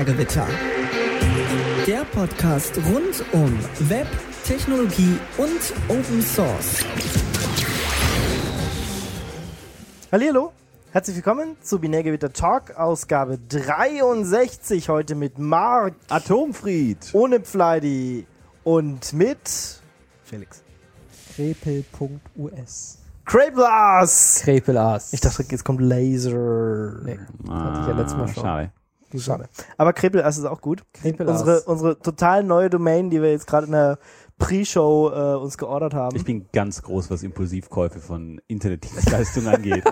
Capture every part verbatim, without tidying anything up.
Binärgewitter. Der Podcast rund um Web, Technologie und Open Source. Hallihallo, herzlich willkommen zu Binärgewitter Talk, Ausgabe dreiundsechzig, heute mit Marc, Atomfried, ohne Pfleidi und mit Felix. Krepel.us. Krepelas! Krepelas. Ich dachte, jetzt kommt Laser. Nee, hatte ich ja letztes Mal schon. Schade. Schade. Aber Krepelas ist auch gut. Krepelas. Unsere, unsere total neue Domain, die wir jetzt gerade in der Pre-Show äh, uns geordert haben. Ich bin ganz groß, was Impulsivkäufe von Internetdienstleistungen angeht.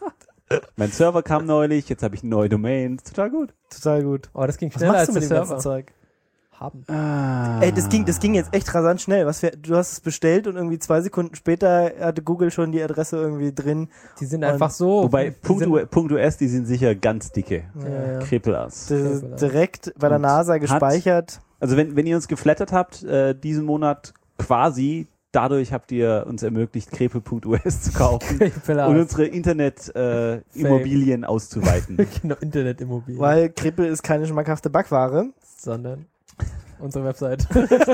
Mein Server kam neulich, jetzt habe ich eine neue Domain. Total gut. Total gut. Oh, das ging Was schneller machst als du mit der dem ganzen Server. Zeug? Haben. Ah. Ey, das ging, das ging jetzt echt rasant schnell. Was wir, du hast es bestellt und irgendwie zwei Sekunden später hatte Google schon die Adresse irgendwie drin. Die sind Und- einfach so. Wobei, die Punkt, sind, U- Punkt .us, die sind sicher ganz dicke. ja, ja. Krepelas. D- Krepelas. direkt bei der Und NASA gespeichert. Also wenn, wenn ihr uns geflattert habt, äh, diesen Monat quasi, dadurch habt ihr uns ermöglicht, krepel Punkt us zu kaufen Krepelas. und unsere Internet-Immobilien auszuweiten. Genau, Internetimmobilien. Weil Krepel ist keine schmackhafte Backware. Sondern unsere Website.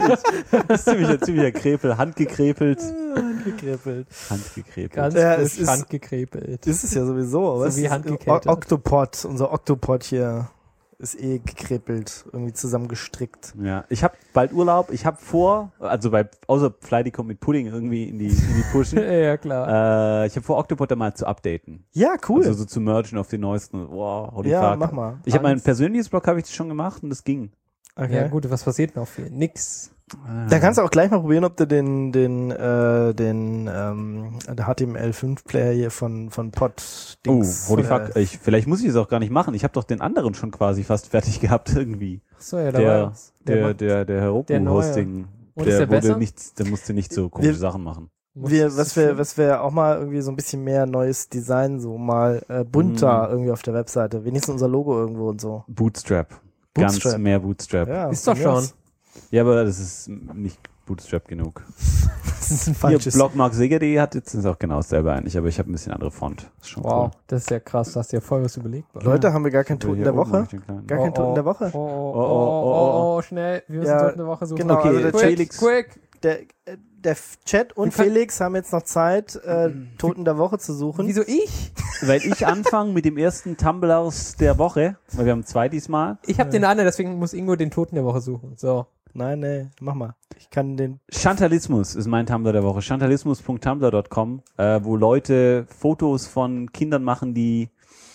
Das ist ziemlicher, ziemlicher Krepel, handgekrepelt. Gekrepelt. Handgekrepelt. Ganz Ja, frisch es ist- handgekrepelt. Das ist ja sowieso. Aber So es wie ist handgekettet. O- Octopod, unser Octopod hier ist eh gekrepelt, irgendwie zusammengestrickt. Ja, ich habe bald Urlaub. Ich habe vor, also bei außer Flighty kommt mit Pudding irgendwie in die, in die Pushen. ja, klar. äh, ich habe vor, Octopod da mal zu updaten. Ja, cool. Also so zu mergen auf den neuesten. Wow, holy ja, fuck. mach mal. Ich habe mein Angst. persönliches Blog habe ich schon gemacht und das ging. Okay. Ja, gut, was passiert noch viel? Nix. Da kannst du auch gleich mal probieren, ob du den, den, äh, den, ähm, der H T M L fünf Player hier von, von Pod Oh, Dings. holy äh, fuck. Ich, vielleicht muss ich es auch gar nicht machen. Ich habe doch den anderen schon quasi fast fertig gehabt irgendwie. Achso, ja, da war Der, was. Der der, macht- der, der Der neue. Heroku-Hosting. Und Der, ist der wurde besser? nichts, der musste nicht so komische Wir- Sachen machen. muss Wir, es was wir, finden. was wir auch mal irgendwie so ein bisschen mehr neues Design, so mal äh, bunter Mhm. irgendwie auf der Webseite. Wenigstens unser Logo irgendwo und so. Bootstrap. Bootstrap. Ganz mehr Bootstrap. Ja, Ja, Ist doch von mir schon. aus. aber das ist nicht Bootstrap genug. Das ist ein Hier, falsches. blogmarkseger.de hat jetzt ist auch genau dasselbe eigentlich, aber ich habe ein bisschen andere Font. Ist schon Wow, cool. das ist ja krass, da hast du ja voll was überlegt. Leute, haben wir gar keinen Hier Toten der oben hab Woche? ich den kleinen. Gar keinen Toten der Woche? Oh, oh, oh, Oh, oh, oh, oh, oh, schnell. Wir müssen Ja, Toten der Woche suchen. genau, Okay, also der quick, Chat, Felix. quick. der, äh, der Chat und Wir können- Felix haben jetzt noch Zeit, äh, Toten der Woche zu suchen. Wieso ich? Weil ich anfange mit dem ersten Tumblers der Woche, weil wir haben zwei diesmal. Ich habe den anderen, deswegen muss Ingo den Toten der Woche suchen. So. Nein, nee, mach mal. Ich kann den. Chantalismus ist mein Tumblr der Woche. Chantalismus Punkt tumblr Punkt com, äh, wo Leute Fotos von Kindern machen, die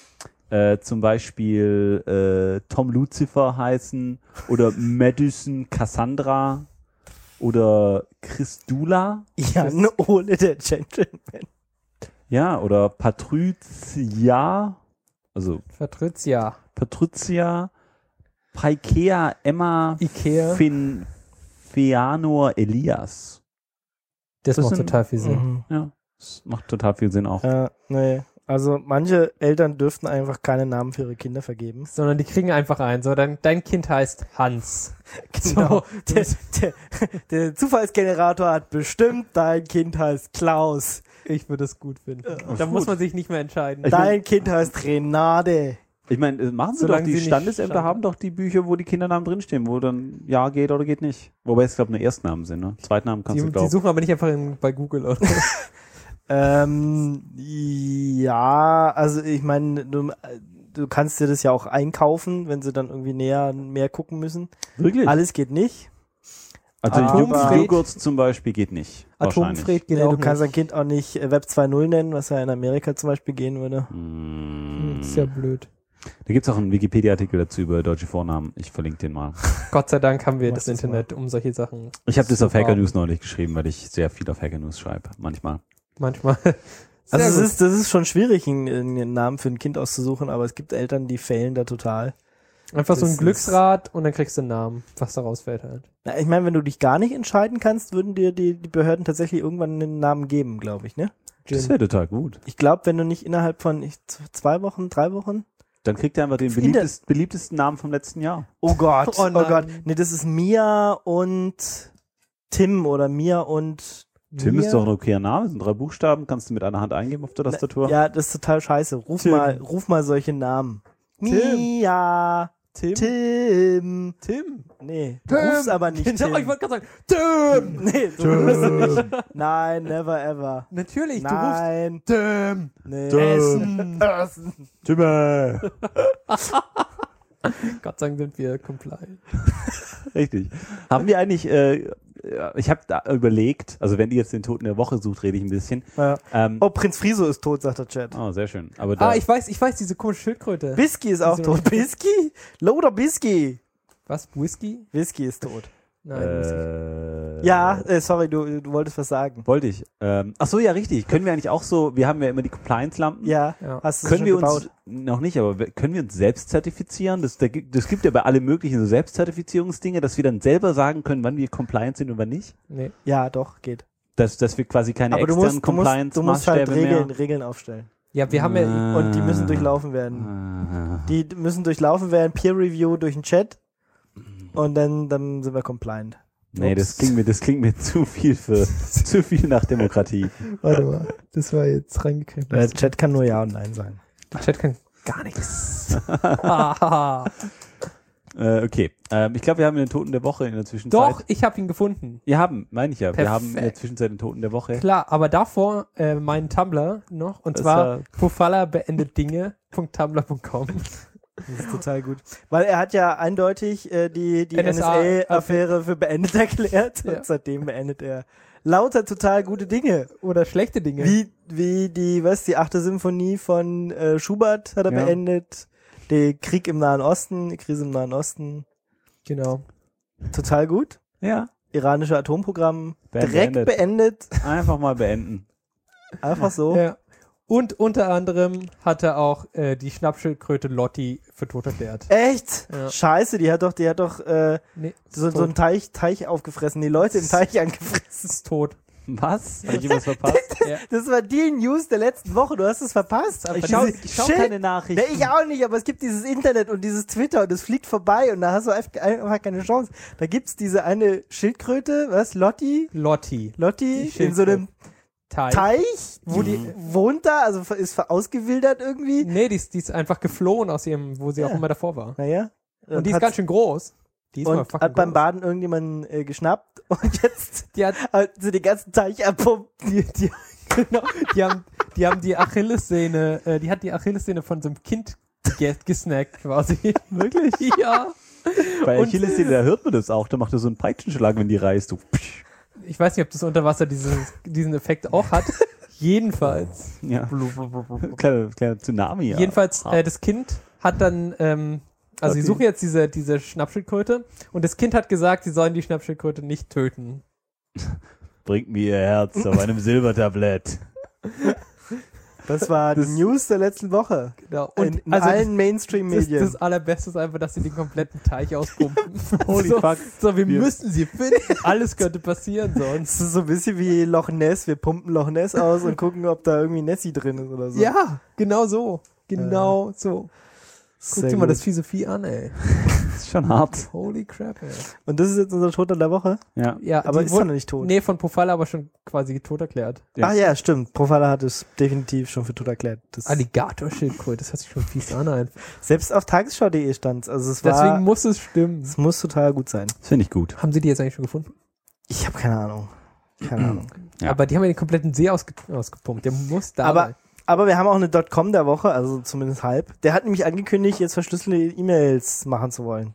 äh, zum Beispiel äh, Tom Lucifer heißen oder Madison Cassandra oder Christula. Jan Ole, der Gentleman. Ja, oder Patrizia, also Patrizia. Patrizia, Paikea, Emma, Ikea. Fin, Feanor, Elias. Das, Das macht sind- total viel Sinn. Mhm. Ja, das macht total viel Sinn auch. Ja, nee. Also manche Eltern dürften einfach keine Namen für ihre Kinder vergeben. Sondern die kriegen einfach ein. So, dein, dein Kind heißt Hans. Genau. So, Der, der, der Zufallsgenerator hat bestimmt, dein Kind heißt Klaus. ich würde es gut finden. ist Da muss gut. man sich nicht mehr entscheiden. Ich Dein Kind heißt Renade. Ich meine, äh, machen sie Solange doch, sie die nicht Standesämter Stand- haben doch die Bücher, wo die Kindernamen drinstehen, wo dann ja geht oder geht nicht. Wobei es, glaube ich, nur Erstnamen sind, ne? Zweitnamen kannst Die, du die glauben. suchen aber nicht einfach in, bei Google. Oder? Ähm, ja, also ich meine, du, du kannst dir das ja auch einkaufen, wenn sie dann irgendwie näher mehr gucken müssen. Wirklich? Alles geht nicht. Also Aber- Joghurt zum Beispiel geht nicht. wahrscheinlich. Atomfred geht Nee, auch du kannst dein nicht. Kind auch nicht äh, Web zwei Punkt null nennen, was ja in Amerika zum Beispiel gehen würde. Hm. Das ist ja blöd. Da gibt es auch einen Wikipedia-Artikel dazu über deutsche Vornamen. Ich verlinke den mal. Gott sei Dank haben wir Mach das das Internet, um solche Sachen. Ich habe das zu auf Hacker haben. News neulich geschrieben, weil ich sehr viel auf Hacker News schreibe. Manchmal. Manchmal. Also Sehr es gut. ist, das ist schon schwierig, einen, einen Namen für ein Kind auszusuchen, aber es gibt Eltern, die failen da total. Einfach so das ein ist- Glücksrad und dann kriegst du einen Namen, was daraus fällt halt. Na, ich meine, wenn du dich gar nicht entscheiden kannst, würden dir die, die Behörden tatsächlich irgendwann einen Namen geben, glaube ich, ne? Das wäre total gut. Ich glaube, wenn du nicht innerhalb von ich, z- zwei Wochen, drei Wochen. Dann kriegt er einfach den Finde- beliebtesten, beliebtesten Namen vom letzten Jahr. Oh Gott, Oh oh, nein. Gott. Nee, das ist Mia und Tim oder Mia und Tim Mia? ist doch ein okayer Name, das sind drei Buchstaben, kannst du mit einer Hand eingeben auf der Tastatur. Ja, das ist total scheiße. Ruf Tim. mal, ruf mal solche Namen. Tim. Mia, Tim? Tim. Tim? Nee, du rufst aber nicht Genau, Tim. ich wollte gerade sagen, Tim! Nee, du rufst nicht. Nein, never ever. Natürlich, Nein. du rufst Tim! Nee. Essen! Essen. Timmer. Gott sei Dank sind wir compliant. Richtig. Haben wir eigentlich, äh, ich habe da überlegt, also wenn ihr jetzt den Toten der Woche sucht, rede ich ein bisschen. Ja. Ähm, Oh, Prinz Friso ist tot, sagt der Chat. oh, sehr schön. Aber da, Ah, ich weiß, ich weiß, diese komische Schildkröte. Whisky ist auch Wieso? tot. Whisky? Loader Whisky. Was? Whisky? Whisky ist tot. Nein, Whisky. äh, Ja, äh, sorry, du, du wolltest was sagen. wollte ich. Ähm, ach so, ja, richtig. Können wir eigentlich auch so, wir haben ja immer die Compliance-Lampen. Ja, Ja. hast du Können schon wir gebaut? uns, noch nicht, aber wir- können wir uns selbst zertifizieren? Das, da gibt, das gibt ja bei alle möglichen so Selbstzertifizierungsdinge, dass wir dann selber sagen können, wann wir compliant sind und wann nicht. Nee. Ja, doch, geht. Dass, dass wir quasi keine Aber du externen musst, du musst, du musst halt Compliance-Maßstäbe Regeln, mehr. Regeln aufstellen. Ja, wir haben ja, Und die müssen durchlaufen werden. Ah. Die müssen durchlaufen werden, Peer Review durch den Chat. Und dann, dann sind wir compliant. Nee, das klingt mir, das klingt mir zu viel für, zu viel nach Demokratie. warte mal, das war jetzt reingekriegt. Der Chat kann nur Ja und Nein sein. Der Chat kann gar nichts. Haha. Äh, okay. Ähm, ich glaube, wir haben den Toten der Woche in der Zwischenzeit. Doch, ich habe ihn gefunden. Wir haben, meine ich ja. Wir haben in der Perfekt. Zwischenzeit den Toten der Woche. Klar, aber davor äh, meinen Tumblr noch. Und Das zwar war- Pofalla beendet Dinge. Tumblr punkt com. Das ist total gut. Weil er hat ja eindeutig äh, die, die N S A N S A-Affäre für beendet erklärt. Ja. Und seitdem beendet er lauter total gute Dinge. Oder schlechte Dinge. Wie, wie die, was, die achte Symphonie von äh, Schubert hat er Ja. beendet. Der Krieg im Nahen Osten, die Krise im Nahen Osten. Genau. Total gut. Ja. Iranische Atomprogramm Beendet. direkt beendet. Einfach mal beenden. Einfach so. Ja. Und unter anderem hat er auch äh, die Schnappschildkröte Lotti für tot erklärt. Echt? Ja. Scheiße, die hat doch, die hat doch äh, Nee, so, ist so einen tot. Teich, Teich aufgefressen, die Leute im Teich angefressen. Ist tot. Was? Habe ich irgendwas verpasst? Ja. Das war die News der letzten Woche, du hast es verpasst. Ich schau, Diese- ich schau Shit. keine Nachrichten. Nee, ich auch nicht, aber es gibt dieses Internet und dieses Twitter und es fliegt vorbei und da hast du einfach einfach keine Chance. Da gibt's diese eine Schildkröte, was, Lotti? Lotti. Lotti Die in so einem Teil. Teich, wo die wohnt da, also ist ausgewildert irgendwie. Nee, die ist, die ist einfach geflohen aus ihrem, wo sie Ja. auch immer davor war. Naja. Und die ist hat- ganz schön groß. Die ist mal und fucking hat beim groß. Baden irgendjemanden äh, geschnappt und jetzt Die hat, hat sie den ganzen Teich abpumpt. die, die, genau, die haben, die haben die Achillessehne, äh, die hat die Achillessehne von so einem Kind ge gesnackt quasi. Wirklich? Ja. Bei Und- Achillessehne, da hört man das auch. Da macht er so einen Peitschenschlag, wenn die reißt. So, psch. Ich weiß nicht, ob das unter Wasser diesen, diesen Effekt auch hat. Jedenfalls. Ja. Kleiner, kleiner Tsunami. Ja. Jedenfalls, Hart. äh, das Kind hat dann, ähm, also sie Okay. suchen jetzt diese, diese Schnappschildkröte und das Kind hat gesagt, sie sollen die Schnappschildkröte nicht töten. Bringt mir ihr Herz auf einem Silbertablett. Das war die News der letzten Woche. Genau. In, Und in also allen das, das, Mainstream-Medien. das Allerbeste ist einfach, dass sie den kompletten Teich auspumpen. Holy so, fuck. so, wir Wir- müssen sie finden. Alles könnte passieren sonst. Das ist so ein bisschen wie Loch Ness. Wir pumpen Loch Ness aus und gucken, ob da irgendwie Nessie drin ist oder so. Ja, genau so. Genau so. Guck Sehr dir mal gut. das fiese Vieh an, ey. Das ist schon hart. Holy crap, ey. Und das ist jetzt unser Toter der Woche? Ja. Ja, Aber die ist wurde- er noch nicht tot? Nee, von Pofalla aber schon quasi tot erklärt. Ja. Ach ja, stimmt. Profile hat es definitiv schon für tot erklärt. Das Alligatorschildkröte, das hört sich schon fies an einfach. selbst auf tagesschau punkt de stand also es. Deswegen War, muss es stimmen. es muss total gut sein. Das finde ich gut. Haben sie die jetzt eigentlich schon gefunden? Ich habe keine Ahnung. Keine Ahnung. Ja. Aber die haben ja den kompletten See ausge ausgepumpt. Der muss da Aber, sein. aber wir haben auch eine .com der Woche, also zumindest halb. Der hat nämlich angekündigt, jetzt verschlüsselte E-Mails machen zu wollen.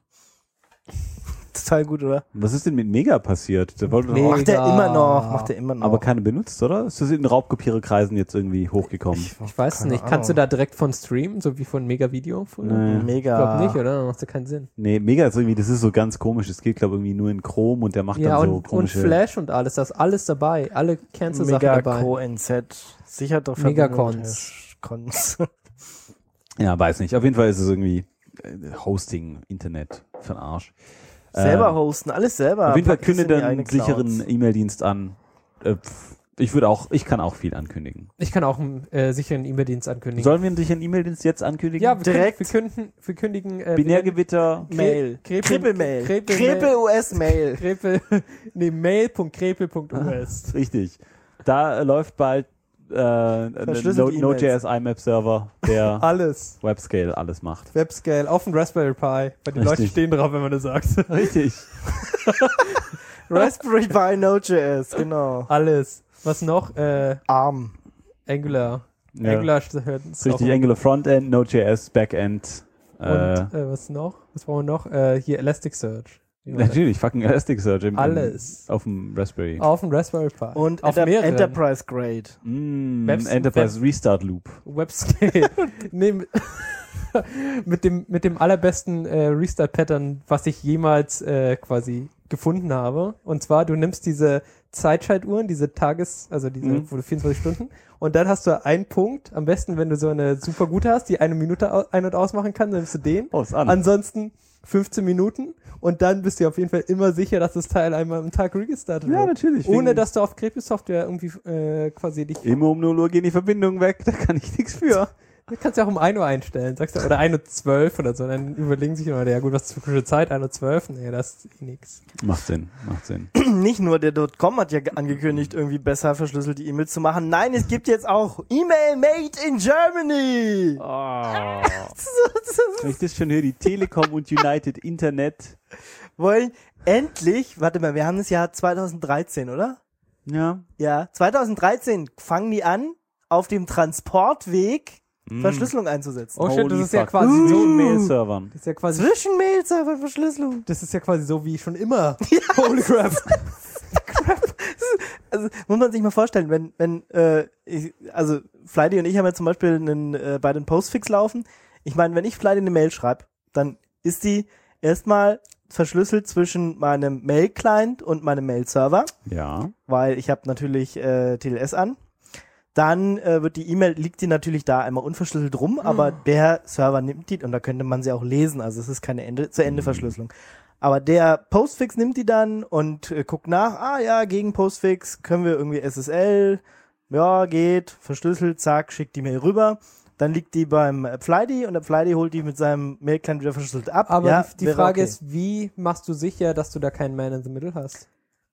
Total gut, oder? Was ist denn mit Mega passiert? Der wollte doch Mega. auch, Macht er immer noch, macht er immer noch. aber keine benutzt, oder? Ist das in Raubkopiererkreisen jetzt irgendwie hochgekommen? Ich weiß keine nicht. Kannst du Ahnung. da direkt von streamen, so wie von Mega Video früher? Nee. Ich Mega. glaube nicht, oder? Dann macht ja keinen Sinn. Nee, Mega ist irgendwie, das ist so ganz komisch. Das geht, glaube ich, irgendwie nur in Chrome und der macht Ja, dann so und, und komische... Flash und alles, da ist alles dabei. Alle Cancel-Sachen Mega dabei. Co N Z. Sichert doch Megacons. Cons. Ja, weiß nicht. Auf jeden Fall ist es irgendwie äh, Hosting, Internet, für den Arsch. Selber Ähm, hosten, alles selber. Auf jeden Fall Packt es in kündet die einen eigene Cloud. sicheren E-Mail-Dienst an. Äh, pf, ich würde auch, ich kann auch viel ankündigen. Ich kann auch einen äh, sicheren E-Mail-Dienst ankündigen. Sollen wir einen sicheren E-Mail-Dienst jetzt ankündigen? ja, wir direkt? Können, wir, könnten, wir kündigen... Äh, Binärgewitter. wir Mail. Krepel- Krepel-Mail. Krepel- Krepel-U S-Mail. Krepel, nee, mail punkt krepel punkt u s. Richtig. Da äh, läuft bald äh, Verschlüsselte No- E-Mails. Node.js IMAP-Server, der Alles. WebScale alles macht. Webscale auf dem Raspberry Pi. Bei den Richtig. Leuten stehen drauf, wenn man das sagt. Richtig. Raspberry Pi Node.js, genau. Alles. Was noch? Äh, ARM. Angular. Ja. Angular hört Ist richtig, Angular Frontend, Node.js Backend. Und Äh, äh, was noch? Was brauchen wir noch? Äh, hier Elasticsearch. natürlich, fucking Elasticsearch. Im, Alles. Im, auf dem Raspberry. Auf dem Raspberry Pi. Und auf Enter mehreren. Enterprise Grade. Mm, Webs- Enterprise Restart Loop. Webscale. nee, mit, mit dem mit dem allerbesten äh, Restart-Pattern, was ich jemals äh, quasi gefunden habe. Und zwar, du nimmst diese Zeitschaltuhren, diese Tages-, also diese, Mhm. wo du vierundzwanzig Stunden, und dann hast du einen Punkt, am besten, wenn du so eine super gute hast, die eine Minute au- ein- und ausmachen kann, dann nimmst du den. Oh, ist an. Ansonsten fünfzehn Minuten und dann bist du auf jeden Fall immer sicher, dass das Teil einmal am Tag restartet Ja, wird. natürlich. Ohne wegen- dass du auf Krepis-Software irgendwie äh, quasi dich... Immer um null Uhr gehen die Verbindungen weg, da kann ich nichts für. Du kannst ja auch um ein Uhr einstellen, sagst du, oder ein Uhr zwölf oder so, dann überlegen sich immer, ja gut, was ist für eine Zeit, ein Uhr zwölf? Nee, das ist eh nix. Macht Sinn, macht Sinn. Nicht nur der .com hat ja ge- angekündigt, irgendwie besser verschlüsselte E-Mails zu machen. Nein, es gibt jetzt auch E-Mail made in Germany. Oh. Wenn ich das schon höre, die Telekom und United Internet. Wollen endlich, warte mal, wir haben das Jahr zweitausenddreizehn, oder? Ja. Ja, zweitausenddreizehn fangen die an, auf dem Transportweg Mm. Verschlüsselung einzusetzen. Oh shit, das Holy ist ja fuck. quasi Zwischen so, Mail-Servern. das ist ja quasi, Zwischen Mail-Server-Verschlüsselung. das ist ja quasi so wie schon immer. Holy crap. Also muss man sich mal vorstellen, wenn, wenn, äh, ich, also Flighty und ich haben ja zum Beispiel einen, äh, bei den Postfix laufen. Ich meine, wenn ich Flighty eine Mail schreibe, dann ist die erstmal verschlüsselt zwischen meinem Mail-Client und meinem Mail-Server, Ja. weil ich habe natürlich äh, T L S an. Dann äh, wird die E-Mail, liegt die natürlich da einmal unverschlüsselt rum, aber der Server nimmt die und da könnte man sie auch lesen, also es ist keine Ende, zu Ende Verschlüsselung. Aber der Postfix nimmt die dann und äh, guckt nach, ah ja, gegen Postfix können wir irgendwie S S L, ja, geht, verschlüsselt, zack, schickt die Mail rüber. Dann liegt die beim äh, Flighty und der Flighty holt die mit seinem Mail-Client wieder verschlüsselt ab. Aber ja, die, die wäre Frage okay. ist, wie machst du sicher, dass du da keinen Man in the Middle hast?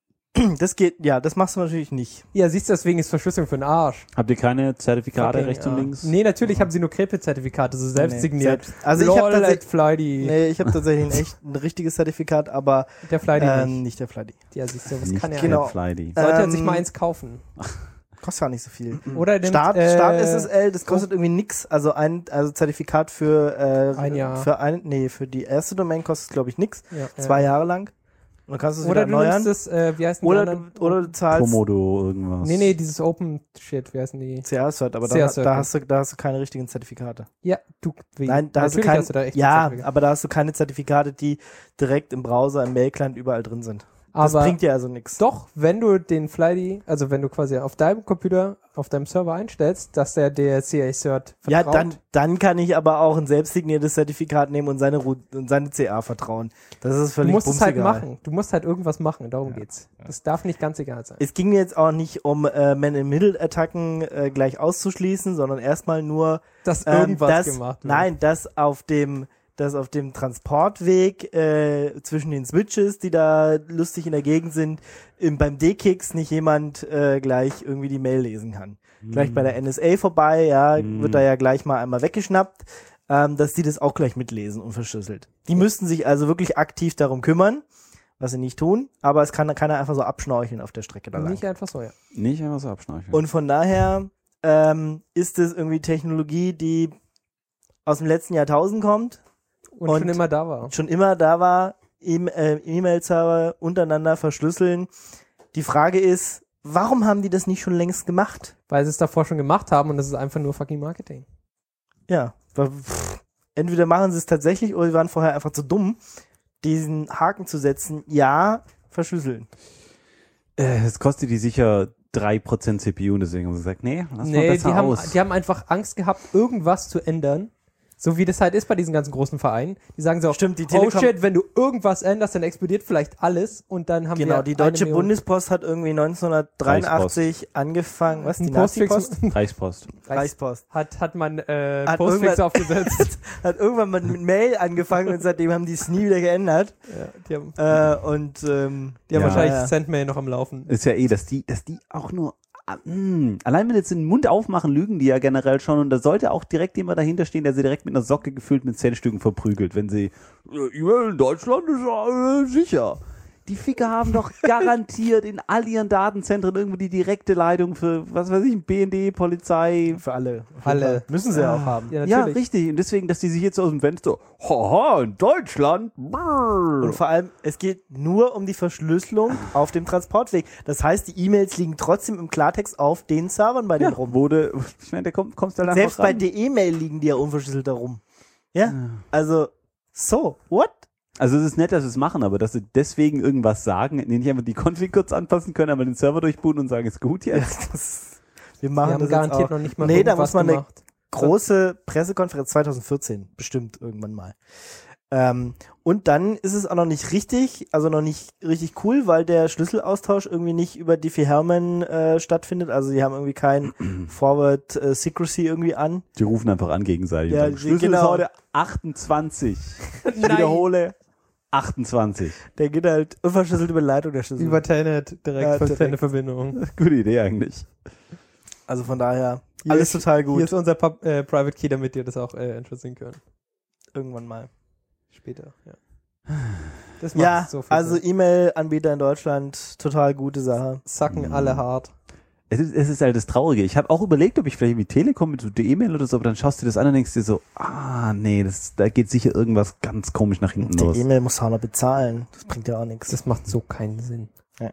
Das geht, ja, das machst du natürlich nicht. Ja, siehst du, deswegen ist Verschlüsselung für den Arsch. Habt ihr keine Zertifikate Fucking, rechts ja. und links? Nee, natürlich haben sie nur Krepit-Zertifikate, so selbst Nee, signiert. selbst- also ich hab Lol, tatsächlich- at Flighty. Nee, ich habe tatsächlich ein echt ein richtiges Zertifikat, aber Der Flighty äh, nicht. nicht der Flighty. Ja, siehst du, was Nicht kann er? Genau. der Flighty. Sollte er Ähm, sich mal eins kaufen. Kostet gar nicht so viel. Oder er nimmt, Start, äh, Start S S L, das kostet irgendwie nix. Also ein also Zertifikat für äh, Ein Jahr. für ein nee, für die erste Domain kostet glaube ich nix. Ja, Zwei ja. Jahre lang. Und dann kannst du es Oder wieder du erneuern. nimmst das, äh, wie heißen die Oder anderen? du, oder du zahlst Komodo irgendwas. Nee, nee, dieses Open Shit, wie heißen die? C R-Cert, aber C da, R-Cert, da ja. hast du da hast du keine richtigen Zertifikate. Ja, du, wie? Nein, da hast du Natürlich kein, hast du da echt ja, Zertifikate. aber da hast du keine Zertifikate, die direkt im Browser, im Mail-Client überall drin sind. Das Aber bringt dir also nichts. doch, wenn du den Flighty, also wenn du quasi auf deinem Computer, auf deinem Server einstellst, dass der der C A-Cert vertraut. Ja, dann, dann kann ich aber auch ein selbstsigniertes Zertifikat nehmen und seine, Ru- und seine C A vertrauen. Das ist Du völlig musst es halt bumsegal. machen. Du musst halt irgendwas machen, darum geht's. Das darf nicht ganz egal sein. Es ging mir jetzt auch nicht um äh, Man-in-Middle-Attacken äh, gleich auszuschließen, sondern erstmal nur, Dass ähm, irgendwas dass, gemacht wird. nein, dass auf dem dass auf dem Transportweg äh, zwischen den Switches, die da lustig in der Gegend sind, im, beim D-Kicks nicht jemand äh, gleich irgendwie die Mail lesen kann. Gleich bei der N S A vorbei, ja, Mm. wird da ja gleich mal einmal weggeschnappt, ähm, dass die das auch gleich mitlesen und verschlüsselt. Die müssten sich also wirklich aktiv darum kümmern, was sie nicht tun, aber es kann keiner einfach so abschnorcheln auf der Strecke da lang. Nicht einfach so, ja. Nicht einfach so abschnorcheln. Und von daher ähm, ist es irgendwie Technologie, die aus dem letzten Jahrtausend kommt, Und, Und- schon immer da war. schon immer da war, E- äh, E-Mail-Server untereinander verschlüsseln. Die Frage ist, warum haben die das nicht schon längst gemacht? Weil sie es davor schon gemacht haben und das ist einfach nur fucking Marketing. Ja, weil, pff, entweder machen sie es tatsächlich oder sie waren vorher einfach zu dumm, diesen Haken zu setzen, ja, verschlüsseln. Äh, es kostet die sicher drei Prozent C P U und deswegen haben sie gesagt, nee, lass mal Nee, besser die haben, aus. die haben einfach Angst gehabt, irgendwas zu ändern. So wie das halt ist bei diesen ganzen großen Vereinen. Die sagen so, Stimmt, die oh Telekom- shit, wenn du irgendwas änderst, dann explodiert vielleicht alles und dann haben wir Genau, die Deutsche eine Million- Bundespost hat irgendwie neunzehnhundertdreiundachtzig angefangen, was, die Ein Postfix- Nazi-Post? Reichspost. Reichspost. Hat, hat man äh, Hat Postfix irgendwann- aufgesetzt. Hat irgendwann mal mit Mail angefangen und seitdem haben die es nie wieder geändert. ja, die haben, Äh, und ähm, die haben Ja. wahrscheinlich ja. Sendmail noch am Laufen. Ist ja eh, dass die, dass die auch nur mh, allein wenn jetzt den Mund aufmachen, lügen die ja generell schon und da sollte auch direkt jemand dahinter stehen, der sie direkt mit einer Socke gefüllt mit Centstücken verprügelt, wenn sie, E-Mail in Deutschland ist ja äh, sicher. Die Ficker haben doch garantiert in all ihren Datenzentren irgendwo die direkte Leitung für, was weiß ich, B N D, Polizei. Für alle. Alle. Müssen sie ja auch haben. Ja, Ja, natürlich. richtig. Und deswegen, dass die sich jetzt aus dem Fenster, haha, in Deutschland. Brrr. Und vor allem, es geht nur um die Verschlüsselung auf dem Transportweg. Das heißt, die E-Mails liegen trotzdem im Klartext auf den Servern bei denen ja, rum. wurde, ich meine, der kommt, kommst du halt Selbst einfach bei ran. der E-Mail liegen die ja unverschlüsselt da rum. Ja? Also, so, what? Also es ist nett, dass sie es machen, aber dass sie deswegen irgendwas sagen, nicht einfach die Config kurz anpassen können, aber den Server durchbooten und sagen, ist gut jetzt. Das, wir Wir machen haben das garantiert jetzt auch. noch nicht mal Nee, da irgendwas muss man eine gemacht. große Pressekonferenz zwanzig vierzehn, bestimmt irgendwann mal. Ähm, und dann ist es auch noch nicht richtig, also noch nicht richtig cool, weil der Schlüsselaustausch irgendwie nicht über Diffie-Hellman äh, stattfindet. Also die haben irgendwie kein Forward äh, Secrecy irgendwie an. Die rufen einfach an gegenseitig. Ja, und sagen, die- Schlüssel genau. ist heute achtundzwanzig. Ich wiederhole, achtundzwanzig. Der geht halt unverschlüsselt über die Leitung, der Schlüssel. Über Telnet, direkt Ja, von direkt. Telnet-Verbindung. Gute Idee eigentlich. Also von daher, Hier alles ist- total Hier gut. ist unser Pub, äh, Private Key, damit ihr das auch äh, entschlüsseln könnt. Irgendwann mal. Später, ja. Das macht Ja, so viel also Sinn. E-Mail-Anbieter in Deutschland, total gute Sache. Sacken alle hart. Es ist, es ist halt das Traurige. Ich habe auch überlegt, ob ich vielleicht wie Telekom mit so der E-Mail oder so, aber dann schaust du dir das an und denkst dir so, ah, nee, das, da geht sicher irgendwas ganz komisch nach hinten Der los. E-Mail muss auch noch bezahlen. Das bringt ja auch nichts. Das macht so keinen Sinn.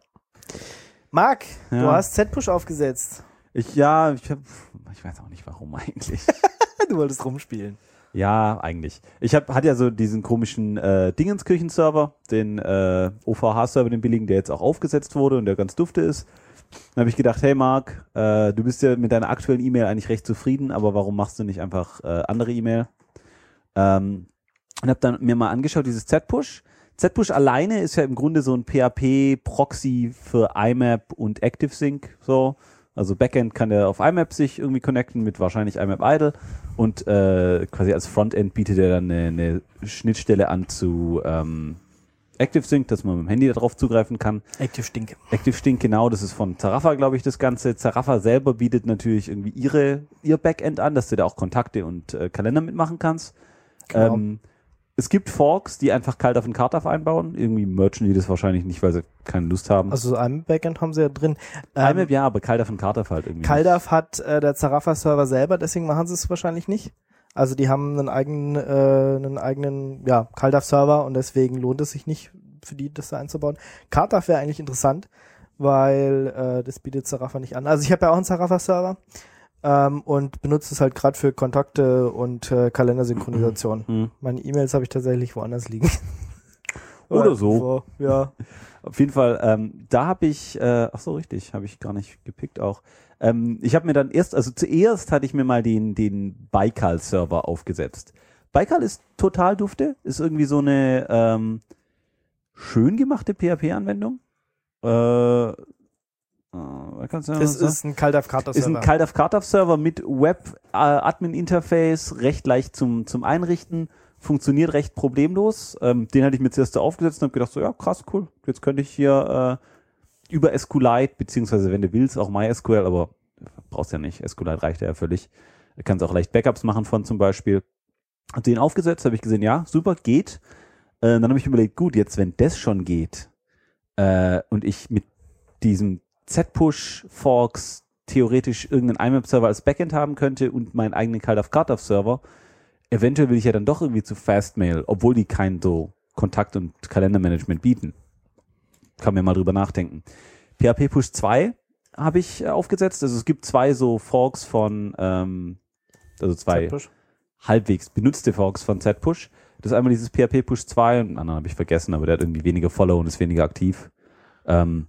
Marc, du Ja. hast Z-Push aufgesetzt. Ich, ja, ich hab, ich weiß auch nicht warum eigentlich. Du wolltest rumspielen. Ja, eigentlich. Ich hab, hatte ja so diesen komischen äh, Dingenskirchen-Server, den äh, O V H-Server, den billigen, der jetzt auch aufgesetzt wurde und der ganz dufte ist. Dann habe ich gedacht, hey Marc, äh, du bist ja mit deiner aktuellen E-Mail eigentlich recht zufrieden, aber warum machst du nicht einfach äh, andere E-Mail? Ähm, und habe dann mir mal angeschaut, dieses Z-Push. Z-Push alleine ist ja im Grunde so ein P H P-Proxy für I M A P und ActiveSync, so. Also Backend kann der auf I M A P sich irgendwie connecten mit wahrscheinlich I M A P Idle und äh, quasi als Frontend bietet er dann eine, eine Schnittstelle an zu ähm, ActiveSync, dass man mit dem Handy darauf zugreifen kann. Active Stink. ActiveSync, genau, das ist von Zarafa, glaube ich, das Ganze. Zarafa selber bietet natürlich irgendwie ihre, ihr Backend an, dass du da auch Kontakte und äh, Kalender mitmachen kannst. Genau. Ähm, es gibt Forks, die einfach kalt auf den Kartaf einbauen. Irgendwie merchen die das wahrscheinlich nicht, weil sie keine Lust haben. Also so ein Backend haben sie ja drin. I M A Ähm, P ja, aber kalt auf den Kartaf halt irgendwie. Caldaf hat äh, der Zarafa-Server selber, deswegen machen sie es wahrscheinlich nicht. Also die haben einen eigenen, äh, einen eigenen, ja, Caldaf-Server und deswegen lohnt es sich nicht für die, das da einzubauen. Cardaf wäre eigentlich interessant, weil äh, das bietet Zarafa nicht an. Also ich habe ja auch einen Zarafa-Server ähm, und benutze es halt gerade für Kontakte und äh, Kalendersynchronisation. Hm. Meine E-Mails habe ich tatsächlich woanders liegen. Oder so. Ja. Auf jeden Fall, ähm, da habe ich, äh, ach so, richtig, habe ich gar nicht gepickt auch. Ähm, ich habe mir dann erst, also zuerst hatte ich mir mal den, den Baikal-Server aufgesetzt. Baikal ist total dufte, ist irgendwie so eine ähm, schön gemachte P H P-Anwendung. Äh, äh, was kannst du Das sagen? ist ein Caldaf Cardaf Ist Server. ein Caldaf Cardaf Server mit Web-Admin-Interface, recht leicht zum, zum Einrichten, funktioniert recht problemlos. Ähm, den hatte ich mir zuerst so aufgesetzt und habe gedacht, so ja, krass, cool. Jetzt könnte ich hier äh, über SQLite, beziehungsweise wenn du willst, auch MySQL, aber brauchst ja nicht, SQLite reicht ja völlig. Du kannst auch leicht Backups machen von zum Beispiel. Hab den aufgesetzt, habe ich gesehen, ja, super, geht. Äh, dann habe ich überlegt, gut, jetzt wenn das schon geht äh, und ich mit diesem Z-Push-Forks theoretisch irgendeinen I M A P-Server als Backend haben könnte und meinen eigenen Caldaf-Cardaf-Server, eventuell will ich ja dann doch irgendwie zu Fastmail, obwohl die kein so Kontakt- und Kalendermanagement bieten. Kann mir mal drüber nachdenken. P H P Push zwei habe ich äh, aufgesetzt. Also es gibt zwei so Forks von, ähm, also zwei Z-Push. halbwegs benutzte Forks von Z-Push. Das ist einmal dieses P H P Push zwei und den anderen habe ich vergessen, aber der hat irgendwie weniger Follow und ist weniger aktiv. Ähm,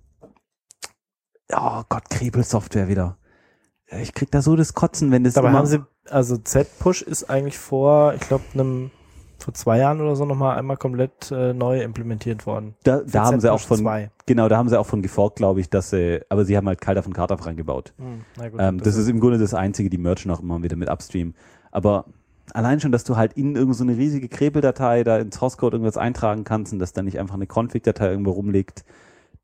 oh Gott, Krebel-Software wieder. Ich krieg da so das Kotzen, wenn das Dabei immer- haben sie, also Z-Push ist eigentlich vor, ich glaube, einem vor zwei Jahren oder so nochmal einmal komplett äh, neu implementiert worden. da, da haben sie auch Z-Push von, zwei. genau, da haben sie auch von geforkt, glaube ich, dass sie, aber sie haben halt Caldaf und Cardaf reingebaut. Hm, na gut, Ähm, das ist im Grunde das Einzige, die merchen auch immer wieder mit Upstream. Aber allein schon, dass du halt in irgend so eine riesige Krebel-Datei da ins Source-Code irgendwas eintragen kannst und dass da nicht einfach eine Config-Datei irgendwo rumliegt,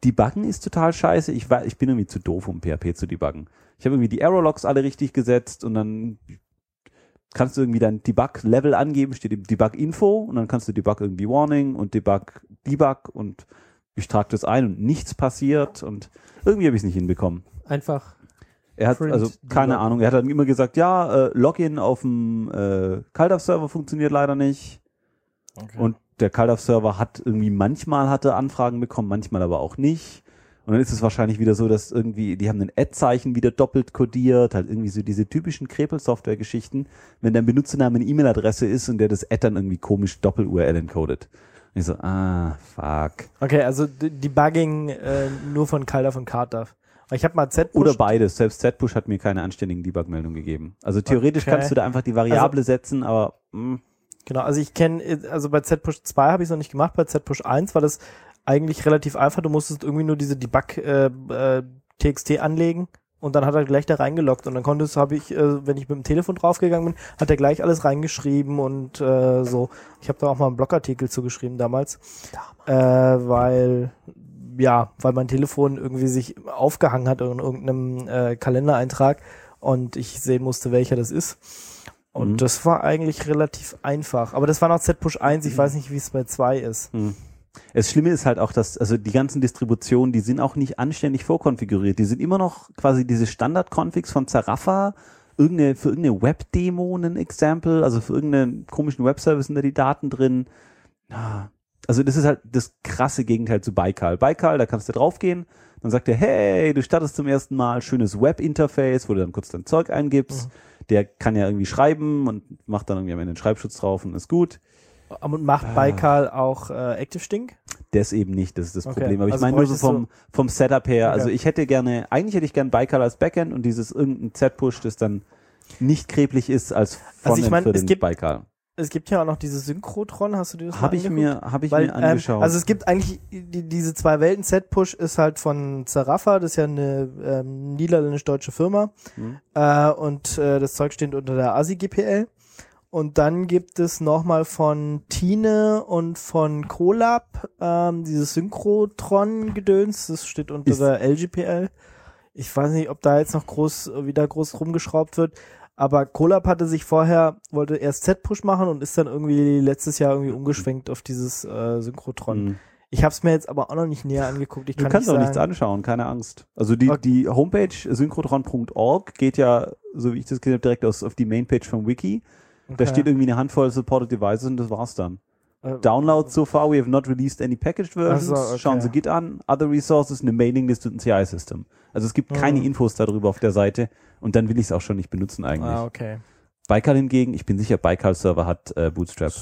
Debuggen ist total scheiße. Ich, war, ich bin irgendwie zu doof, um P H P zu debuggen. Ich habe irgendwie die Error-Logs alle richtig gesetzt und dann kannst du irgendwie dein Debug-Level angeben, steht im Debug-Info und dann kannst du Debug irgendwie Warning und Debug Debug und ich trage das ein und nichts passiert und irgendwie habe ich es nicht hinbekommen. Einfach. Er hat, also keine Ahnung, er hat dann immer gesagt, ja, äh, Login auf dem äh, CalDAV-Server funktioniert leider nicht. Okay. Und der CalDAV-Server hat irgendwie, manchmal hatte Anfragen bekommen, manchmal aber auch nicht. Und dann ist es wahrscheinlich wieder so, dass irgendwie, die haben ein Ad-Zeichen wieder doppelt kodiert, halt irgendwie so diese typischen Krepel-Software-Geschichten, wenn dein Benutzername eine E-Mail-Adresse ist und der das Ad dann irgendwie komisch Doppel-U R L encodet. Und ich so, ah, fuck. Okay, also Debugging äh, nur von CalDAV und CardDAV. Ich habe mal Z-Push. Oder beides. Selbst Z-Push hat mir keine anständigen Debug-Meldungen gegeben. Also theoretisch okay. kannst du da einfach die Variable also, setzen, aber mh. Genau, also ich kenne, also bei Z-Push zwei habe ich es noch nicht gemacht, bei Z-Push eins war das eigentlich relativ einfach. Du musstest irgendwie nur diese Debug äh, äh, T X T anlegen und dann hat er gleich da reingeloggt und dann konntest, habe ich, äh, wenn ich mit dem Telefon draufgegangen bin, hat er gleich alles reingeschrieben und äh, so. Ich habe da auch mal einen Blogartikel zugeschrieben damals, damals. Äh, weil ja, weil mein Telefon irgendwie sich aufgehangen hat in irgendeinem äh, Kalendereintrag und ich sehen musste, welcher das ist. Und mhm. das war eigentlich relativ einfach. Aber das war noch Z-Push eins, ich weiß nicht, wie es bei zwei ist. Mhm. Das Schlimme ist halt auch, dass also die ganzen Distributionen, die sind auch nicht anständig vorkonfiguriert. Die sind immer noch quasi diese Standard-Configs von Zarafa, irgendeine, für irgendeine Web-Demo ein Example, also für irgendeinen komischen Webservice sind da die Daten drin. Ja. Also das ist halt das krasse Gegenteil zu Baikal. Baikal, da kannst du draufgehen, dann sagt er, hey, du startest zum ersten Mal, schönes Web-Interface, wo du dann kurz dein Zeug eingibst. Mhm. Der kann ja irgendwie schreiben und macht dann irgendwie am Ende einen Schreibschutz drauf und ist gut. Und macht ah. Baikal auch äh, ActiveSync? Das eben nicht, das ist das okay. Problem. Aber also ich meine nur so vom, vom Setup her, okay. also ich hätte gerne, eigentlich hätte ich gerne Baikal als Backend und dieses irgendein Z-Push, das dann nicht kreblich ist als Frontend also ich mein, für es den gibt, Baikal. Es gibt ja auch noch diese Synchrotron, hast du dir das Hab ich mir, hab ich Weil, mir angeschaut. Ähm, also es gibt eigentlich, die, diese zwei Welten, Z-Push ist halt von Zarafa, das ist ja eine ähm, niederländisch-deutsche Firma hm. äh, und äh, das Zeug steht unter der A S I G P L. Und dann gibt es nochmal von Tine und von Colab ähm, dieses Synchrotron-Gedöns, das steht unter ist der L G P L. Ich weiß nicht, ob da jetzt noch groß wieder groß rumgeschraubt wird. Aber Colab hatte sich vorher, wollte erst Z-Push machen und ist dann irgendwie letztes Jahr irgendwie umgeschwenkt auf dieses äh, Synchrotron. Mhm. Ich habe es mir jetzt aber auch noch nicht näher angeguckt. Ich du kann kannst nicht auch sagen, nichts anschauen, keine Angst. Also die, okay. die Homepage synchrotron punkt org geht ja, so wie ich das gesehen habe, direkt aus, auf die Mainpage vom Wiki. Okay. Da steht irgendwie eine Handvoll supported devices und das war's dann. Uh, Downloads so far, we have not released any packaged versions. So, okay. Schauen Sie Git an. Other resources, eine Mailingliste und ein C I-System. Also es gibt mhm. keine Infos darüber auf der Seite und dann will ich es auch schon nicht benutzen eigentlich. Ah, okay. Baikal hingegen, ich bin sicher, Baikal-Server hat äh, Bootstrap.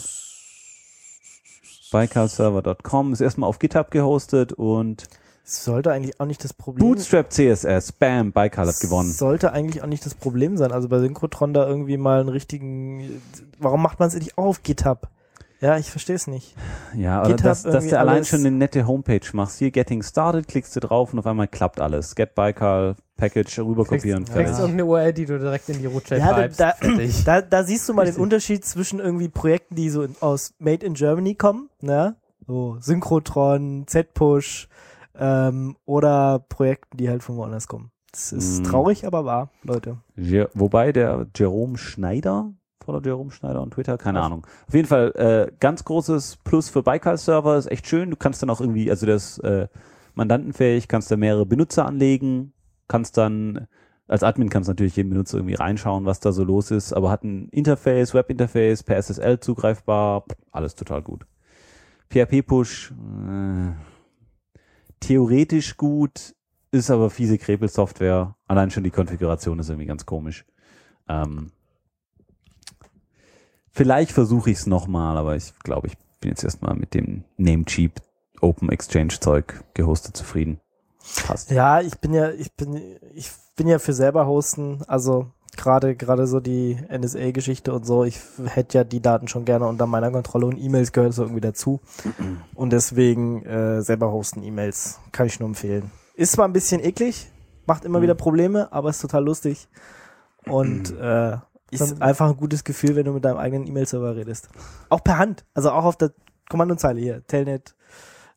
baikal server punkt com ist erstmal auf GitHub gehostet und sollte eigentlich auch nicht das Problem Bootstrap C S S, bam, Baikal hat gewonnen. Sollte eigentlich auch nicht das Problem sein. Also bei Synchrotron da irgendwie mal einen richtigen, warum macht man es nicht auch auf GitHub? Ja, ich verstehe es nicht. Ja, oder dass, dass du allein schon eine nette Homepage machst. Hier, Getting Started, klickst du drauf und auf einmal klappt alles. Get Baikal, Package, rüberkopieren, fertig. Kriegst irgendeine U R L, die du direkt in die Root-Shape ja, bleibst. Da, da, da siehst du mal den Unterschied zwischen irgendwie Projekten, die so in, aus Made in Germany kommen, ne? So Synchrotron, Z-Push, ähm, oder Projekten, die halt von woanders kommen. Das ist mm. traurig, aber wahr, Leute. Ja, wobei der Jerome Schneider, oder Jerome Schneider und Twitter, keine Ach. Ahnung. Auf jeden Fall äh, ganz großes Plus für Baikal-Server, ist echt schön. Du kannst dann auch irgendwie, also das äh, mandantenfähig, kannst da mehrere Benutzer anlegen, kannst dann, als Admin kannst du natürlich jeden Benutzer irgendwie reinschauen, was da so los ist, aber hat ein Interface, Web-Interface, per S S L zugreifbar, alles total gut. P H P-Push, äh, theoretisch gut, ist aber fiese Krepel-Software. Allein schon die Konfiguration ist irgendwie ganz komisch. Ähm, vielleicht versuche ich es nochmal, aber ich glaube, ich bin jetzt erstmal mit dem Namecheap Open Exchange Zeug gehostet zufrieden. Passt. Ja, ich bin ja, ich bin, ich bin ja für selber hosten, also gerade, gerade so die N S A-Geschichte und so, ich hätte ja die Daten schon gerne unter meiner Kontrolle und E-Mails gehört so irgendwie dazu. Und deswegen äh, selber hosten E-Mails kann ich nur empfehlen. Ist zwar ein bisschen eklig, macht immer mhm. wieder Probleme, aber ist total lustig und äh, ist einfach ein gutes Gefühl, wenn du mit deinem eigenen E-Mail-Server redest. Auch per Hand, also auch auf der Kommandozeile hier, Telnet,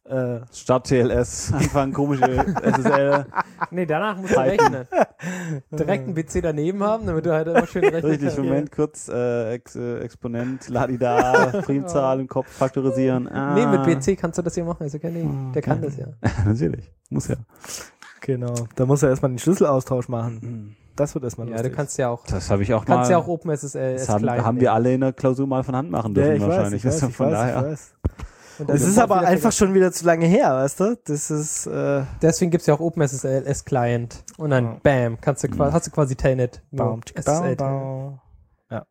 Äh, Statt T L S anfangen komische S S L. Nee, danach musst du rechnen. Direkt einen P C daneben haben, damit du halt immer schön rechnen Richtig, kannst. Moment, kurz äh, Ex, äh, Exponent, Ladida, Primzahl im Kopf faktorisieren. Ah. Nee, mit B C kannst du das hier machen, ist ja kein Ding. Der kann das ja. Natürlich, muss ja. genau. Da muss er erstmal den Schlüsselaustausch machen. Das wird erstmal Ja, lustig. du kannst ja auch, Das habe ich auch kannst mal. ja auch OpenSSL das als haben, Client haben wir nehmen. alle in der Klausur mal von Hand machen ja, dürfen ich wahrscheinlich. weiß, ich weiß, Also ich von weiß, daher. ich weiß. Und dann Es ist sofort aber wieder einfach vergessen. schon wieder zu lange her, weißt du? Das ist, äh, Deswegen gibt es ja auch OpenSSL als Client. Und dann, Ja. bam, kannst du quasi, hast du quasi Telnet. nur baum, S S L. baum, baum. Ja.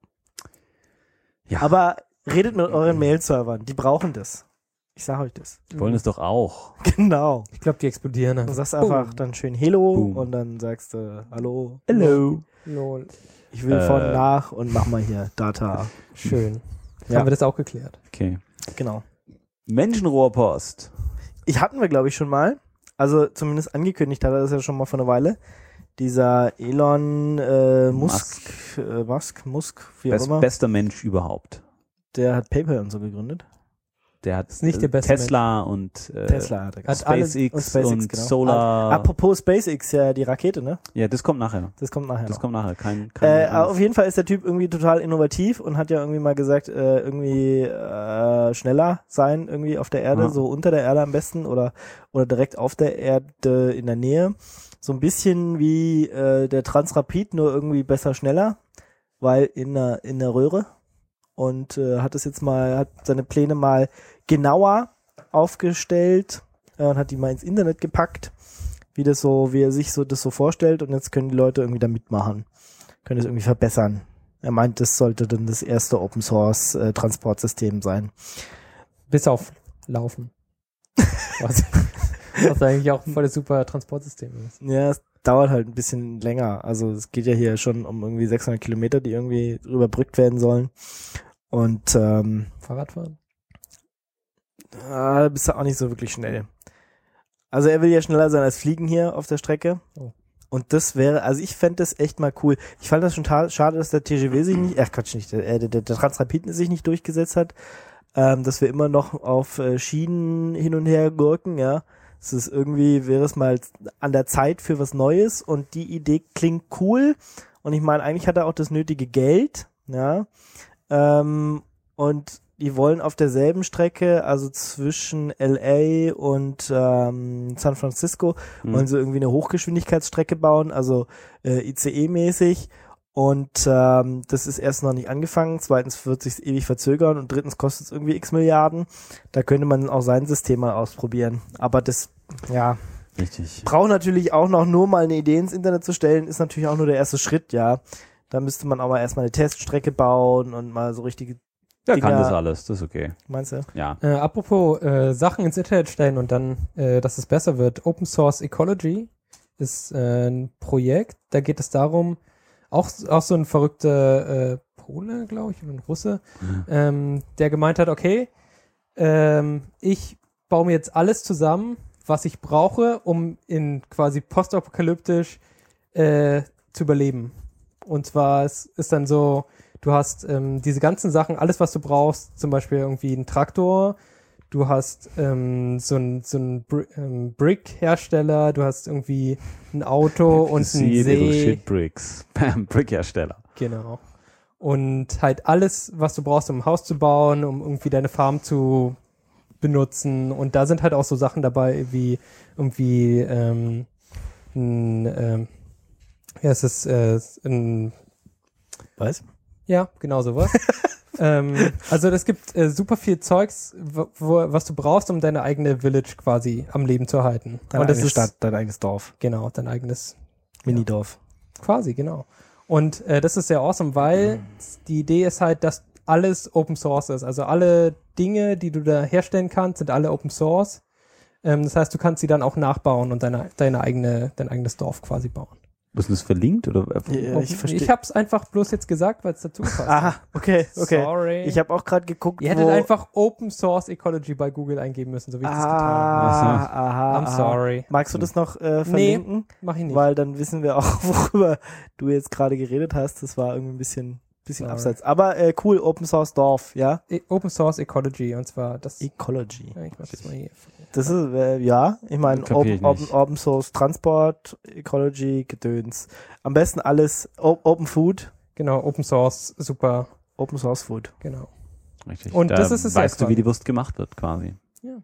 Ja. Aber redet mit euren Mail-Servern, die brauchen das. Ich sag euch das. Die wollen es doch auch. Genau. Ich glaube, die explodieren Du dann. sagst einfach dann schön Hello Boom. und dann sagst du Hallo. Hello. Lol. Ich will von Äh. nach und mach mal hier Data. Schön. Ja. Haben wir das auch geklärt. Okay. Genau. Menschenrohrpost. Ich hatten wir, glaube ich, schon mal. Also zumindest angekündigt hat er das ja schon mal vor einer Weile. Dieser Elon äh, Musk, Musk. Äh, Musk, Musk, wie auch Best, immer, bester Mensch überhaupt. der hat PayPal und so gegründet. Der hat Ist nicht der äh, beste Tesla und äh, Tesla hat er Hat alle- SpaceX und, und SpaceX, genau. Solar. Apropos SpaceX, ja, die Rakete, ne? Ja, das kommt nachher. Das kommt nachher Das noch. kommt nachher. Kein, kein Äh, auf jeden Fall ist der Typ irgendwie total innovativ und hat ja irgendwie mal gesagt, äh, irgendwie äh, schneller sein irgendwie auf der Erde, Aha. so unter der Erde am besten oder oder direkt auf der Erde in der Nähe. So ein bisschen wie äh, der Transrapid, nur irgendwie besser schneller, weil in der in der Röhre. Und äh, hat es jetzt mal, hat seine Pläne mal genauer aufgestellt äh, und hat die mal ins Internet gepackt, wie das so, wie er sich so das so vorstellt, und jetzt können die Leute irgendwie da mitmachen, können es irgendwie verbessern. Er meint, das sollte dann das erste Open Source äh, Transportsystem sein. Bis auf Laufen. Was, was eigentlich auch voll das super Transportsystem ist. Ja, es dauert halt ein bisschen länger. Also es geht ja hier schon um irgendwie sechshundert Kilometer, die irgendwie überbrückt werden sollen. Und ähm, Fahrradfahren? ah, bist du auch nicht so wirklich schnell. Also er will ja schneller sein als Fliegen hier auf der Strecke. Oh. Und das wäre, also ich fände das echt mal cool. Ich fand das schon ta- schade, dass der T G W sich nicht, ach Quatsch nicht, der, der, der Transrapid sich nicht durchgesetzt hat, ähm, dass wir immer noch auf äh, Schienen hin und her gurken, ja. Es ist irgendwie, wäre es mal an der Zeit für was Neues, und die Idee klingt cool. Und ich meine, eigentlich hat er auch das nötige Geld, ja. Ähm, und die wollen auf derselben Strecke, also zwischen L A und ähm, San Francisco, Mhm. wollen sie irgendwie eine Hochgeschwindigkeitsstrecke bauen, also äh, I C E-mäßig. Und ähm, das ist erst noch nicht angefangen. Zweitens wird sich ewig verzögern und drittens kostet es irgendwie x Milliarden. Da könnte man auch sein System mal ausprobieren. Aber das, ja, Richtig. braucht natürlich auch noch nur mal eine Idee ins Internet zu stellen, ist natürlich auch nur der erste Schritt, ja. Da müsste man auch mal erstmal eine Teststrecke bauen und mal so richtige, Ja, kann Dinger- das alles. Das ist okay. meinst du? Ja. Äh, apropos äh, Sachen ins Internet stellen und dann, äh, dass es besser wird. Open Source Ecology ist äh, ein Projekt. Da geht es darum, auch, auch so ein verrückter äh, Pole, glaube ich, oder ein Russe, Mhm. ähm, der gemeint hat, okay, ähm, ich baue mir jetzt alles zusammen, was ich brauche, um in quasi postapokalyptisch äh, zu überleben. Und zwar es ist dann so, du hast ähm, diese ganzen Sachen, alles was du brauchst, zum Beispiel irgendwie einen Traktor, du hast ähm, so ein, so ein Br ähm, Brick-Hersteller, du hast irgendwie ein Auto und See, einen little See. shit bricks. Bam, Brickhersteller. Genau. Und halt alles, was du brauchst, um ein Haus zu bauen, um irgendwie deine Farm zu benutzen. Und da sind halt auch so Sachen dabei, wie irgendwie ähm, ein, ähm, ja, es ist äh, ein, Was? ja, genau sowas. ähm, also es gibt äh, super viel Zeugs, wo, wo, was du brauchst, um deine eigene Village quasi am Leben zu halten. Deine Und das eigene ist Stadt, dein eigenes Dorf. genau dein eigenes Minidorf. Quasi, genau. Und äh, das ist sehr awesome, weil die Idee ist halt, dass alles Open Source ist. Also alle Dinge, die du da herstellen kannst, sind alle Open Source. Ähm, das heißt, du kannst sie dann auch nachbauen und deine, deine eigene, dein eigenes Dorf quasi bauen. Ist das verlinkt? Oder? Ja, ich verstehe. Ich hab's einfach bloß jetzt gesagt, weil es dazu passt. Aha, okay, okay. Sorry. Ich habe auch gerade geguckt, Ihr hättet wo... einfach Open Source Ecology bei Google eingeben müssen, so wie ich das getan habe. Ah, aha, I'm aha. sorry. Magst du das noch äh, verlinken? Mach ich nicht. Weil dann wissen wir auch, worüber du jetzt gerade geredet hast. Das war irgendwie ein bisschen bisschen Sorry. abseits. Aber äh, cool, Open Source Dorf, ja? E- Open Source Ecology und zwar das. Ecology. Ja, ich mach das mal hier. Das ist, äh, ja, ich meine, Kapier Open, ich Open, nicht. Open Source Transport, Ecology, Gedöns. Am besten alles o Open Food, Genau, Open Source, super, Open Source Food. genau. Richtig. Und da das ist es ja weißt du, wie quasi. die Wurst gemacht wird, quasi.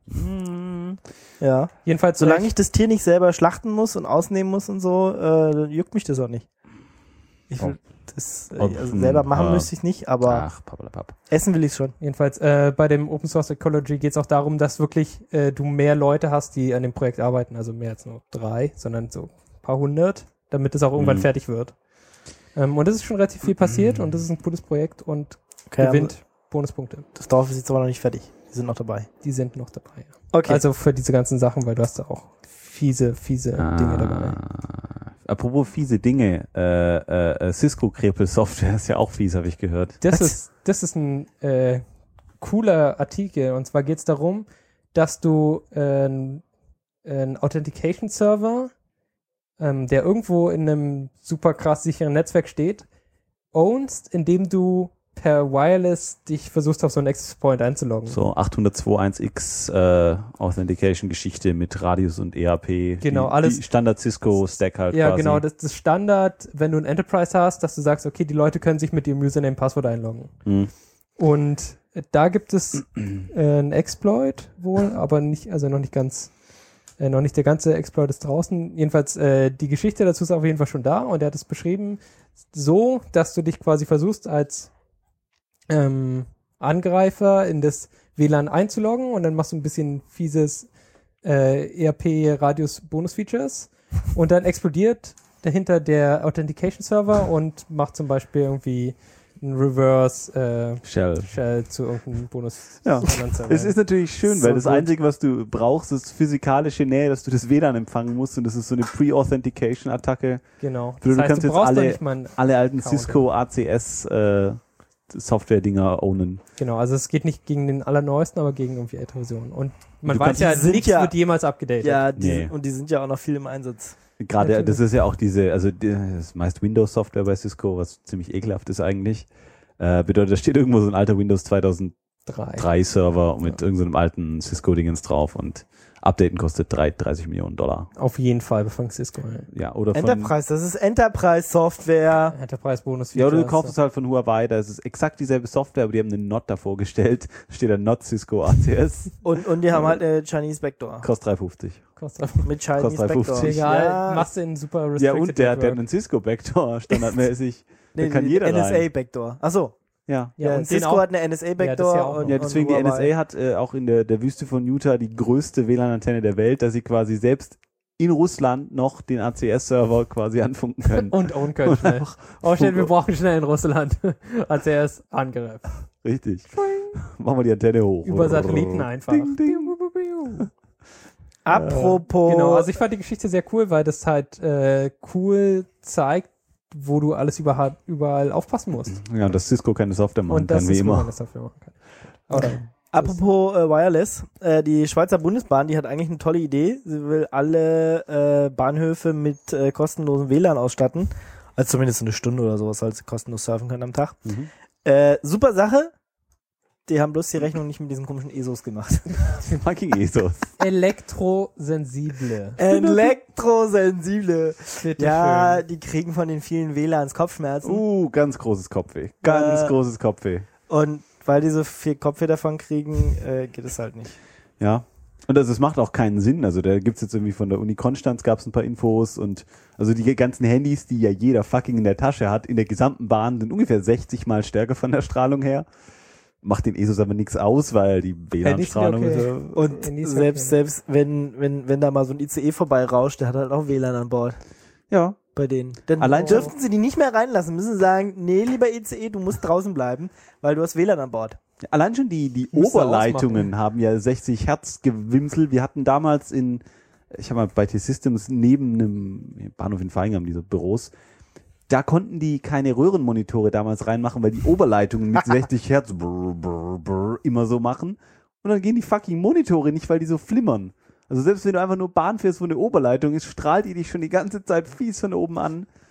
Ja. Jedenfalls, Solange äh, ich das Tier nicht selber schlachten muss und ausnehmen muss und so, äh, juckt mich das auch nicht. Ich will das, äh, Oh, also hm, selber machen äh, müsste ich nicht, aber Ach, pappalapapp. essen will ich schon. Jedenfalls, äh, bei dem Open Source Ecology geht es auch darum, dass wirklich äh, du mehr Leute hast, die an dem Projekt arbeiten, also mehr als nur drei, sondern so ein paar hundert, damit es auch irgendwann Mhm. fertig wird. Ähm, und es ist schon relativ viel passiert und das ist ein cooles Projekt und Okay, gewinnt Bonuspunkte. Das Dorf ist jetzt aber noch nicht fertig. Die sind noch dabei. Die sind noch dabei. Ja. Okay. Also für diese ganzen Sachen, weil du hast da auch fiese, fiese Dinge dabei. Ah, apropos fiese Dinge, äh, äh, äh, Cisco-Krepel-Software ist ja auch fies, habe ich gehört. Das Was? ist, das ist ein äh, cooler Artikel und zwar geht es darum, dass du äh, einen Authentication-Server, ähm, der irgendwo in einem super krass sicheren Netzwerk steht, ownst, indem du per Wireless dich versuchst, auf so einen Access Point einzuloggen. So achthundertzweiundundzwanzig x äh, Authentication-Geschichte mit Radius und E A P. Genau, die, alles- Die Standard-Cisco-Stack halt Ja, quasi. genau, das, das Standard, wenn du ein Enterprise hast, dass du sagst, okay, die Leute können sich mit ihrem Username und Passwort einloggen. Hm. Und äh, da gibt es äh, einen Exploit wohl, aber nicht, also noch nicht ganz, äh, noch nicht der ganze Exploit ist draußen. Jedenfalls, äh, die Geschichte dazu ist auf jeden Fall schon da und er hat es beschrieben so, dass du dich quasi versuchst, als ähm, Angreifer in das W L A N einzuloggen und dann machst du ein bisschen fieses äh, E R P-Radius-Bonus-Features und dann explodiert dahinter der Authentication-Server und macht zum Beispiel irgendwie ein Reverse äh, Shell. Shell zu irgendeinem Bonus. Ja. Server. Es ist natürlich schön, So weil das gut. Einzige, was du brauchst, ist physikalische Nähe, dass du das W L A N empfangen musst und das ist so eine Pre-Authentication-Attacke. Genau. Du Das heißt, kannst du jetzt brauchst doch alle- nicht mal einen, Alle alten Counter. Cisco A C S äh, Software-Dinger ownen. genau, also es geht nicht gegen den allerneuesten, aber gegen irgendwie ältere Versionen. Und man Du weiß kannst- ja, die sind nichts ja- wird jemals abgedatet. Ja, die Nee. sind, und die sind ja auch noch viel im Einsatz. Gerade, Natürlich. das ist ja auch diese, also die, das ist meist Windows-Software bei Cisco, was ziemlich ekelhaft ist eigentlich. Äh, bedeutet, da steht irgendwo so ein alter Windows zweitausenddrei Drei. Server mit irgendeinem alten Cisco-Dingens drauf und Updaten kostet dreißig Millionen Dollar. Auf jeden Fall von Cisco. Ja. Ja, oder von, Enterprise, das ist Enterprise-Software. Enterprise Bonus. ja, oder du kaufst es halt von Huawei, da ist es exakt dieselbe Software, aber die haben einen Not davor gestellt. Steht da Not Cisco A C S, Und, und die haben halt eine Chinese Backdoor. kostet drei fünfzig. Mit Chinese Kostet drei Backdoor. fünfzig. Egal, Ja, machst du in super Ja, restricted und der hat ja Network. einen Cisco-Backdoor standardmäßig. nee, da kann die jeder N S rein. A-Backdoor. Achso. Ja. Ja, Ja, und den Cisco auch- hat eine N S Ja, das A-Backdoor. ja auch noch. und, Ja, deswegen die und N S Huawei. A hat äh, auch in der, der Wüste von Utah die größte W L A N-Antenne der Welt, dass sie quasi selbst in Russland noch den A C S-Server quasi anfunken können. Und own können schnell. einfach Oh, schnell, wir Funk- brauchen schnell in Russland. Als er es angreift. Richtig. Machen wir die Antenne hoch. Über Satelliten einfach. Ding, ding. Apropos. Genau, also ich fand die Geschichte sehr cool, weil das halt äh, cool zeigt, wo du alles überall, überall aufpassen musst. Ja, und dass Cisco keine Software machen Und das kann, wie ist, wo man immer. das dafür machen kann. Aber Apropos äh, Wireless, äh, die Schweizer Bundesbahn, die hat eigentlich eine tolle Idee. Sie will alle äh, Bahnhöfe mit äh, kostenlosem W L A N ausstatten. Also zumindest eine Stunde oder sowas, als sie kostenlos surfen können am Tag. Mhm. Äh, super Sache. Die haben bloß die Rechnung nicht mit diesen komischen E S Os gemacht. Fucking E S Os. elektrosensible. Elektrosensible. Bitte Ja, schön. die kriegen von den vielen W L A Ns Kopfschmerzen. Uh, ganz großes Kopfweh. Ganz Äh, großes Kopfweh. Und weil die so viel Kopfweh davon kriegen, äh, geht es halt nicht. Ja. Und also es macht auch keinen Sinn. Also da gibt's jetzt irgendwie von der Uni Konstanz gab's ein paar Infos und also die ganzen Handys, die ja jeder fucking in der Tasche hat, in der gesamten Bahn sind ungefähr sechzig mal stärker von der Strahlung her. Macht den E S Os aber nichts aus, weil die W L A Handys sind N-Strahlung okay. ist ja Und In die ist selbst, okay. selbst wenn, wenn, wenn da mal so ein I C E vorbeirauscht, der hat halt auch W L A N an Bord ja. bei denen. Dann Allein- dürften sie die nicht mehr reinlassen, müssen sie sagen, nee, lieber I C E, du musst draußen bleiben, weil du hast W L A N an Bord. Allein schon die, die Müsste Oberleitungen haben ja sechzig Hertz Gewimsel. Wir hatten damals in, ich habe mal bei T-Systems neben einem Bahnhof in Vaihingen haben diese Büros, da konnten die keine Röhrenmonitore damals reinmachen, weil die Oberleitungen mit sechzig Hertz brr, brr, brr, immer so machen. Und dann gehen die fucking Monitore nicht, weil die so flimmern. Also selbst wenn du einfach nur Bahn fährst, wo eine Oberleitung ist, strahlt die dich schon die ganze Zeit fies von oben an. Ja.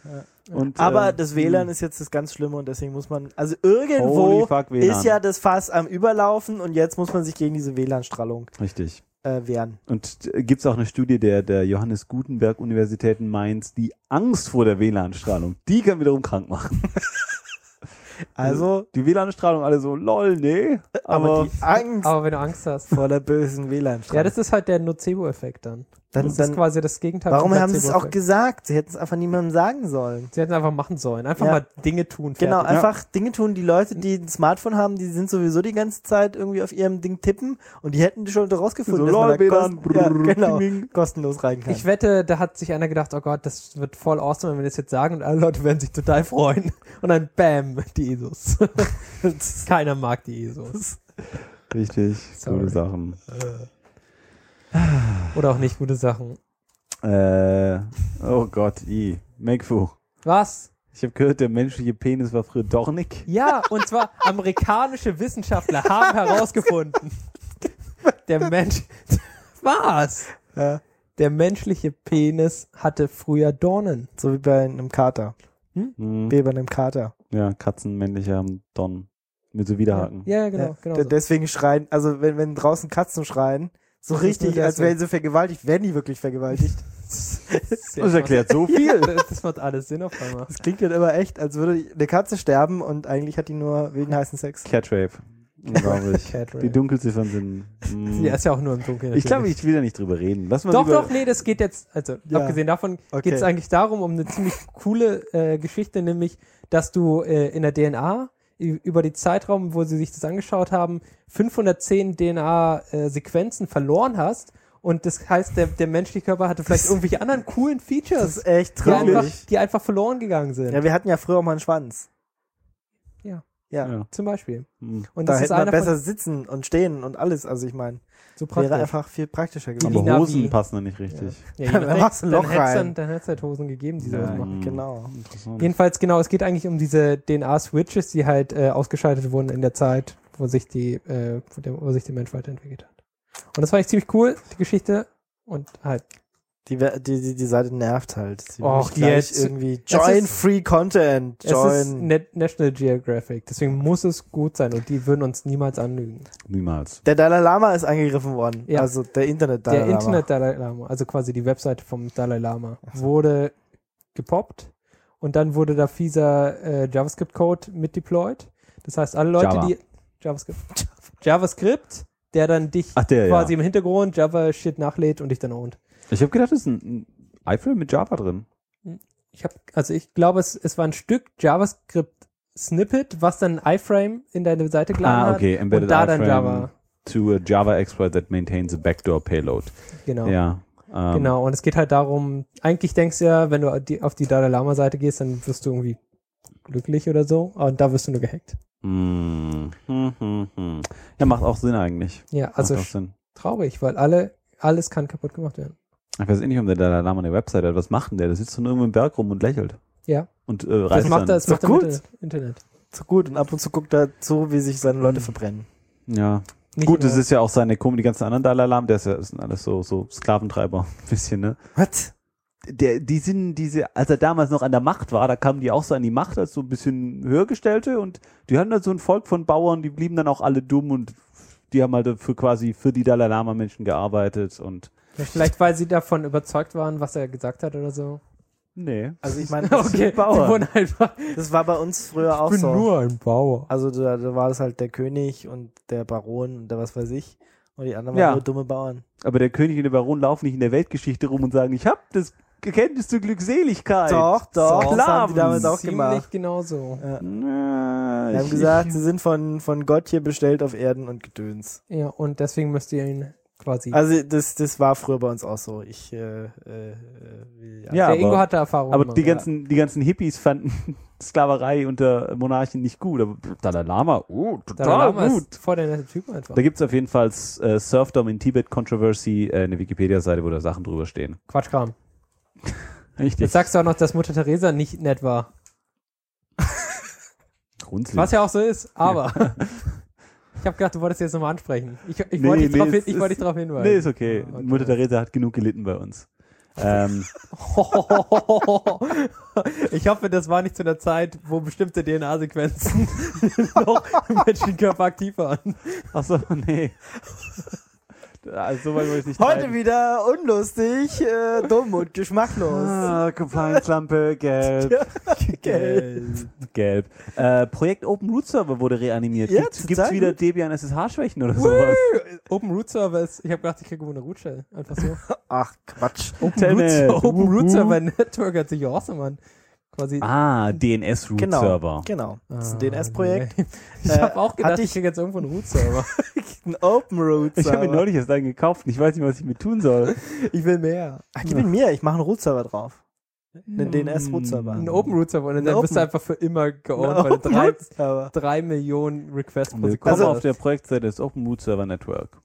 Und, Aber äh, das W L A N ist jetzt das ganz Schlimme und deswegen muss man, also irgendwo Holy fuck, W L A N. ist ja das Fass am Überlaufen und jetzt muss man sich gegen diese W L A N-Strahlung Richtig. äh, wehren. Und äh, gibt es auch eine Studie der, der Johannes Gutenberg Universität in Mainz, die Angst vor der W L A N-Strahlung, die kann wiederum krank machen. Also, Die W L A N-Strahlung alle so, lol, nee. aber, Aber, die Angst Aber wenn du Angst hast. vor der bösen W L A N-Strahlung. Ja, das ist halt der Nocebo-Effekt dann. dann, Das dann, ist quasi das Gegenteil warum vom haben sie es auch Placebo-Effekt. gesagt? Sie hätten es einfach niemandem sagen sollen. Sie hätten einfach machen sollen. Einfach Ja. mal Dinge tun. Genau, fertig. einfach Dinge tun. Die Leute, die ein Smartphone haben, die sind sowieso die ganze Zeit irgendwie auf ihrem Ding tippen und die hätten schon rausgefunden, So, dass man da lol, W L A N, kost ja, brrr, genau, ding, ding. kostenlos rein kann. Ich wette, da hat sich einer gedacht, oh Gott, das wird voll awesome, wenn wir das jetzt sagen und alle Leute werden sich total freuen. Und dann bam, die E S Os. Keiner mag die E S Os. richtig, Sorry. gute Sachen. Oder auch nicht gute Sachen. Äh, oh Gott, i. Mekfu. Was? Ich habe gehört, der menschliche Penis war früher dornig. Ja, und zwar amerikanische Wissenschaftler haben herausgefunden, der Mensch, was? Ja, Der menschliche Penis hatte früher Dornen. so wie bei einem Kater. Hm. Wie bei einem Kater. Ja, Katzen, männliche haben Dornen. Mit so Widerhaken. Ja, ja, genau, Ja, genau. d- So. Deswegen schreien, also wenn, wenn draußen Katzen schreien, so Das ist richtig, nur als deswegen. wären sie vergewaltigt, werden die wirklich vergewaltigt. Das erklärt so viel. Das macht alles Sinn auf einmal. Das klingt dann immer echt, als würde eine Katze sterben und eigentlich hat die nur wegen heißen Sex. Catrape. Unglaublich. Cat Rape. Die Dunkelziffern sind. Mm. Ja, ist ja auch nur im Dunkeln. Ich glaube, natürlich. ich will da nicht drüber reden. Lass mal Doch, lieber- doch, nee, das geht jetzt, also Ja. abgesehen davon Okay. geht es eigentlich darum, um eine ziemlich coole äh, Geschichte, nämlich, dass du äh, in der D N A ü- über die Zeitraum, wo sie sich das angeschaut haben, fünfhundertzehn D N A-Sequenzen verloren hast. Und das heißt, der, der menschliche Körper hatte vielleicht irgendwelche anderen coolen Das Features, ist echt die einfach, traurig. die einfach verloren gegangen sind. Ja, wir hatten ja früher auch mal einen Schwanz. Ja. Ja. Ja. Zum Beispiel. Hm. Und Da das ist hätte man einer besser von sitzen und stehen und alles. Also ich meine, so wäre praktisch. einfach viel praktischer Wie gewesen. die Aber Navi. Hosen passen da nicht richtig. Ja, Ja, je da nachdem, machst du ein dann Loch hätt's rein. dann, dann hätte es halt Hosen gegeben, die sowas Ja. machen. Genau. Interessant. Jedenfalls, genau, es geht eigentlich um diese D N A-Switches, die halt äh, ausgeschaltet wurden in der Zeit, wo sich die, äh, wo, der, wo sich der Mensch weiterentwickelt hat. Und das fand ich ziemlich cool, die Geschichte. Und halt, Die, we- die, die, die Seite nervt halt. Sie will Och, nicht gleich jetzt. irgendwie Es Join ist- Free Content. es ist Join. Net National Geographic, deswegen muss es gut sein und die würden uns niemals anlügen. Niemals. Der Dalai Lama ist angegriffen worden. Ja. Also der Internet Dalai Der Lama. Internet Dalai Lama, also quasi die Webseite vom Dalai Lama, wurde gepoppt und dann wurde da fieser äh, JavaScript-Code mit deployed. Das heißt, alle Leute, Java. die JavaScript, JavaScript, der dann dich Ach, der, quasi ja. im Hintergrund Java-Shit nachlädt und dich dann ownt. Ich habe gedacht, es ist ein, ein iFrame mit Java drin. Ich habe, also ich glaube, es, es war ein Stück JavaScript-Snippet, was dann ein iframe in deine Seite geladen Ah, okay. hat Embedded und da dann iframe Java. to a Java exploit that maintains a backdoor payload. Genau. Ja. Ähm, Genau, und es geht halt darum, eigentlich denkst du ja, wenn du die, auf die Dalai Lama Seite gehst, dann wirst du irgendwie glücklich oder so, aber da wirst du nur gehackt. Hm, hm, hm, hm. Ja, macht auch Sinn eigentlich. Ja, also macht auch Sinn. traurig, weil alle, alles kann kaputt gemacht werden. Ich weiß eh nicht, ob der Dalai Lama eine Website hat. Was macht denn der? Der sitzt von irgendwo im Berg rum und lächelt. Ja. Und äh, Das reißt macht dann. er, das Ist doch macht er mit gut. Internet- Internet. So gut. Und ab und zu guckt er zu, wie sich seine Leute verbrennen. Ja. Nicht Gut, das immer. ist ja auch seine Kom die ganzen anderen Dalai Lama, der ist ja, das sind alles so, so Sklaventreiber, ein bisschen, ne? Was? Der, die sind diese, als er damals noch an der Macht war, da kamen die auch so an die Macht als so ein bisschen Höhergestellte und die hatten halt so ein Volk von Bauern, die blieben dann auch alle dumm und die haben halt für quasi für die Dalai Lama Menschen gearbeitet und Ja, vielleicht, weil sie davon überzeugt waren, was er gesagt hat oder so. nee. Also ich meine, Okay, das, sie wurden einfach, das war bei uns früher auch ich bin so. nur ein Bauer. Also da, da war es halt der König und der Baron und der was weiß ich. Und die anderen Ja. waren nur dumme Bauern. Aber der König und der Baron laufen nicht in der Weltgeschichte rum und sagen, ich hab das Erkenntnis zur Glückseligkeit. Doch, doch, So, das haben die damals auch Ziemlich gemacht. genauso. Ja. Na, Die haben ich- gesagt, ich- sie sind von, von Gott hier bestellt auf Erden und Gedöns. Ja, und deswegen müsst ihr ihn quasi. Also das, das war früher bei uns auch so. Ich, äh, äh, will- Ja, der aber- Ingo hatte Erfahrung Aber gemacht. die ganzen, die ganzen Hippies fanden Sklaverei unter Monarchen nicht gut. Aber Dalai Lama, oh, Der total Lama gut. ist voll der nette Typ einfach. Da gibt es auf jeden Fall äh, Serfdom in Tibet Controversy, äh, eine Wikipedia-Seite, wo da Sachen drüber stehen. Quatschkram. Richtig. Jetzt sagst du auch noch, dass Mutter Teresa nicht nett war. Grundsätzlich. Was ja auch so ist, aber ich habe gedacht, du wolltest jetzt nochmal ansprechen. Ich, ich Nee, wollte dich nee, drauf hin, es ich ist- wollte dich darauf hinweisen. Nee, ist okay. Ah, okay. Mutter Teresa hat genug gelitten bei uns. ähm, Ich hoffe, das war nicht zu einer Zeit, wo bestimmte D N A-Sequenzen noch im menschlichen Körper aktiv waren. achso, nee. Also, so weit wollte ich nicht Heute treiben. wieder unlustig, äh, dumm und geschmacklos. Ah, Compliance-Lampe, gelb. Gelb. Gelb. Äh, Projekt Open Root Server wurde reanimiert. Ja, Gibt, zu gibt's zeigen? wieder Debian S S H-Schwächen oder sowas? Open Root Server ist, ich habe gedacht, ich kriege eine Root Shell. Einfach so. Ach, Quatsch. Open Tenet. Root, Open Wuhu. Root Server Network hat sich awesome an. Quasi. Ah, D N S Root Genau, Server. genau. Das ist ein Ah, D N S-Projekt. nee. Ich Äh, habe auch gedacht, hatte ich ich- kriege jetzt irgendwo einen Root Server. Ein Open Root Ich habe mir Server. neulich erst einen gekauft und ich weiß nicht, was ich mit tun soll. Ich will mehr. Ach, gib ihn mir, ich mache einen Root Server drauf. Einen D N S Root Server. Ein Open Root Server und dann Ein bist du Open- einfach für immer geowned, Ein weil du Open drei, Root Server. drei Millionen Requests pro Willkommen Sekunde Also- auf hast. der Projektseite des Open Root Server Network.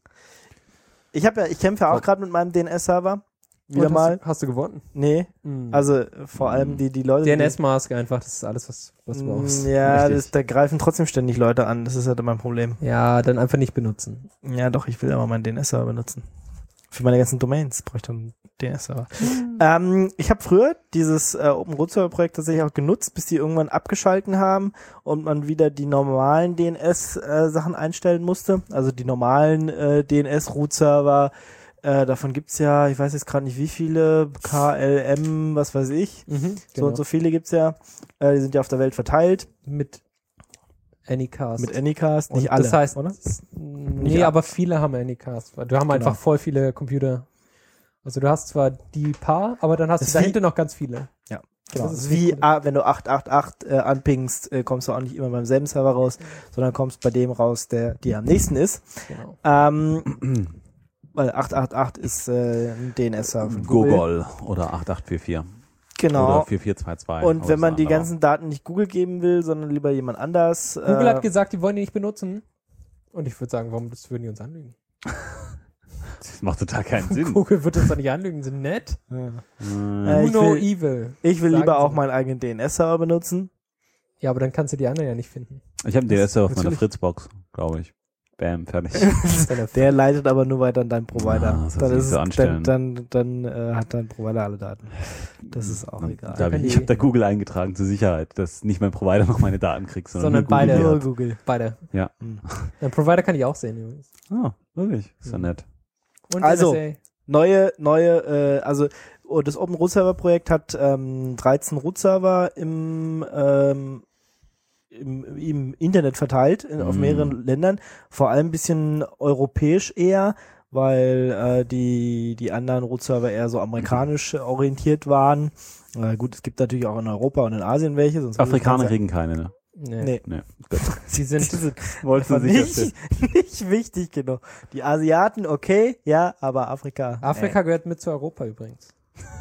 Ich habe ja, ich kämpfe ja auch gerade mit meinem D N S-Server. Wieder Und mal. Hast, hast du gewonnen? Nee, Mhm. also äh, vor allem die, die Leute. D N S-Mask einfach, das ist alles, was, was du die, brauchst. Mm, Ja, Richtig. das, da greifen trotzdem ständig Leute an. Das ist halt mein Problem. Ja, dann einfach nicht benutzen. Ja, doch, ich will aber meinen D N S-Server benutzen. Für meine ganzen Domains bräuchte ich einen D N S-Server. Mhm. ähm, ich habe früher dieses äh, Open Root Server Projekt tatsächlich auch genutzt, bis die irgendwann abgeschalten haben und man wieder die normalen D N S-Sachen einstellen musste. Also die normalen äh, D N S-Root Server. Äh, davon gibt's ja, ich weiß jetzt gerade nicht wie viele, K L M, was weiß ich. Mhm, So und so viele gibt's ja. Äh, die sind ja auf der Welt verteilt. Mit Anycast. Mit Anycast, Und nicht alle, das heißt, oder? s- nee, alle. aber viele haben Anycast. Wir haben einfach voll viele Computer. Also du hast zwar die paar, aber dann hast Das du ist wie- dahinter noch ganz viele. Genau. Das Das ist ist wie, cool. ah, wenn du acht acht acht äh, anpingst, äh, kommst du auch nicht immer beim selben Server raus, sondern kommst bei dem raus, der dir am nächsten ist. Genau. Ähm, weil acht acht acht ist äh, ein D N S-Server von Google. Gogol oder acht acht vier vier. Genau. Oder vier vier zwei zwei. Und wenn man die Anderer. ganzen Daten nicht Google geben will, sondern lieber jemand anders. Google äh, hat gesagt, die wollen die nicht benutzen. Und ich würde sagen, warum das würden die uns anlügen? Das macht total keinen Sinn. Google wird uns doch nicht anlügen, sind nett. ja. Äh, Äh, ich Uno will- evil. Ich will Sagen lieber auch sie. meinen eigenen D N S-Server benutzen. Ja, aber dann kannst du die anderen ja nicht finden. Ich habe einen D N S auf meiner Natürlich. Fritzbox, glaube ich. Bam, fertig. Der leitet aber nur weiter an deinen Provider. Ah, das dann heißt, ist nicht so es, anstellen. dann, dann, dann äh, hat dein Provider alle Daten. Das ist auch egal. Da hab ich Kann ich die- habe da Google eingetragen zur Sicherheit, dass nicht mein Provider noch meine Daten kriegt, sondern, Sondern nur Google beide. die Nur hat. Google. Beide. Ja. Hm. Dein Provider kann ich auch sehen übrigens. Ah, wirklich? Ist ja Mhm. nett. Und Also, N S A. Neue, neue, äh, also oh, das Open Root Server Projekt hat ähm, dreizehn Root Server im, ähm, im, im Internet verteilt, in, auf Mm. mehreren Ländern, vor allem ein bisschen europäisch eher, weil äh, die, die anderen Root Server eher so amerikanisch orientiert waren. Äh, gut, es gibt natürlich auch in Europa und in Asien welche. Sonst würde es Afrikaner ganz- kriegen keine, ne? Nee. Nee. Nee. Gut. Die sind, Wolltest du Einfach sicher nicht, nicht wichtig genug. Die Asiaten, okay, ja, aber Afrika. Afrika gehört mit zu Europa übrigens.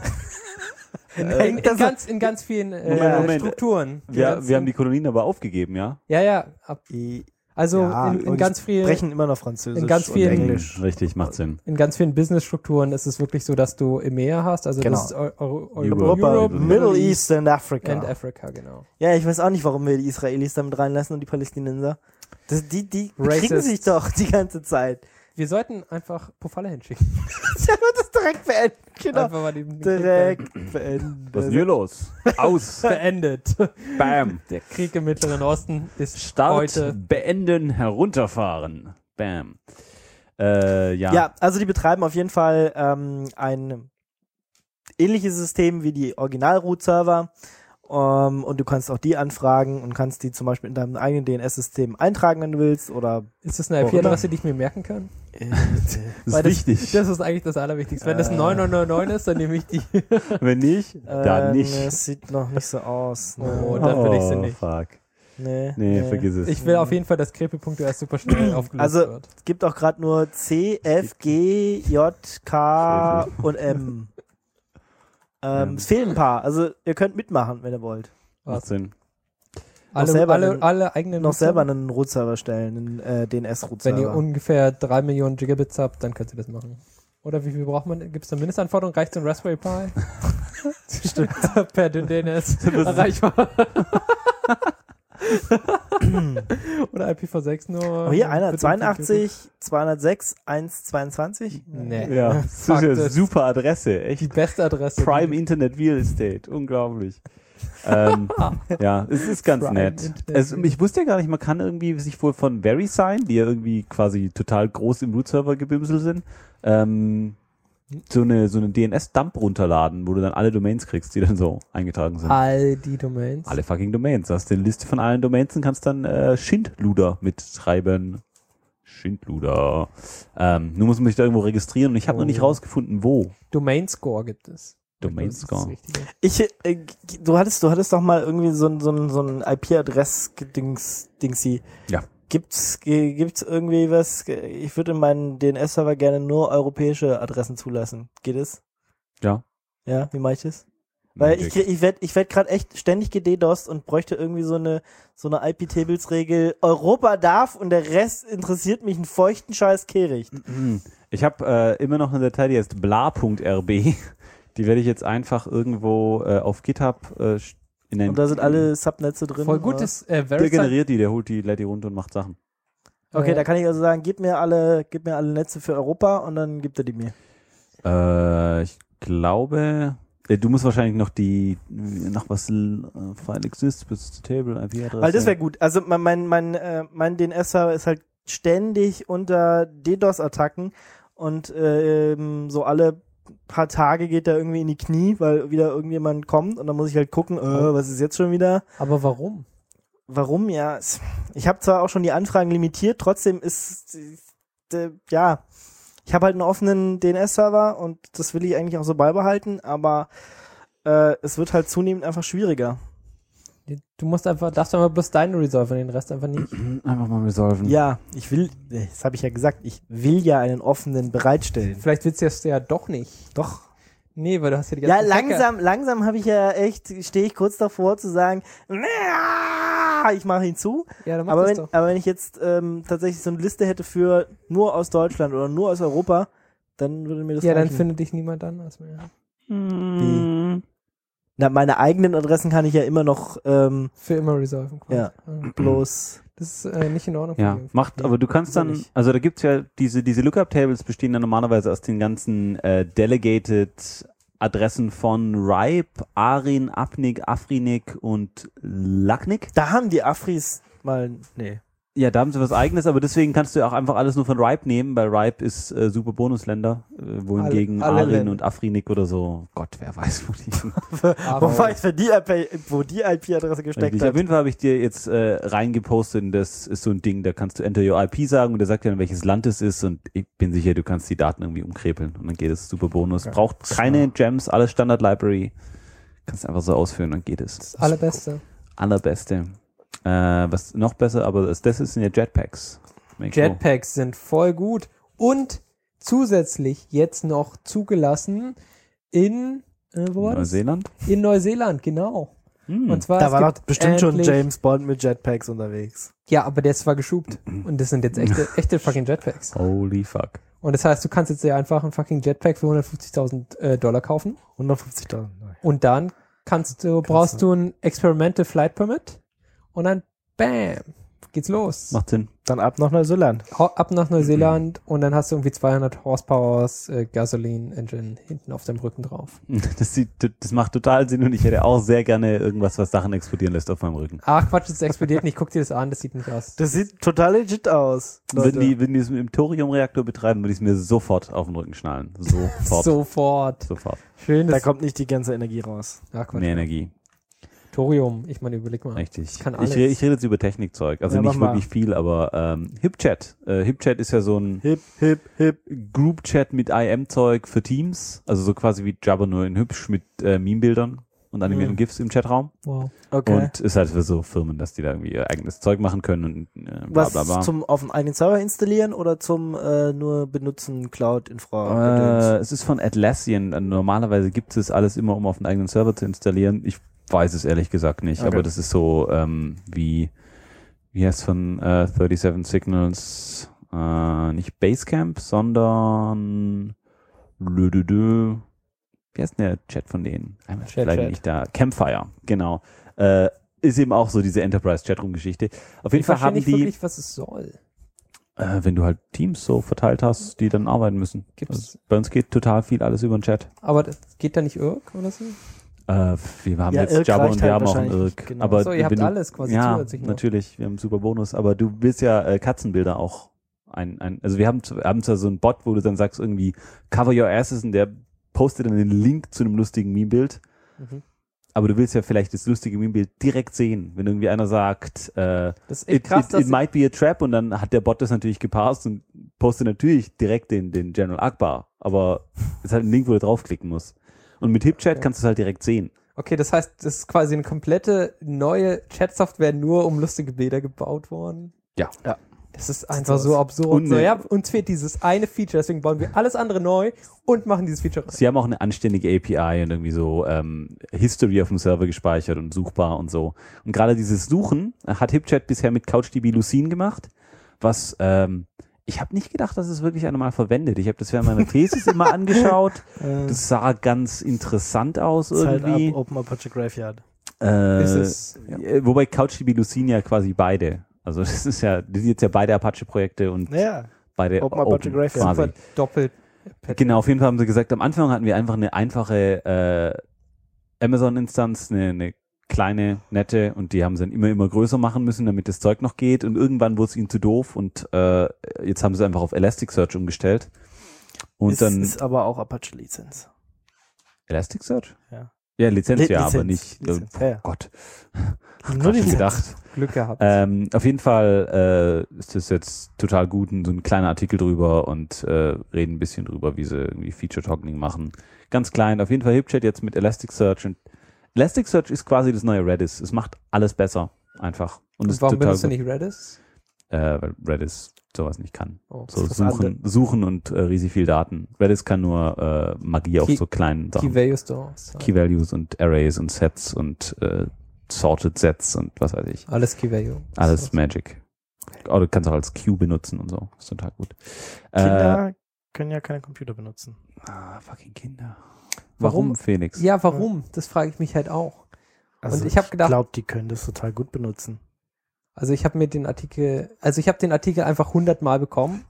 In, Äh, in, in, das- ganz, in ganz vielen äh, Moment, Moment. Strukturen. Wir, Ganz- wir haben die Kolonien aber aufgegeben, ja? Ja, ja. Ab, Nee. also Ja, in, in und ganz die vielen sprechen immer noch Französisch in ganz und vielen- Englisch. Hm, richtig, macht Sinn. in ganz vielen Business-Strukturen ist es wirklich so, dass du E M E A hast, also Genau. das ist Eu Eu Eu Europe, Europe, Middle East and Africa. and Africa, genau. Ja, ich weiß auch nicht, warum wir die Israelis damit reinlassen und die Palästinenser. Das, die die Racist. kriegen sich doch die ganze Zeit. Wir sollten einfach Pofalla hinschicken. Ja, das direkt beenden. Genau. Einfach mal den Direkt beenden. Was ist denn hier los? Aus! beendet. Bam! Der Krieg im Mittleren Osten ist Start, heute. beenden, herunterfahren. Bam. Äh, ja. Ja, also die betreiben auf jeden Fall ähm, ein ähnliches System wie die Original-Root-Server. Um, und du kannst auch die anfragen und kannst die zum Beispiel in deinem eigenen D N S-System eintragen, wenn du willst. Oder Ist das eine I P-Adresse, die ich mir merken kann? äh, Das ist Weil das, wichtig. Das ist eigentlich das Allerwichtigste. Wenn das Äh. neun neun neun neun ist, dann nehme ich die. Wenn nicht, dann äh, nicht. nee, es sieht noch nicht so aus. Ne? Oh, dann will ich sie Oh, nicht. fuck. Nee, Nee, vergiss es. Ich will auf jeden Fall, dass Crepe.os super schnell aufgelöst Also, wird. es gibt auch gerade nur C, F, G, J, K und M. Ähm, Ja. Es fehlen ein paar. Also ihr könnt mitmachen, wenn ihr wollt. Macht Sinn. Alle, selber alle, einen- alle eigenen Noch Nutzer. selber einen Root-Server stellen, einen äh, D N Wenn ihr S-Root-Server. ungefähr drei Millionen Gigabits habt, dann könnt ihr das machen. Oder wie viel braucht man? Gibt es da Mindestanforderungen? Reicht so ein Raspberry Pi? Stimmt. Per D N S erreichbar. Oder I P v sechs nur. Aber hier einer, zweiundachtzig, zweihundertsechs, eins zweiundzwanzig. Nee. Ja, das ist Fuck, eine das- super Adresse. Die Echt. beste Adresse. Prime Internet Real Estate. Unglaublich. ähm, ja, es ist ganz Prime nett. Internet. Es, ich wusste ja gar nicht, man kann irgendwie sich wohl von VeriSign, die ja irgendwie quasi total groß im Root-Server-Gebimsel sind, ähm, so eine, so eine D N S-Dump runterladen, wo du dann alle Domains kriegst, die dann so eingetragen sind. All die Domains. Alle fucking Domains. Du hast eine Liste von allen Domains und kannst dann äh, Schindluder mitschreiben. Schindluder. Ähm, nur muss man sich da irgendwo registrieren und ich habe Oh. noch nicht rausgefunden, wo. Domain Score gibt es. Domain Das ist Score. das Wichtige. Ich, äh, du hattest, du hattest doch mal irgendwie so ein, so ein, so ein I P-Adress-Dings, Dingsi. Ja. Gibt's, ge- gibt's irgendwie was? Ich würde in meinen D N S-Server gerne nur europäische Adressen zulassen. Geht es? Ja. Ja, wie mache ich das? Weil ich, krieg- ich werd, ich werd gerade echt ständig gededost und bräuchte irgendwie so eine, so eine I P-Tables-Regel. Europa darf und der Rest interessiert mich einen feuchten Scheiß Kehricht. Ich habe äh, immer noch eine Datei, die heißt bla.rb. Die werde ich jetzt einfach irgendwo äh, auf GitHub äh, in den. Und da sind alle Subnetze drin. Voll gut oder? ist äh, Der VeriSign. generiert die, der holt die, lädt die runter und macht Sachen. Okay, äh, da kann ich also sagen, gib mir alle, gib mir alle Netze für Europa und dann gibt er die mir. Äh, ich glaube, äh, du musst wahrscheinlich noch die, noch was, äh, File exists, bis zur Table, I P-Adresse. Weil das wäre gut. Also mein, mein, mein, äh, mein D N S-Server ist halt ständig unter DDoS-Attacken und ähm, so alle paar Tage geht er irgendwie in die Knie, weil wieder irgendjemand kommt und dann muss ich halt gucken, äh, was ist jetzt schon wieder? Aber warum? Warum? Ja, es- ich habe zwar auch schon die Anfragen limitiert, trotzdem ist, äh, ja, ich habe halt einen offenen D N S-Server und das will ich eigentlich auch so beibehalten, aber äh, es wird halt zunehmend einfach schwieriger. Du musst einfach, darfst einfach bloß deine resolven, den Rest einfach nicht. Einfach mal resolven. Ja, ich will, äh, das habe ich ja gesagt, ich will ja einen offenen bereitstellen. Vielleicht willst du das ja doch nicht. Doch. Nee, weil du hast ja die Ja, ganzen Hacker. langsam, langsam habe ich ja echt, stehe ich kurz davor zu sagen, "Nah, ich mache ihn zu. Ja, dann mach Aber das wenn, doch. aber wenn ich jetzt ähm, tatsächlich so eine Liste hätte für nur aus Deutschland oder nur aus Europa, dann würde mir das Ja, dann reichen. findet dich niemand anders mehr. Hm. Na, meine eigenen Adressen kann ich ja immer noch ähm, Für immer resolven. quasi. Ja. Ja. bloß. Das ist äh, nicht in Ordnung. Ja, von mir. macht, Nee, aber du kannst ist er dann, nicht. also da gibt's ja diese, diese Lookup-Tables bestehen dann normalerweise aus den ganzen äh, Delegated Adressen von Ripe, Arin, Apnik, Afrinik und Laknik. Da haben die Afris mal. Nee. Ja, da haben sie was Eigenes, aber deswegen kannst du ja auch einfach alles nur von Ripe nehmen, weil Ripe ist äh, super Bonusländer, äh, wohingegen Alle- alle Arin Länder. und Afrinik oder so, Gott, wer weiß, wo die sind. Aber- Wo war ich für die I P, wo die I P-Adresse gesteckt Richtig. hat? Auf jeden Fall habe ich dir jetzt äh, reingepostet und das ist so ein Ding, da kannst du Enter Your I P sagen und der sagt dir dann, welches Land es ist und ich bin sicher, du kannst die Daten irgendwie umkrepeln und dann geht es super Bonus. Ja, Braucht klar. keine Gems, alles Standard Library. Kannst einfach so ausführen, dann geht es. Das Allerbeste. Allerbeste. Äh, was noch besser, aber das, das ist sind ja Jetpacks. Make sure. Jetpacks sind voll gut und zusätzlich jetzt noch zugelassen in äh, wo war das? Neuseeland. In Neuseeland, genau. Hm. Und zwar Da es war doch gibt bestimmt schon endlich- James Bond mit Jetpacks unterwegs. Ja, aber der ist zwar geschubt und das sind jetzt echte, echte fucking Jetpacks. Holy fuck. Und das heißt, du kannst jetzt sehr einfach einen fucking Jetpack für hundertfünfzigtausend äh, Dollar kaufen hundertfünfzigtausend. und dann kannst du, brauchst du ein Experimental Flight Permit und dann bam, geht's los. Macht Sinn. Dann ab nach Neuseeland. Hau- Ab nach Neuseeland und dann hast du irgendwie zweihundert Horsepower äh, Gasoline Engine hinten auf dem Rücken drauf. Das, sieht, das macht total Sinn und ich hätte auch sehr gerne irgendwas, was Sachen explodieren lässt auf meinem Rücken. Ach Quatsch, das explodiert nicht. Guck dir das an, das sieht nicht aus. Das sieht total legit aus. Wenn die, wenn die es mit dem Thoriumreaktor betreiben, würde ich es mir sofort auf den Rücken schnallen. Sofort. Sofort. Sofort. Schön, Da das kommt nicht die ganze Energie raus. Ach, Quatsch. Mehr Energie. Thorium, ich meine, überleg mal. Richtig. Kann ich, alles. rede, ich rede jetzt über Technikzeug. Also Ja, nicht mach mal. wirklich viel, aber ähm, HipChat. Äh, HipChat ist ja so ein Hip, hip, hip. Group-Chat mit I M-Zeug für Teams. Also so quasi wie Jabber, nur in hübsch mit äh, Meme-Bildern und animierten Mhm. GIFs im Chatraum. Wow. Okay. Und ist halt für so Firmen, dass die da irgendwie ihr eigenes Zeug machen können und äh, bla Was bla bla. zum auf dem eigenen Server installieren oder zum äh, nur benutzen Cloud-Infra? Äh, es ist von Atlassian. Normalerweise gibt es alles immer, um auf einen eigenen Server zu installieren. Ich weiß es ehrlich gesagt nicht, Okay. aber das ist so ähm, wie, wie heißt es von äh, siebenunddreißig Signals, äh, nicht Basecamp, sondern wie heißt denn der Chat von denen? Einmal Chat, leider Chat. nicht da. Campfire, genau. Äh, ist eben auch so diese Enterprise-Chatroom-Geschichte. Auf jeden Ich Fall verstehe haben nicht die, wirklich, was es soll. äh, wenn du halt Teams so verteilt hast, die dann arbeiten müssen. Gibt's? Also bei uns geht total viel alles über den Chat. Aber das geht da nicht Irk oder so? Äh, wir haben Ja, jetzt Irk Java reicht und wir halt haben auch einen wahrscheinlich nicht, Irk. genau. Aber So, ihr habt wenn du, alles quasi ja, zusätzlich noch. natürlich, wir haben einen super Bonus. Aber du willst ja äh, Katzenbilder auch ein, ein, also wir haben, z- wir haben zwar so einen Bot, wo du dann sagst irgendwie Cover Your Asses und der postet dann den Link zu einem lustigen Meme-Bild. Mhm. Aber du willst ja vielleicht das lustige Meme-Bild direkt sehen, wenn irgendwie einer sagt, äh, Das ist echt it, krass, it, dass it might be a trap und dann hat der Bot das natürlich geparst und postet natürlich direkt den, den General Akbar. Aber es ist halt ein Link, wo du draufklicken musst. Und mit HipChat Ja. kannst du es halt direkt sehen. Okay, das heißt, das ist quasi eine komplette neue Chat-Software nur um lustige Bilder gebaut worden. Ja. Ja. Das ist einfach so absurd. Und so, ne- ja, uns fehlt dieses eine Feature, deswegen bauen wir alles andere neu und machen dieses Feature rein. Sie haben auch eine anständige A P I und irgendwie so ähm, History auf dem Server gespeichert und suchbar und so. Und gerade dieses Suchen hat HipChat bisher mit CouchDB Lucene gemacht, was ähm, ich habe nicht gedacht, dass es wirklich einer mal verwendet. Ich habe das während meiner Thesis immer angeschaut. Äh, Das sah ganz interessant aus ist halt irgendwie. ab Open Apache Graveyard. Äh, Ist es, ja. äh, Wobei CouchDB Lucene ja quasi beide. Also das ist ja, das sind jetzt ja beide Apache-Projekte und Ja, beide Open Apache Open Graveyard. quasi. Super doppelt. Genau, auf jeden Fall haben sie gesagt, am Anfang hatten wir einfach eine einfache äh, Amazon-Instanz, eine, eine kleine, nette, und die haben sie dann immer, immer größer machen müssen, damit das Zeug noch geht, und irgendwann wurde es ihnen zu doof und äh, jetzt haben sie einfach auf Elasticsearch umgestellt. Und ist, dann ist aber auch Apache-Lizenz. Elasticsearch? Ja. Ja, Lizenz Li- ja, Lizenz, aber nicht. Lizenz, oh ja, ja. Gott. Nur Grad die schon Lizenz. gedacht. Glück gehabt. Ähm, auf jeden Fall äh, ist das jetzt total gut, und so ein kleiner Artikel drüber, und äh, reden ein bisschen drüber, wie sie irgendwie Feature-Toggling machen. Ganz klein. Auf jeden Fall HipChat jetzt mit Elasticsearch, und Elasticsearch ist quasi das neue Redis. Es macht alles besser. Einfach. Und, Und es ist warum total benutzt du gut. nicht Redis? Äh, weil Redis sowas nicht kann. Oh, So ist was suchen, suchen und äh, riesig viel Daten. Redis kann nur äh, Magie auf Key- so kleinen Key Sachen. Value Stores. Key Values und Arrays und Sets und äh, Sorted Sets und was weiß ich. Alles Key Value. Alles So. Magic. Oder du kannst auch als Queue benutzen und so. Ist total gut. Äh, Kinder können ja keine Computer benutzen. ah, fucking Kinder. Warum? Warum, Phoenix? Ja, warum? Das frage ich mich halt auch. Also ich hab gedacht- glaube, die können das total gut benutzen. Also ich habe mir den Artikel, also ich habe den Artikel einfach hundertmal bekommen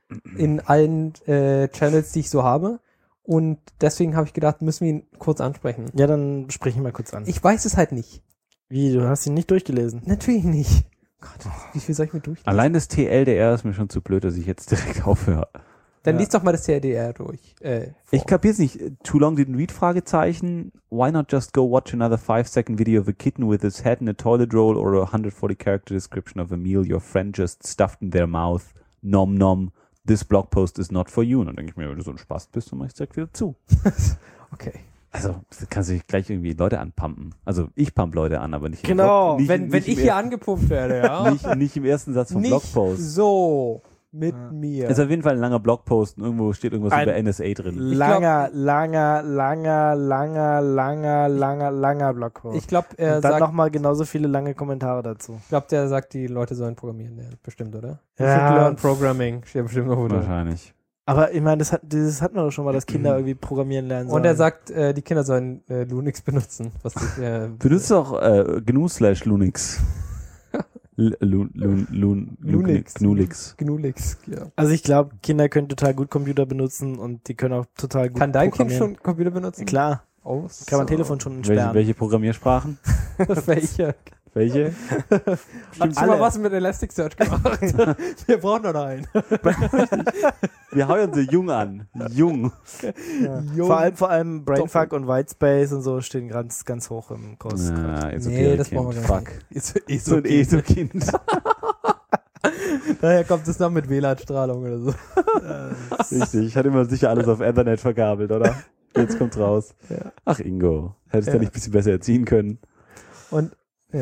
in allen äh, Channels, die ich so habe, und deswegen habe ich gedacht, müssen wir ihn kurz ansprechen. Ja, dann sprechen wir mal kurz an. Ich weiß es halt nicht. Wie, du hast ihn nicht durchgelesen? Natürlich nicht. Gott, wie viel soll ich mir durchlesen? Allein das T L D R ist mir schon zu blöd, dass ich jetzt direkt aufhöre. Dann Ja. liest doch mal das T L D R durch. Äh, vor. Ich kapier's nicht. Too long didn't read? Fragezeichen. Why not just go watch another five second video of a kitten with its head in a toilet roll or a one hundred forty character description of a meal your friend just stuffed in their mouth? Nom nom. This blog post is not for you. Und dann denke ich mir, wenn du so ein Spaß bist, dann mach ich direkt wieder zu. Okay. Also, das kannst du nicht gleich irgendwie Leute anpumpen. Also, ich pump Leute an, aber nicht im Genau. Blog, nicht, Wenn, wenn nicht im ich hier ersten- angepumpt werde, ja. nicht, nicht im ersten Satz vom Nicht Blogpost. so mit Ja. mir. Es ist auf jeden Fall ein langer Blogpost und irgendwo steht irgendwas Ein- über N S A drin. Langer, langer, langer, langer, langer, langer, langer Blogpost. ich glaube, er Und dann sagt, nochmal genauso viele lange Kommentare dazu. ich glaube, der sagt, die Leute sollen programmieren lernen. Bestimmt, oder? You Ja. should learn programming. Steht bestimmt noch unter. Wahrscheinlich. Aber ich meine, das, hat, das hatten wir doch schon mal, dass Kinder irgendwie programmieren lernen sollen. Und er sagt, äh, die Kinder sollen äh, Lunix benutzen. Was ich, äh, Benutzt auch äh, G N U slash Lunix. L- Lun, Lun, Lun, Lunix. Gnulix. Gnulix, ja. Also ich glaube, Kinder können total gut Computer benutzen und die können auch total gut Kann dein Kind programmieren. schon Computer benutzen? Klar, Oh, kann man so. Telefon schon Welche, entsperren. welche Programmiersprachen? Welche? Welche? Hast du alle. mal was mit Elasticsearch gemacht? Wir brauchen noch einen. Wir heuern sie jung an. Jung. Ja. Jung. Vor allem, vor allem Brainfuck und Whitespace und so stehen ganz, ganz hoch im Kurs. Ja, ist Nee, okay, das kind. brauchen wir gar Fuck. nicht. Ist, ist So ein okay. E S O-Kind. Daher kommt es noch mit W L A N-Strahlung oder so. Richtig. Ich hatte immer sicher alles auf Ethernet verkabelt, oder? Jetzt kommt's raus. Ja. Ach, Ingo. Hättest du Ja. nicht ein bisschen besser erziehen können. Und, ja.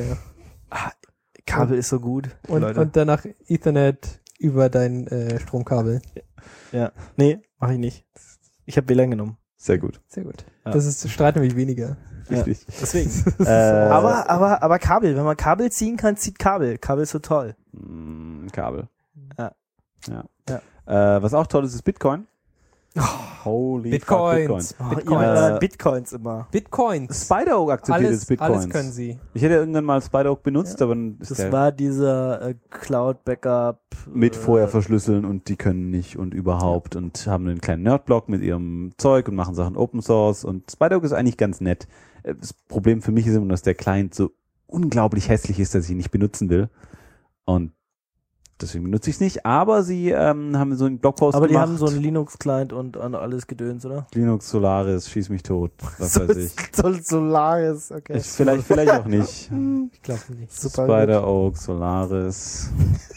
Kabel ist so gut, und, Leute. und danach Ethernet über dein äh, Stromkabel. ja. Nee, mach ich nicht. Ich habe W L A N genommen. Sehr gut. Sehr gut. Ja. Das ist Streit nämlich weniger. Richtig. Deswegen. Äh, aber, aber, aber Kabel. Wenn man Kabel ziehen kann, zieht Kabel. Kabel ist so toll. Mm, Kabel. Ja. Ja. Ja. Äh, was auch toll ist, ist Bitcoin. Holy Bitcoins. fuck, Bitcoin. Oh, Bitcoins. ihr, Äh, äh, Bitcoins immer. Bitcoins. Spider-Oak akzeptiert Alles, das Bitcoins. alles können sie. Ich hätte irgendwann mal Spider-Oak benutzt, aber dann ist Das der war dieser äh, Cloud-Backup. mit äh, vorher verschlüsseln und die können nicht und überhaupt und haben einen kleinen Nerdblock mit ihrem Zeug und machen Sachen Open Source und Spider-Oak ist eigentlich ganz nett. Äh, Das Problem für mich ist immer, dass der Client so unglaublich hässlich ist, dass ich ihn nicht benutzen will und deswegen benutze ich es nicht, aber sie ähm, haben so einen Blogpost Aber die gemacht. haben so einen Linux-Client und, und alles Gedöns, oder? Linux, Solaris, schieß mich tot, was So- weiß ich. So, Solaris, okay. ich vielleicht, vielleicht auch nicht. Ich glaube nicht. Super Spider-Oak, Solaris.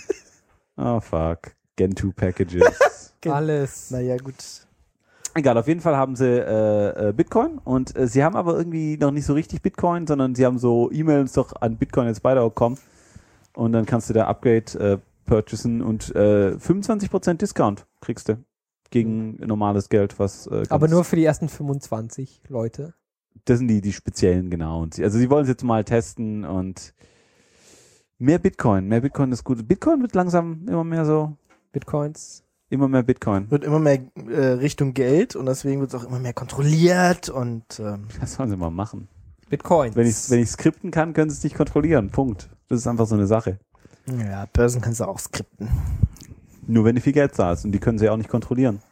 Oh fuck. Gentoo Packages. Ge- Alles. Naja, gut. Egal, auf jeden Fall haben sie äh, äh, Bitcoin und äh, sie haben aber irgendwie noch nicht so richtig Bitcoin, sondern sie haben so E-Mails doch an Bitcoin at Spider-Oak kommen und dann kannst du da Upgrade äh, purchasen und äh, fünfundzwanzig Prozent Discount kriegst du gegen normales Geld, was äh, Aber ganz- nur für die ersten fünfundzwanzig Leute. das sind die, die speziellen, genau. Und sie, also sie wollen es jetzt mal testen und mehr Bitcoin, mehr Bitcoin ist gut. Bitcoin wird langsam immer mehr so, Bitcoins. immer mehr Bitcoin. Wird immer mehr äh, Richtung Geld und deswegen wird es auch immer mehr kontrolliert und ähm, Das sollen sie mal machen. Bitcoins. Wenn ich wenn ich skripten kann, können sie es nicht kontrollieren. Punkt. Das ist einfach so eine Sache. ja, Börsen kannst du auch skripten. Nur wenn du viel Geld zahlst und die können sie auch nicht kontrollieren.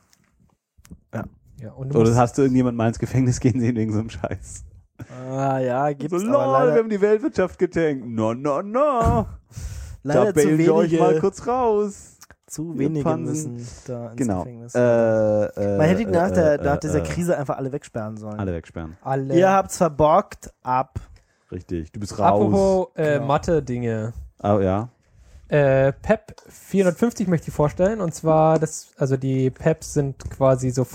ja, und du Oder musst, hast du irgendjemand mal ins Gefängnis gehen sehen wegen so einem Scheiß. Ah ja, gibt's So, aber lol, wir leider, haben die Weltwirtschaft getankt. No, no, no. leider da zu bailen wir euch mal wenige, kurz raus. zu ihr wenige Pansen. müssen da ins Genau. Gefängnis. Äh, äh, Man hätte die nach, der, äh, nach dieser äh, Krise einfach alle wegsperren sollen. alle wegsperren. alle. Ihr habt's verbockt, ab. Richtig. Du bist raus. Apropos äh, Genau. Mathe-Dinge. Ah, ja. Äh, P E P vierhundertfünfzig möchte ich vorstellen. Und zwar, das, also die P E Ps sind quasi so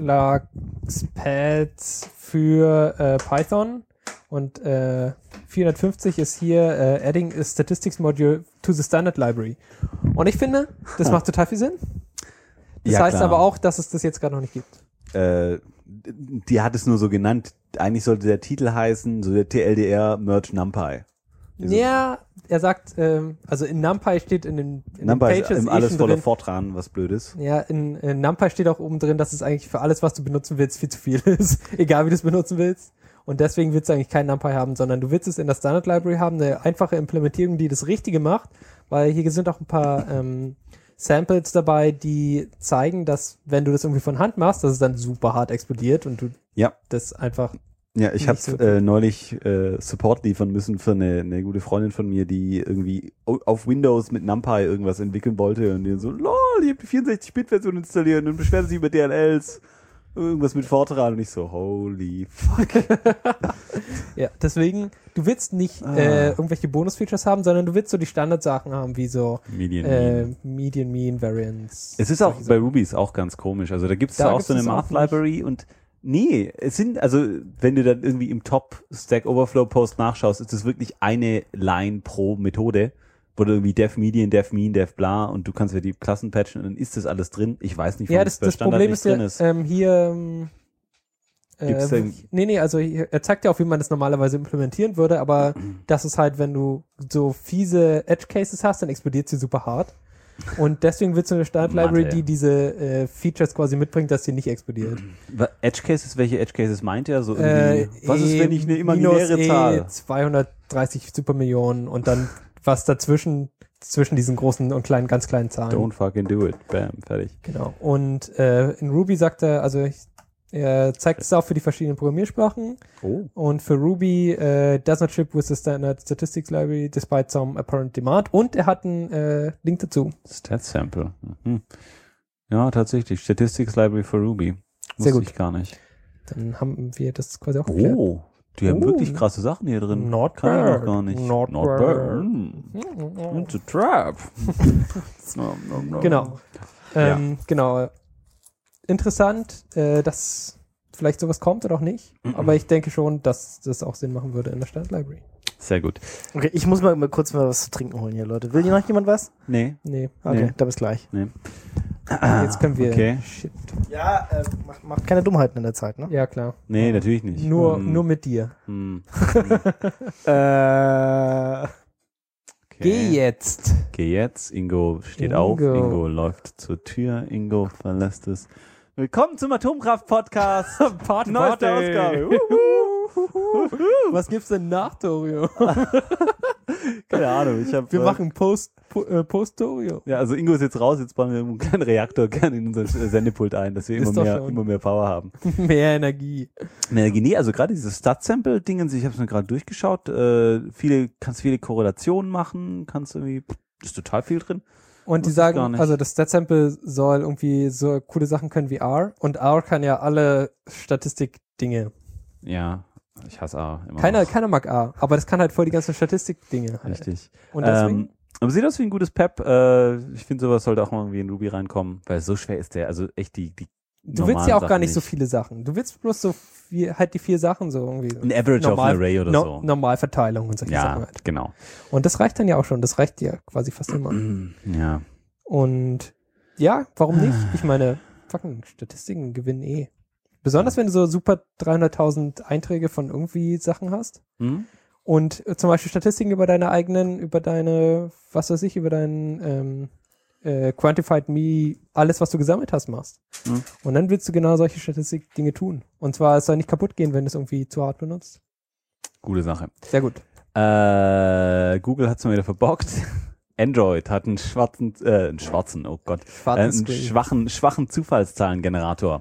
Vorschlagspads für äh, Python. Und äh, vierhundertfünfzig ist hier äh, Adding a Statistics Module to the Standard Library. Und ich finde, das macht total viel Sinn. Das Ja, heißt klar. aber auch, dass es das jetzt gerade noch nicht gibt. Äh, die hat es nur so genannt. Eigentlich sollte der Titel heißen, so der T L D R Merge NumPy. Diese- Ja, er sagt, ähm, also in NumPy steht in den, in NumPy den ist Pages im eh alles schon voller drin. Fortran, was blöd ist. Ja, in, in NumPy steht auch oben drin, dass es eigentlich für alles, was du benutzen willst, viel zu viel ist. Egal, wie du es benutzen willst. Und deswegen willst du eigentlich kein NumPy haben, sondern du willst es in der Standard Library haben, eine einfache Implementierung, die das Richtige macht, weil hier sind auch ein paar ähm, Samples dabei, die zeigen, dass wenn du das irgendwie von Hand machst, dass es dann super hart explodiert und du Ja. das einfach Ja, ich Nicht habe so äh, neulich äh, Support liefern müssen für eine, eine gute Freundin von mir, die irgendwie o- auf Windows mit NumPy irgendwas entwickeln wollte und die so, lol, ich hab die vierundsechzig Bit Version installiert und beschwert sich über D L Ls, irgendwas mit Fortran und ich so, holy fuck. Ja, deswegen, du willst nicht Ah. äh, irgendwelche Bonus-Features haben, sondern du willst so die Standardsachen haben, wie so Median äh, Mean. Median Mean Variance. Es ist auch solche bei Sachen. Ruby ist auch ganz komisch. Also da gibt's Da zwar auch gibt's so eine es auch Math Library und nee, es sind, also wenn du dann irgendwie im Top Stack Overflow Post nachschaust, ist es wirklich eine Line pro Methode, wo du irgendwie Def Median, Def Mean, Def bla und du kannst ja die Klassen patchen und dann ist das alles drin. Ich weiß nicht, Ja, warum das, es bei das Standard Problem nicht ist ja, drin ist. ähm, hier, ähm, äh, Gibt's denn- nee, nee, also hier, er zeigt ja auch, wie man das normalerweise implementieren würde, aber das ist halt, wenn du so fiese Edge Cases hast, dann explodiert sie super hart. Und deswegen willst du eine Standard Library, Mathe. die diese äh, Features quasi mitbringt, dass sie nicht explodiert. Wa- Edge Cases, welche Edge Cases meint er? So Äh, irgendwie, was ist, E wenn ich eine imaginäre minus Zahl? E zweihundertdreißig Supermillionen und dann was dazwischen, zwischen diesen großen und kleinen, ganz kleinen Zahlen. Don't fucking do it. Bam, fertig. Genau. Und äh, in Ruby sagt er, also ich, er zeigt es auch für die verschiedenen Programmiersprachen. Oh. Und für Ruby äh, does not ship with the standard statistics library despite some apparent demand. Und er hat einen äh, Link dazu. Stat Sample. Mhm. Ja, tatsächlich. Statistics Library for Ruby. Sehr Wusste gut. ich gar nicht. Dann haben wir das quasi auch geklärt. Oh, die haben Oh. wirklich krasse Sachen hier drin. Not Kann ich bad. noch gar nicht. Not Not bad. bad. Mm. It's a trap. no, no, no. Genau. Ähm, Genau. Interessant, äh, dass vielleicht sowas kommt oder auch nicht. Mhm. Aber ich denke schon, dass das auch Sinn machen würde in der Standard Library. Sehr gut. Okay, ich muss mal, mal kurz mal was zu trinken holen hier, Leute. Will hier noch jemand was? Nee. Nee. Okay, Nee. da bis gleich. Jetzt können wir. Okay. Shit. Ja, äh, macht, macht keine Dummheiten in der Zeit, ne? Ja, klar. Nee, natürlich nicht. Nur, Hm. nur mit dir. Hm. Äh, Okay. Geh jetzt. Geh jetzt. Ingo steht Ingo. auf. Ingo läuft zur Tür. Ingo verlässt das Willkommen zum Atomkraft-Podcast. Party, Neueste Party. Ausgabe. Was gibt's denn nach Torio? Keine Ahnung. Ich hab, Wir äh, machen Post, po, äh, Post-Torio. Ja, also Ingo ist jetzt raus, jetzt bauen wir einen kleinen Reaktor gerne in unser äh, Sendepult ein, dass wir immer Ist doch mehr, schon. immer mehr Power haben. Mehr Energie. Nee, nee, also gerade diese Stat-Sample-Dingens, ich habe es mir gerade durchgeschaut, äh, viele, kannst viele Korrelationen machen, kannst irgendwie, ist total viel drin. Und die Wusste ich gar sagen, nicht. also das Stat-Sample soll irgendwie so coole Sachen können wie R. Und R kann ja alle Statistik-Dinge. Ja, ich hasse A immer Keiner, noch. keiner mag R, aber das kann halt voll die ganzen Statistik-Dinge. Halt. Richtig. Und deswegen, Ähm, aber sieht aus wie ein gutes Pep. Äh, ich finde, sowas sollte auch mal irgendwie in Ruby reinkommen, weil so schwer ist der. Also echt die, die du willst ja auch normalen gar nicht so Sachen viele Sachen. Du willst bloß so viel, halt die vier Sachen so irgendwie. Ein Average auf ein Array oder no, so. Normalverteilung und solche Sachen Ja, halt. genau. Und das reicht dann ja auch schon. Das reicht ja quasi fast immer. Ja. Und ja, warum nicht? Ich meine, fucking Statistiken gewinnen eh. Besonders wenn du so super dreihunderttausend Einträge von irgendwie Sachen hast. Hm? Und äh, zum Beispiel Statistiken über deine eigenen, über deine, was weiß ich, über dein ähm, äh, Quantified Me, alles, was du gesammelt hast, machst. Mhm. Und dann willst du genau solche Statistik-Dinge tun. Und zwar, es soll nicht kaputt gehen, wenn du es irgendwie zu hart benutzt. Gute Sache. Sehr gut. Äh, Google hat es mal wieder verbockt. Android hat einen schwarzen, äh, einen schwarzen, oh Gott, äh, Schwarzen einen Screen. schwachen, schwachen Zufallszahlengenerator.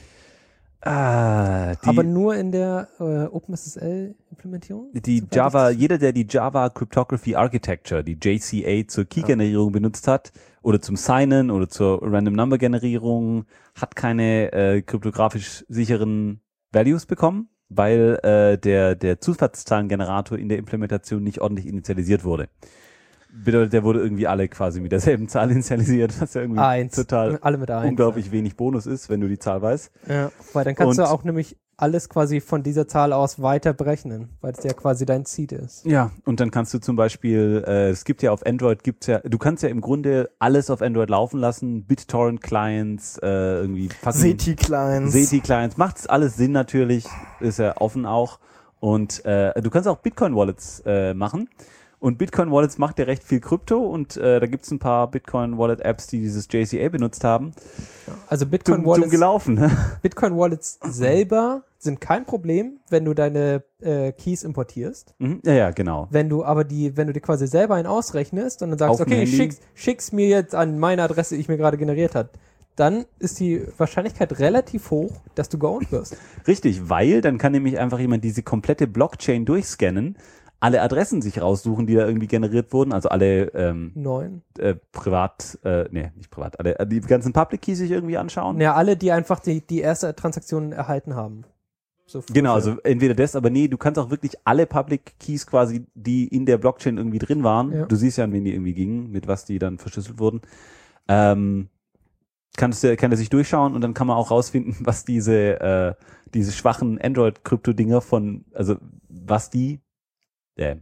Ah, die, Aber nur in der äh, OpenSSL-Implementierung? die Java, jeder, der die Java Cryptography Architecture, die J C A zur Key-Generierung benutzt hat oder zum Signen oder zur Random Number Generierung, hat keine äh, kryptografisch sicheren Values bekommen, weil äh, der der Zufallszahlengenerator in der Implementation nicht ordentlich initialisiert wurde. Bedeutet, der wurde irgendwie alle quasi mit derselben Zahl initialisiert, was ja irgendwie Eins. total Alle mit eins. unglaublich wenig Bonus ist, wenn du die Zahl weißt. Ja, weil dann kannst Und- du auch nämlich alles quasi von dieser Zahl aus weiter berechnen, weil es ja quasi dein Seed ist. Ja, und dann kannst du zum Beispiel, äh, es gibt ja auf Android, gibt's ja, du kannst ja im Grunde alles auf Android laufen lassen, BitTorrent-Clients, äh, irgendwie fucking SETI-Clients. SETI-Clients, macht alles Sinn natürlich, ist ja offen auch. Und äh, du kannst auch Bitcoin-Wallets äh, machen. Und Bitcoin-Wallets macht ja recht viel Krypto und äh, da gibt's ein paar Bitcoin-Wallet-Apps, die dieses J C A benutzt haben. Also Dumm, Bitcoin dumm Wallets, gelaufen, ne? Bitcoin Wallets selber sind kein Problem, wenn du deine äh, Keys importierst. Mhm. Ja, ja, genau. Wenn du aber die, wenn du dir quasi selber einen ausrechnest und dann sagst, Auf dem okay, Handy. schick's, schick's mir jetzt an meine Adresse, die ich mir gerade generiert habe, dann ist die Wahrscheinlichkeit relativ hoch, dass du geowned wirst. Richtig, weil dann kann nämlich einfach jemand diese komplette Blockchain durchscannen, alle Adressen sich raussuchen, die da irgendwie generiert wurden, also alle ähm, Neun. äh, privat, äh, nee, nicht privat, alle, äh, die ganzen Public Keys sich irgendwie anschauen. Ja, alle, die einfach die, die erste Transaktion erhalten haben. So Genau, also entweder das, aber nee, du kannst auch wirklich alle Public Keys quasi, die in der Blockchain irgendwie drin waren, Ja. du siehst ja, an wen die irgendwie gingen, mit was die dann verschlüsselt wurden, ähm, kannst du, kann er sich durchschauen und dann kann man auch rausfinden, was diese, äh, diese schwachen Android-Krypto-Dinger von, also was die, äh,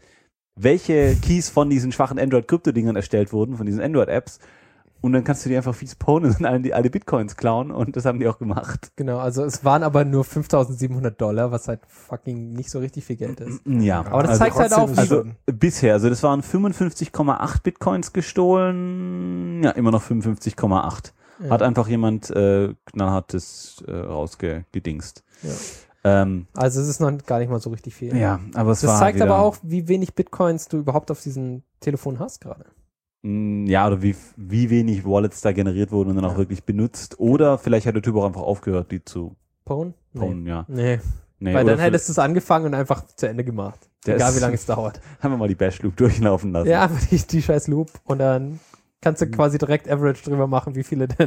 welche Keys von diesen schwachen Android-Krypto-Dingern erstellt wurden, von diesen Android-Apps. Und dann kannst du die einfach fies ponen und alle, die, alle Bitcoins klauen und das haben die auch gemacht. Genau, also es waren aber nur fünftausendsiebenhundert Dollar, was halt fucking nicht so richtig viel Geld ist. Ja. Aber das also, zeigt halt auch, wie also bisher, also das waren fünfundfünfzig Komma acht Bitcoins gestohlen, ja, immer noch fünfundfünfzig Komma acht. Ja. Hat einfach jemand äh, knallhart das äh, rausgedingst. Ja. Ähm, Also es ist noch gar nicht mal so richtig viel. ja, aber es Das war zeigt wieder, aber auch, wie wenig Bitcoins du überhaupt auf diesem Telefon hast gerade. mh, ja, oder wie, wie wenig Wallets da generiert wurden und dann auch Ja. wirklich benutzt. Oder vielleicht hat der Typ auch einfach aufgehört, die zu Pwn? Nee. ponen, ja. Nee. Nee, Weil oder dann hättest du es angefangen und einfach zu Ende gemacht. Der Egal ist- wie lange es dauert. haben wir mal die Bash-Loop durchlaufen lassen. Ja, einfach die, die scheiß Loop und dann kannst Mhm. du quasi direkt Average drüber machen, wie viele denn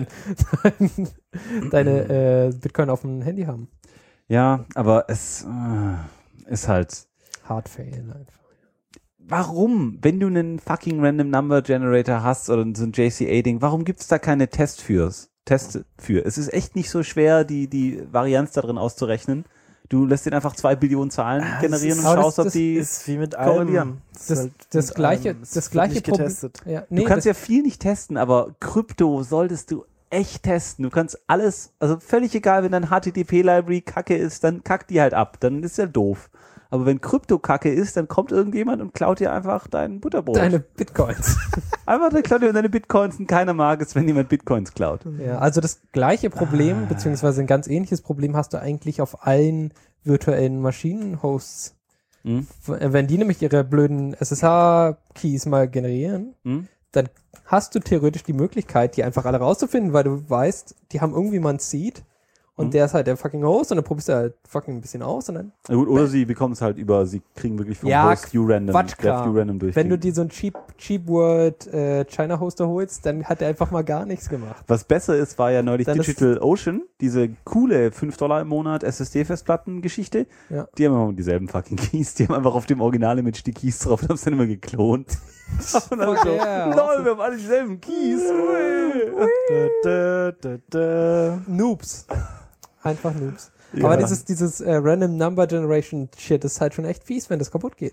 deine äh, Bitcoin auf dem Handy haben. Ja, aber es äh, ist halt. Hard fail einfach. Warum, wenn du einen fucking Random Number Generator hast oder so ein J C A-Ding, warum gibt's da keine Test fürs? Teste für? Es ist echt nicht so schwer, die, die Varianz da drin auszurechnen. Du lässt den einfach zwei Billionen Zahlen Ah, generieren das und ist- schaust, ob das die. Ist wie mit korrelieren. allem. Es ist Das, halt das mit gleiche, allem. Es das wird gleiche nicht Problem. getestet. Ja, Du nee, kannst das, ja viel nicht testen, aber Krypto solltest du echt testen. Du kannst alles, also völlig egal, wenn dein H T T P-Library kacke ist, dann kack die halt ab. Dann ist ja doof. Aber wenn Krypto-Kacke ist, dann kommt irgendjemand und klaut dir einfach dein Butterbrot. Deine Bitcoins. Einfach, der klaut dir deine Bitcoins und keiner mag es, wenn jemand Bitcoins klaut. Ja, also das gleiche Problem, Ah. beziehungsweise ein ganz ähnliches Problem hast du eigentlich auf allen virtuellen Maschinen-Hosts. Hm? Wenn die nämlich ihre blöden S S H-Keys mal generieren, Hm? dann hast du theoretisch die Möglichkeit, die einfach alle rauszufinden, weil du weißt, die haben irgendwie mal ein Seed und Mhm. der ist halt der fucking Host und dann probierst du halt fucking ein bisschen aus und dann, Na gut, oder sie bekommen es halt über, sie kriegen wirklich vom Ja, Host U-Random, Quatschkram. U-Random durch. wenn du dir so einen Cheap, Cheap Word äh, China Hoster holst, dann hat er einfach mal gar nichts gemacht. Was besser ist, war ja neulich Dann ist- Digital Ocean, diese coole fünf Dollar im Monat S S D-Festplatten-Geschichte. Ja. Die haben immer dieselben fucking Keys. Die haben einfach auf dem Original mit die Keys drauf und haben es dann immer geklont. Und dann Fuck so, yeah, lol, awesome. wir haben alle dieselben Keys. Ui. Da, da, da, da. Noobs. Einfach Noobs. Ja. Aber dieses, dieses äh, Random Number Generation Shit ist halt schon echt fies, wenn das kaputt geht.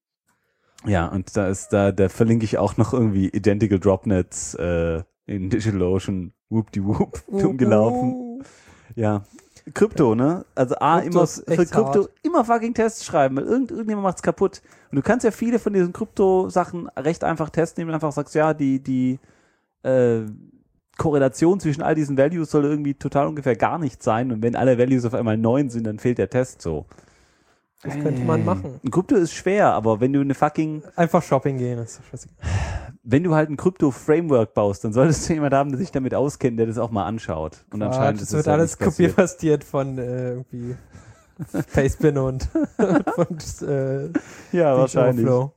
Ja, und da ist da, da verlinke ich auch noch irgendwie Identical Dropnets äh, in DigitalOcean, whoop-de-whoop, dumm gelaufen. Uh, Ja. Krypto, ne? Also A, Krypto immer ist für echt Krypto hart. immer fucking Tests schreiben, weil irgend, irgendjemand macht's kaputt. Und du kannst ja viele von diesen Krypto-Sachen recht einfach testen, indem du einfach sagst, ja, die, die äh, Korrelation zwischen all diesen Values soll irgendwie total ungefähr gar nicht sein. Und wenn alle Values auf einmal neun sind, dann fehlt der Test so. das könnte man machen. Ein Krypto ist schwer, aber wenn du eine fucking, Einfach shopping gehen, ist doch scheißegal. wenn du halt ein Krypto-Framework baust, dann solltest du jemanden haben, der sich damit auskennt, der das auch mal anschaut. Und anscheinend das ist es wird ja alles nicht passiert. kopierpastiert von äh, irgendwie Pastebin und von äh, Ja, wahrscheinlich. Overflow.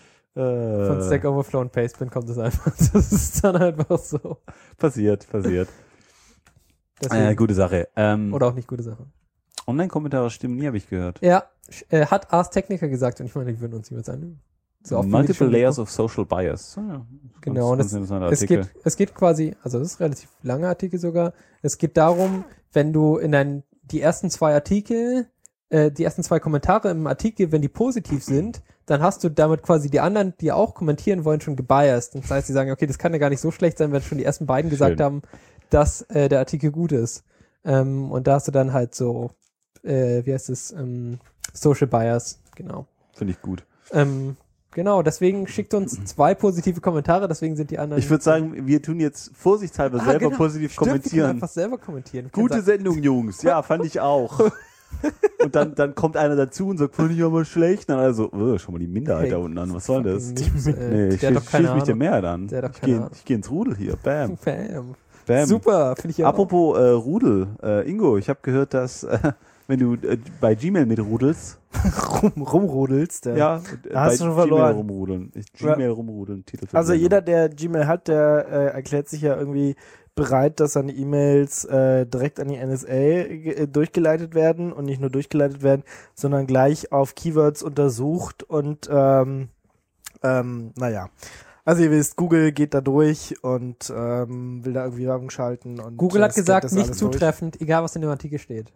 Äh, Von Stack Overflow und Pastebin kommt das einfach. Das ist dann einfach so. Passiert, passiert. Deswegen, Äh, gute Sache. Ähm, oder auch nicht gute Sache. Online-Kommentare stimmen nie, habe ich gehört. Ja, sch- äh, hat Ars Technica gesagt und ich meine, die würden uns niemals annehmen. So oft wie die Multiple schon Layers geguckt- of Social Bias. Ah, ja. Genau, und Ganz es, interessanter es, Artikel. geht, es geht quasi, also das ist ein relativ langer Artikel sogar, es geht darum, wenn du in deinen, die ersten zwei Artikel, äh, die ersten zwei Kommentare im Artikel, wenn die positiv sind, dann hast du damit quasi die anderen, die auch kommentieren wollen, schon gebiased. Das heißt, die sagen, okay, das kann ja gar nicht so schlecht sein, wenn schon die ersten beiden gesagt Schön. haben, dass äh, der Artikel gut ist. Ähm, und da hast du dann halt so, äh, wie heißt es, ähm, Social Bias, genau. Finde ich gut. Ähm, genau, deswegen schickt uns zwei positive Kommentare, deswegen sind die anderen. Ich würde sagen, wir tun jetzt vorsichtshalber Ah, selber genau. positiv Stimmt, wir können kommentieren. einfach selber kommentieren. Wir können Gute sagen, Sendung, Jungs. Ja, fand ich auch. Und dann, dann kommt einer dazu und sagt, fand ich aber schlecht. Und dann also, oh, schau mal die Minderheit Hey, da unten an. Was soll das? fucking Noobs, äh, Nee, ich der hat doch schieß keine mich der Ahnung. Mehrheit an. Der hat doch Ich keine gehe Ahnung. ich geh ins Rudel hier. Bam. Bam. Bam. Super, finde ich ja. Apropos äh, Rudel. Äh, Ingo, ich habe gehört, dass äh, wenn du äh, bei Gmail mitrudelst, Rum, rumrudelst. Ja. ja, äh, Da hast bei du schon Gmail verloren. rumrudeln. Ich, Ja. Gmail rumrudeln, Titel für Also die jeder, Sendung. der Gmail hat, der äh, erklärt sich ja irgendwie bereit, dass seine E-Mails äh, direkt an die N S A ge- äh, durchgeleitet werden und nicht nur durchgeleitet werden, sondern gleich auf Keywords untersucht und ähm, ähm, naja. Also ihr wisst, Google geht da durch und ähm, will da irgendwie Werbung schalten. Und Google äh, hat scannt gesagt, das nicht alles durch. zutreffend, egal was in dem Artikel steht.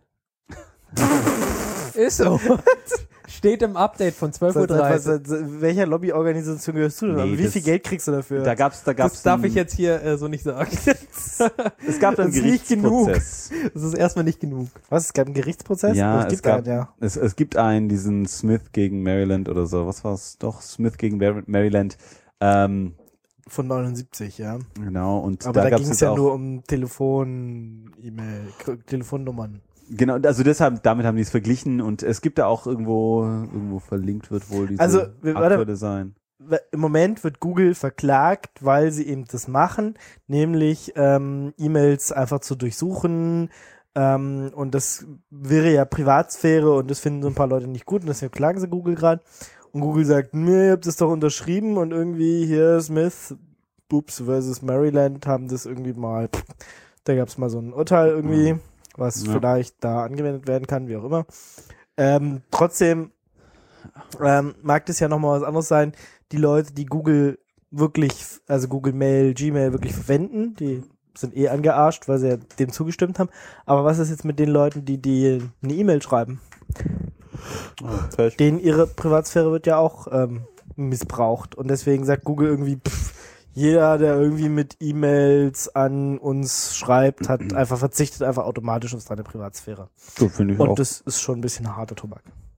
Ist so. Steht im Update von zwölf Uhr Seit, seit, dreißig. seit, seit, welcher Lobbyorganisation gehörst du denn? Nee, an? Wie das- viel Geld kriegst du dafür? Da gab's, da gab's Das darf einen- ich jetzt hier äh, so nicht sagen. Es gab einen Das ist nicht genug. Gerichtsprozess. Das ist erstmal nicht genug. Was? Es gab einen Gerichtsprozess? Ja, Oh, es es gibt gab, einen, ja. es, es gibt einen, diesen Smith gegen Maryland oder so. Was war's? Doch, Smith gegen Mar- Maryland. Ähm, Von neunundsiebzig, ja. genau, und Aber da da, gab's ging es jetzt ja auch, nur um Telefon, E-Mail, K- Telefonnummern. genau, also deshalb, damit haben die es verglichen und es gibt da auch irgendwo, irgendwo verlinkt wird wohl diese Also, wir- warte. Antwort sein. Im Moment wird Google verklagt, weil sie eben das machen, nämlich ähm, E-Mails einfach zu durchsuchen. Ähm, und das wäre ja Privatsphäre und das finden so ein paar Leute nicht gut und deswegen klagen sie Google gerade. Und Google sagt, nee, ihr habt das doch unterschrieben und irgendwie hier Smith, Boops versus Maryland haben das irgendwie mal, da gab es mal so ein Urteil irgendwie, was Ja. vielleicht da angewendet werden kann, wie auch immer. Ähm, trotzdem ähm, mag das ja nochmal was anderes sein. Die Leute, die Google wirklich, also Google Mail, Gmail wirklich verwenden, die sind eh angearscht, weil sie ja dem zugestimmt haben. Aber was ist jetzt mit den Leuten, die, die eine E-Mail schreiben? Oh, Pech. Denen ihre Privatsphäre wird ja auch ähm, missbraucht. Und deswegen sagt Google irgendwie, pff, jeder, der irgendwie mit E-Mails an uns schreibt, hat einfach verzichtet einfach automatisch auf seine Privatsphäre. So finde ich Und auch. das ist schon ein bisschen harter Tobak.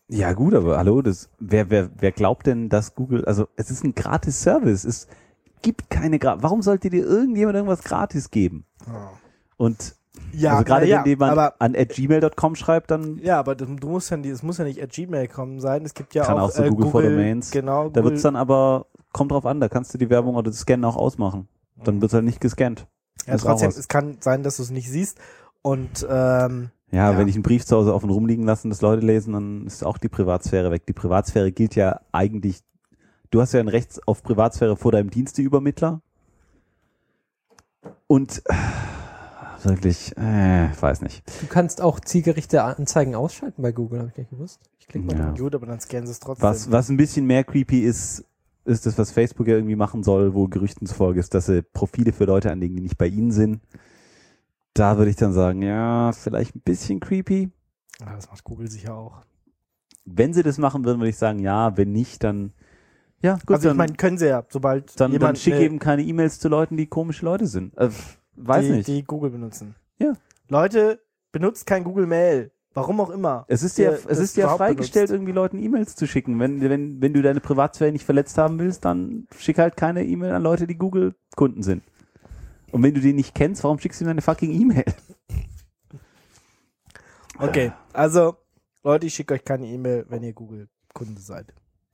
Ja gut, aber hallo, das, wer, wer, wer glaubt denn, dass Google, also es ist ein gratis Service, es gibt keine, Gra- warum sollte dir irgendjemand irgendwas gratis geben? Und Ja, also gerade na ja, wenn jemand aber- an at gmail Punkt com schreibt, dann Ja, aber du du musst ja, nicht- es muss ja nicht at Gmail kommen sein. Es gibt ja kann auch, auch so äh, Google, for Domains. Genau, Da Google, wird's dann aber, kommt drauf an, da kannst du die Werbung oder das Scannen auch ausmachen. Dann wird's halt nicht gescannt. ja, Ist auch trotzdem, was. es kann sein, dass du es nicht siehst. Und ähm, Ja, Ja. wenn ich einen Brief zu Hause offen rumliegen lasse und das Leute lesen, dann ist auch die Privatsphäre weg. Die Privatsphäre gilt ja eigentlich, du hast ja ein Recht auf Privatsphäre vor deinem Diensteübermittler. Und äh, wirklich, äh, weiß nicht. Du kannst auch zielgerichtete Anzeigen ausschalten bei Google, habe ich nicht gewusst. Ich klicke mal Ja. drauf. gut, aber dann scannen sie es trotzdem. Was, was ein bisschen mehr creepy ist, ist das, was Facebook ja irgendwie machen soll, wo Gerüchten zufolge ist, dass sie Profile für Leute anlegen, die nicht bei ihnen sind. Da würde ich dann sagen, ja, vielleicht ein bisschen creepy. Ja, das macht Google sicher auch. Wenn sie das machen würden, würde ich sagen, ja, wenn nicht, dann ja, gut, Also ich dann, meine, können sie ja, sobald dann, dann jemand schick eine- eben keine E-Mails zu Leuten, die komische Leute sind. Äh, weiß die, nicht. die Google benutzen. Ja. Leute, benutzt kein Google Mail. Warum auch immer. Es ist ja, der es das ist ja überhaupt freigestellt, benutzt. irgendwie Leuten E-Mails zu schicken. Wenn, wenn, wenn du deine Privatsphäre nicht verletzt haben willst, dann schick halt keine E-Mail an Leute, die Google-Kunden sind. Und wenn du die nicht kennst, warum schickst du ihnen eine fucking E-Mail? Okay, also Leute, ich schicke euch keine E-Mail, wenn ihr Google-Kunde seid.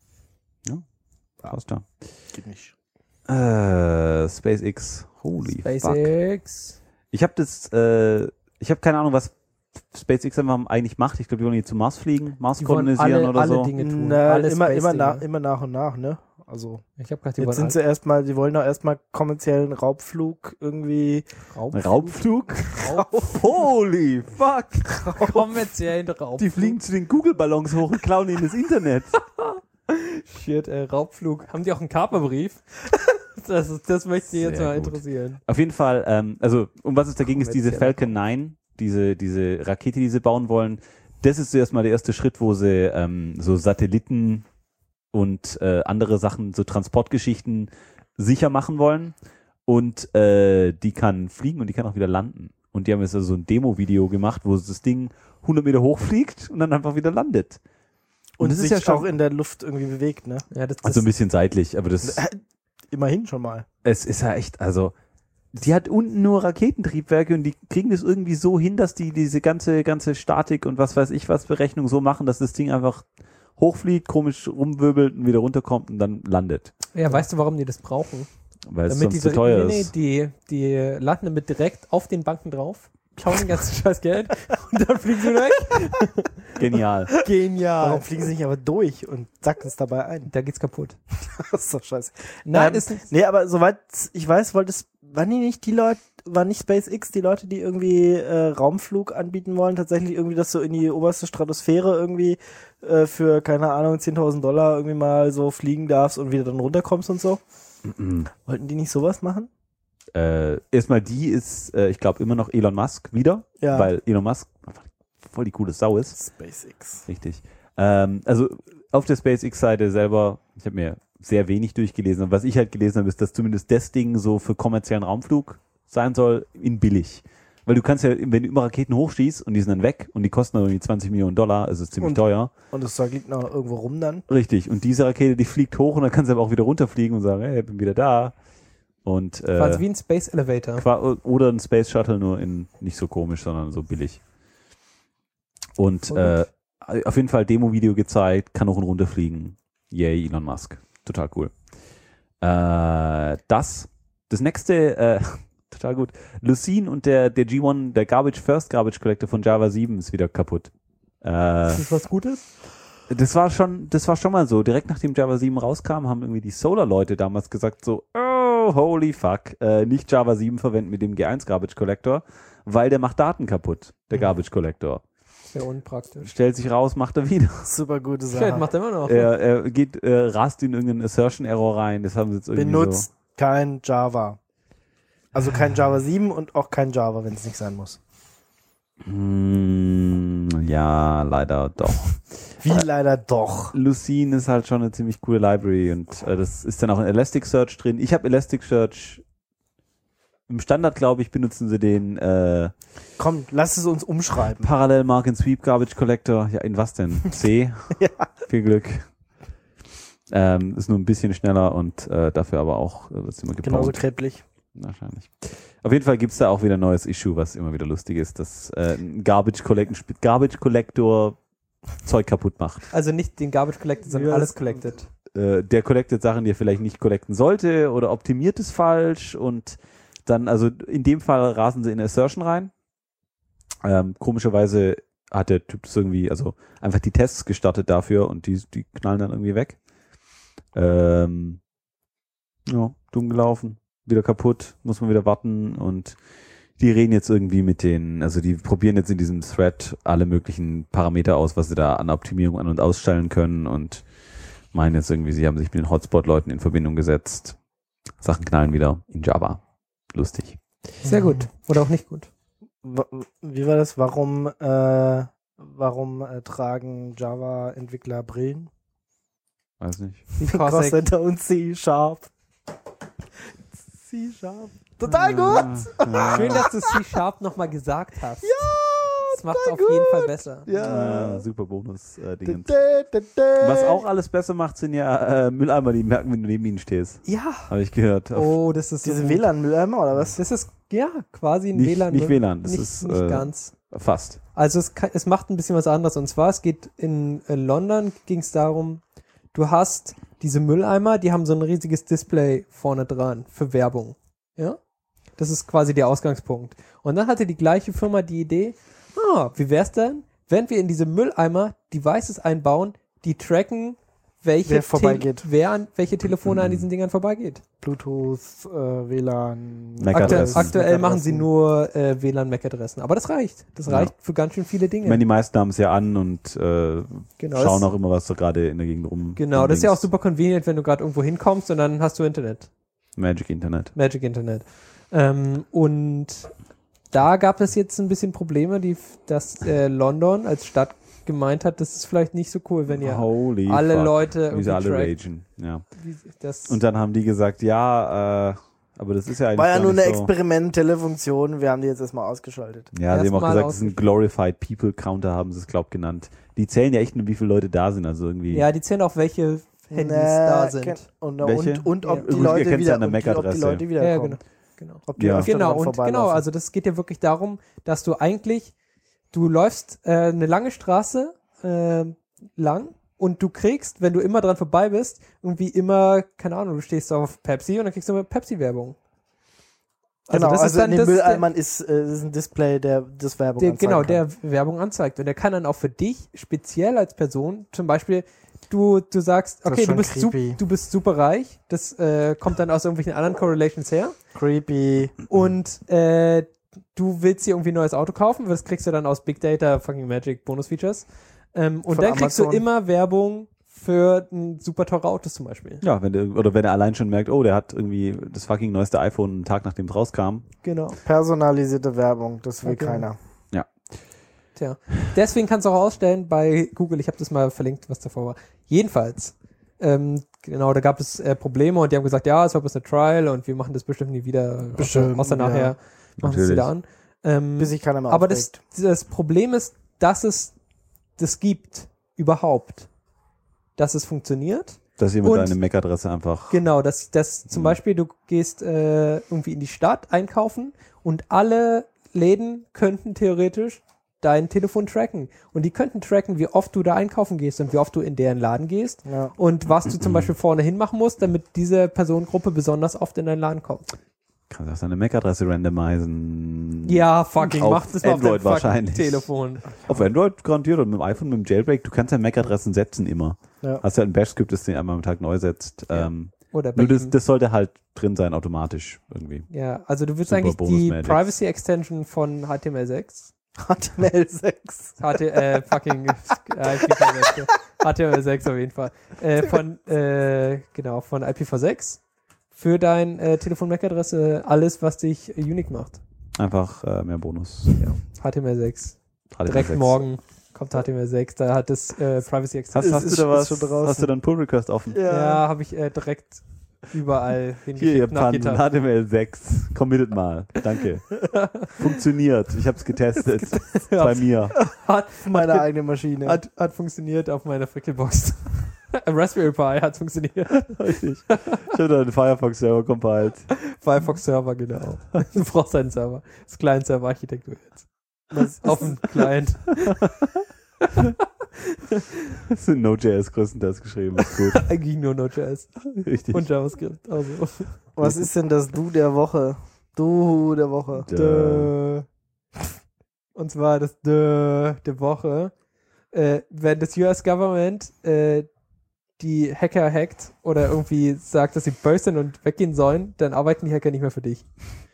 Passt da. Geht nicht. Äh, SpaceX. Holy fuck. SpaceX. Ich habe das, äh, ich habe keine Ahnung, was SpaceX einfach eigentlich macht. Ich glaube, die wollen jetzt zum Mars fliegen, Mars Die wollen kolonisieren alle, oder alle so. Dinge tun. Na, alle immer, immer, Space-Dinge. nach, immer nach und nach, ne? Also Ich habe gerade die jetzt wollen sind sie erstmal, sie wollen doch erstmal kommerziellen Raubflug irgendwie. Raubflug. Raubflug? Holy fuck. Kommerziellen Raubflug. Die fliegen zu den Google-Ballons hoch und klauen ihnen das Internet. Shit, äh, Raubflug. Haben die auch einen Kaperbrief? das, ist, das möchte ich jetzt Sehr mal gut. interessieren. Auf jeden Fall, ähm, also um was es dagegen ist, diese Kommerziell. Falcon neun, diese, diese Rakete, die sie bauen wollen, das ist zuerst mal der erste Schritt, wo sie ähm, so Satelliten und äh, andere Sachen, so Transportgeschichten sicher machen wollen. Und äh, die kann fliegen und die kann auch wieder landen. Und die haben jetzt also so ein Demo-Video gemacht, wo das Ding hundert Meter hochfliegt und dann einfach wieder landet. Und, das ist sich ja schon- auch in der Luft irgendwie bewegt, ne? Ja, das, das Also ein bisschen seitlich, aber das, Äh, Immerhin schon mal. es ist ja echt, also die hat unten nur Raketentriebwerke und die kriegen das irgendwie so hin, dass die diese ganze ganze Statik und was weiß ich was Berechnung so machen, dass das Ding einfach hochfliegt, komisch rumwirbelt und wieder runterkommt und dann landet. ja, weißt du, warum die das brauchen? Weil es Damit sonst diese, zu teuer nee, nee, ist. die, die landen damit direkt auf den Banken drauf, klauen den ganzen Scheiß Geld und dann fliegen sie weg. Genial. Genial. Warum fliegen sie nicht aber durch und sacken es dabei ein? Da geht's kaputt. Das ist doch scheiße. Nein, Ähm, ist nicht. Nee, aber soweit ich weiß, wollte es, waren die nicht die Leute, waren nicht SpaceX die Leute, die irgendwie äh, Raumflug anbieten wollen, tatsächlich irgendwie, dass du in die oberste Stratosphäre irgendwie äh, für, keine Ahnung, zehntausend Dollar irgendwie mal so fliegen darfst und wieder dann runterkommst und so? Wollten die nicht sowas machen? äh, erstmal die ist, äh, ich glaube, immer noch Elon Musk wieder, Ja. weil Elon Musk einfach voll die coole Sau ist. SpaceX. Richtig. Ähm, also auf der SpaceX-Seite selber, ich habe mir sehr wenig durchgelesen, aber was ich halt gelesen habe, ist, dass zumindest das Ding so für kommerziellen Raumflug sein soll, in billig. Weil du kannst ja, wenn du immer Raketen hochschießt und die sind dann weg und die kosten dann irgendwie zwanzig Millionen Dollar, also ist ziemlich Und- teuer. Und das Zeug liegt noch irgendwo rum dann. Richtig. Und diese Rakete, die fliegt hoch und dann kannst du aber auch wieder runterfliegen und sagen, hey, ich bin wieder da. Und Quasi äh, wie ein Space Elevator. qua- oder ein Space Shuttle, nur in nicht so komisch, sondern so billig. Und Voll äh, auf jeden Fall Demo-Video gezeigt, kann hoch und runter fliegen. Yay, Elon Musk. Total cool. Äh, das, das nächste, äh, total gut. Lucene und der, der G eins, der Garbage First Garbage Collector von Java sieben ist wieder kaputt. Äh, Ist das was Gutes? das war schon, das war schon mal so. Direkt nachdem Java sieben rauskam, haben irgendwie die Solar-Leute damals gesagt so, oh, holy fuck, äh, nicht Java sieben verwenden mit dem G eins Garbage Collector, weil der macht Daten kaputt, der Mhm. Garbage Collector. Sehr unpraktisch. Stellt sich raus, macht er wieder. Super gute Shit, Sache. macht er immer noch. Er, er geht, äh, rast in irgendeinen Assertion-Error rein. Das haben sie jetzt irgendwie Benutzt kein Java. Also kein Java sieben und auch kein Java, wenn es nicht sein muss. so. Hm, ja, leider doch. Wie leider doch. Lucene ist halt schon eine ziemlich coole Library und äh, das ist dann auch in Elasticsearch drin. Ich habe Elasticsearch im Standard, glaube ich, benutzen sie den äh, Komm, lass es uns umschreiben. Parallel Mark and Sweep Garbage Collector. Ja, in was denn? C? Ja. Viel Glück. Ähm, ist nur ein bisschen schneller und äh, dafür aber auch äh, wird's immer gebaut. Genauso kreblich. Wahrscheinlich. Auf jeden Fall gibt's da auch wieder ein neues Issue, was immer wieder lustig ist, dass äh, ein Garbage Collector, Garbage Collector Zeug kaputt macht. Also nicht den Garbage Collected, sondern Ja, alles collected. Äh, der collectet Sachen, die er vielleicht nicht collecten sollte oder optimiert es falsch und dann, also in dem Fall rasen sie in Assertion rein. Ähm, komischerweise hat der Typ das irgendwie, also einfach die Tests gestartet dafür und die, die knallen dann irgendwie weg. Ähm, ja, dumm gelaufen. Wieder kaputt, muss man wieder warten und die reden jetzt irgendwie mit den, also die probieren jetzt in diesem Thread alle möglichen Parameter aus, was sie da an Optimierung an- und ausstellen können und meinen jetzt irgendwie, sie haben sich mit den Hotspot-Leuten in Verbindung gesetzt. Sachen knallen wieder in Java. Lustig. Sehr gut. Oder auch nicht gut. Wa- Wie war das? Warum, äh, warum äh, tragen Java-Entwickler Brillen? Weiß nicht. Die Cross Cossack. Center und C-Sharp. C-Sharp. Total gut! Ja, Schön, dass du C-Sharp nochmal gesagt hast. Ja! Das macht es auf jeden Fall besser. ja. super Bonus-Dingens. Da, da, da. Was auch alles besser macht, sind ja äh, Mülleimer, die merken, wenn du neben ihnen stehst. Ja. Habe ich gehört. Auf- Oh, das ist so Diese gut. W L A N-Mülleimer oder was? Das ist, ja, quasi ein Nicht- W L A N. nicht W L A N, das nicht, ist, Nicht äh, ganz. Fast. Also es, kann, es macht ein bisschen was anderes. Und zwar, es geht in äh, London, ging es darum, du hast diese Mülleimer, die haben so ein riesiges Display vorne dran für Werbung. Ja? Das ist quasi der Ausgangspunkt. Und dann hatte die gleiche Firma die Idee, ah, wie wär's denn, wenn wir in diese Mülleimer Devices einbauen, die tracken, welche, Wer vorbeigeht. wer an, welche Telefone an diesen Dingern vorbeigeht. Bluetooth, äh, W L A N. Mac Aktu Adressen. aktuell machen sie Mac-Adressen. nur äh, W L A N-Mac-Adressen. Aber das reicht. Das Ja. reicht für ganz schön viele Dinge. Ich meine, die meisten haben es ja an und äh, Genau, schauen das- auch immer, was so gerade in der Gegend rum. Genau, das ist ja auch rumdingst. super convenient, wenn du gerade irgendwo hinkommst und dann hast du Internet. Magic Internet. Magic Internet. Ähm, und da gab es jetzt ein bisschen Probleme, die, dass äh, London als Stadt gemeint hat, das ist vielleicht nicht so cool, wenn ihr Holy alle fuck. Leute Wie sie alle trackt. ragen. Ja. Wie- Das, Und dann haben die gesagt, ja, äh, aber das ist ja eigentlich War ja gar nur nicht eine so. experimentelle Funktion. Wir haben die jetzt erstmal ausgeschaltet. Ja, sie haben auch Erstmal gesagt, das ist ein Glorified People Counter, haben sie es, glaub genannt. Die zählen ja echt nur, wie viele Leute da sind, also irgendwie. ja, die zählen auch, welche Handys Nee, da sind. kenn- Und, Welche? und, und ob Ja. die Gut, ihr Leute kennt's ja wieder, an der und die, ob die Mac-Adresse. Leute Ja, wiederkommen. genau. genau. Ob die Ja. öfter Genau, dran und genau, vorbeilaufen. also das geht ja wirklich darum, dass du eigentlich, du läufst äh, eine lange Straße äh, lang und du kriegst, wenn du immer dran vorbei bist, irgendwie immer, keine Ahnung, du stehst auf Pepsi und dann kriegst du immer Pepsi-Werbung. Genau, also, das ist dann in den das, der, Mülleimern ist, äh, ist ein Display, der das Werbung der, anzeigen genau, kann. der Werbung anzeigt. Und der kann dann auch für dich, speziell als Person, zum Beispiel, du, du sagst, Das ist okay, du schon bist, sup, creepy. du bist super reich, das äh, kommt dann aus irgendwelchen anderen Correlations her. Creepy. Und äh, du willst dir irgendwie ein neues Auto kaufen, das kriegst du dann aus Big Data fucking Magic Bonus-Features. Ähm, und Von dann kriegst Amazon. du immer Werbung für ein super teure Autos zum Beispiel. Ja, wenn der, oder wenn er allein schon merkt, oh, der hat irgendwie das fucking neueste iPhone einen Tag nachdem es rauskam. Genau. Personalisierte Werbung, das will Okay. keiner. Tja. Deswegen kannst du auch ausstellen bei Google, ich habe das mal verlinkt, was davor war. Jedenfalls, ähm, genau, da gab es äh, Probleme und die haben gesagt, ja, es war bloß eine Trial und wir machen das bestimmt nie wieder, Bestimmt, außer, außer ja. nachher machen wir es Natürlich. wieder an. Ähm, Bis sich keiner mehr aber das, aufregt. das Problem ist, dass es das gibt, überhaupt. Dass es funktioniert. Dass jemand Und- deine Mac-Adresse einfach. Genau, dass, dass zum Mhm. Beispiel du gehst äh, irgendwie in die Stadt einkaufen und alle Läden könnten theoretisch dein Telefon tracken. Und die könnten tracken, wie oft du da einkaufen gehst und wie oft du in deren Laden gehst Ja. und was du zum Beispiel vorne hin machen musst, damit diese Personengruppe besonders oft in deinen Laden kommt. Kannst du auch seine Mac-Adresse randomisen. Ja, fucking, Auf mach das mal auf dein Android fucking wahrscheinlich. Telefon. Auf Android garantiert und mit dem iPhone, mit dem Jailbreak, du kannst ja Mac-Adressen setzen immer. Ja. Hast ja ein Bash-Skript, das den einmal am Tag neu setzt. Ja. Ähm, Oder bei nur das, jedem- das sollte halt drin sein, automatisch irgendwie. Ja, also du willst Super eigentlich Bonus die Magics. Privacy Extension von H T M L sechs. H T M L sechs. H T, äh, fucking äh, I P v sechs. H T M L sechs auf jeden Fall. Äh, von, äh, genau, von I P v sechs für dein äh, Telefon-Mac-Adresse alles, was dich äh, unique macht. Einfach äh, mehr Bonus. Ja. H T M L sechs. H T M L Direkt sechs. morgen kommt H T M L sechs, da hat das äh, Privacy Hast, Extension. hast ist- du da ist was? schon draußen. Hast du dann Pull Request offen? Ja, habe ich äh, direkt überall Hier, ihr hingeschickt nach Pfannen, GitHub. H T M L sechs. Committed mal. Danke. Funktioniert. Ich habe es getestet. Bei mir. Hat, Meine hat, eigene Maschine. hat, hat funktioniert auf meiner Frickelbox. Raspberry Pi hat funktioniert. Richtig. Ich habe da den Firefox-Server compiled. Firefox Server, genau. Du brauchst einen Server. Das ist Client-Server-Architektur jetzt. Was Auf dem Client. Das sind Node.js größtenteils geschrieben. Ist gut. Eigentlich nur Node.js Richtig. und JavaScript. Also. Was ist denn das Du der Woche? Du der Woche. Dö. Und zwar das Dö der Woche. Äh, wenn das U S Government äh, die Hacker hackt oder irgendwie sagt, dass sie böse sind und weggehen sollen, dann arbeiten die Hacker nicht mehr für dich.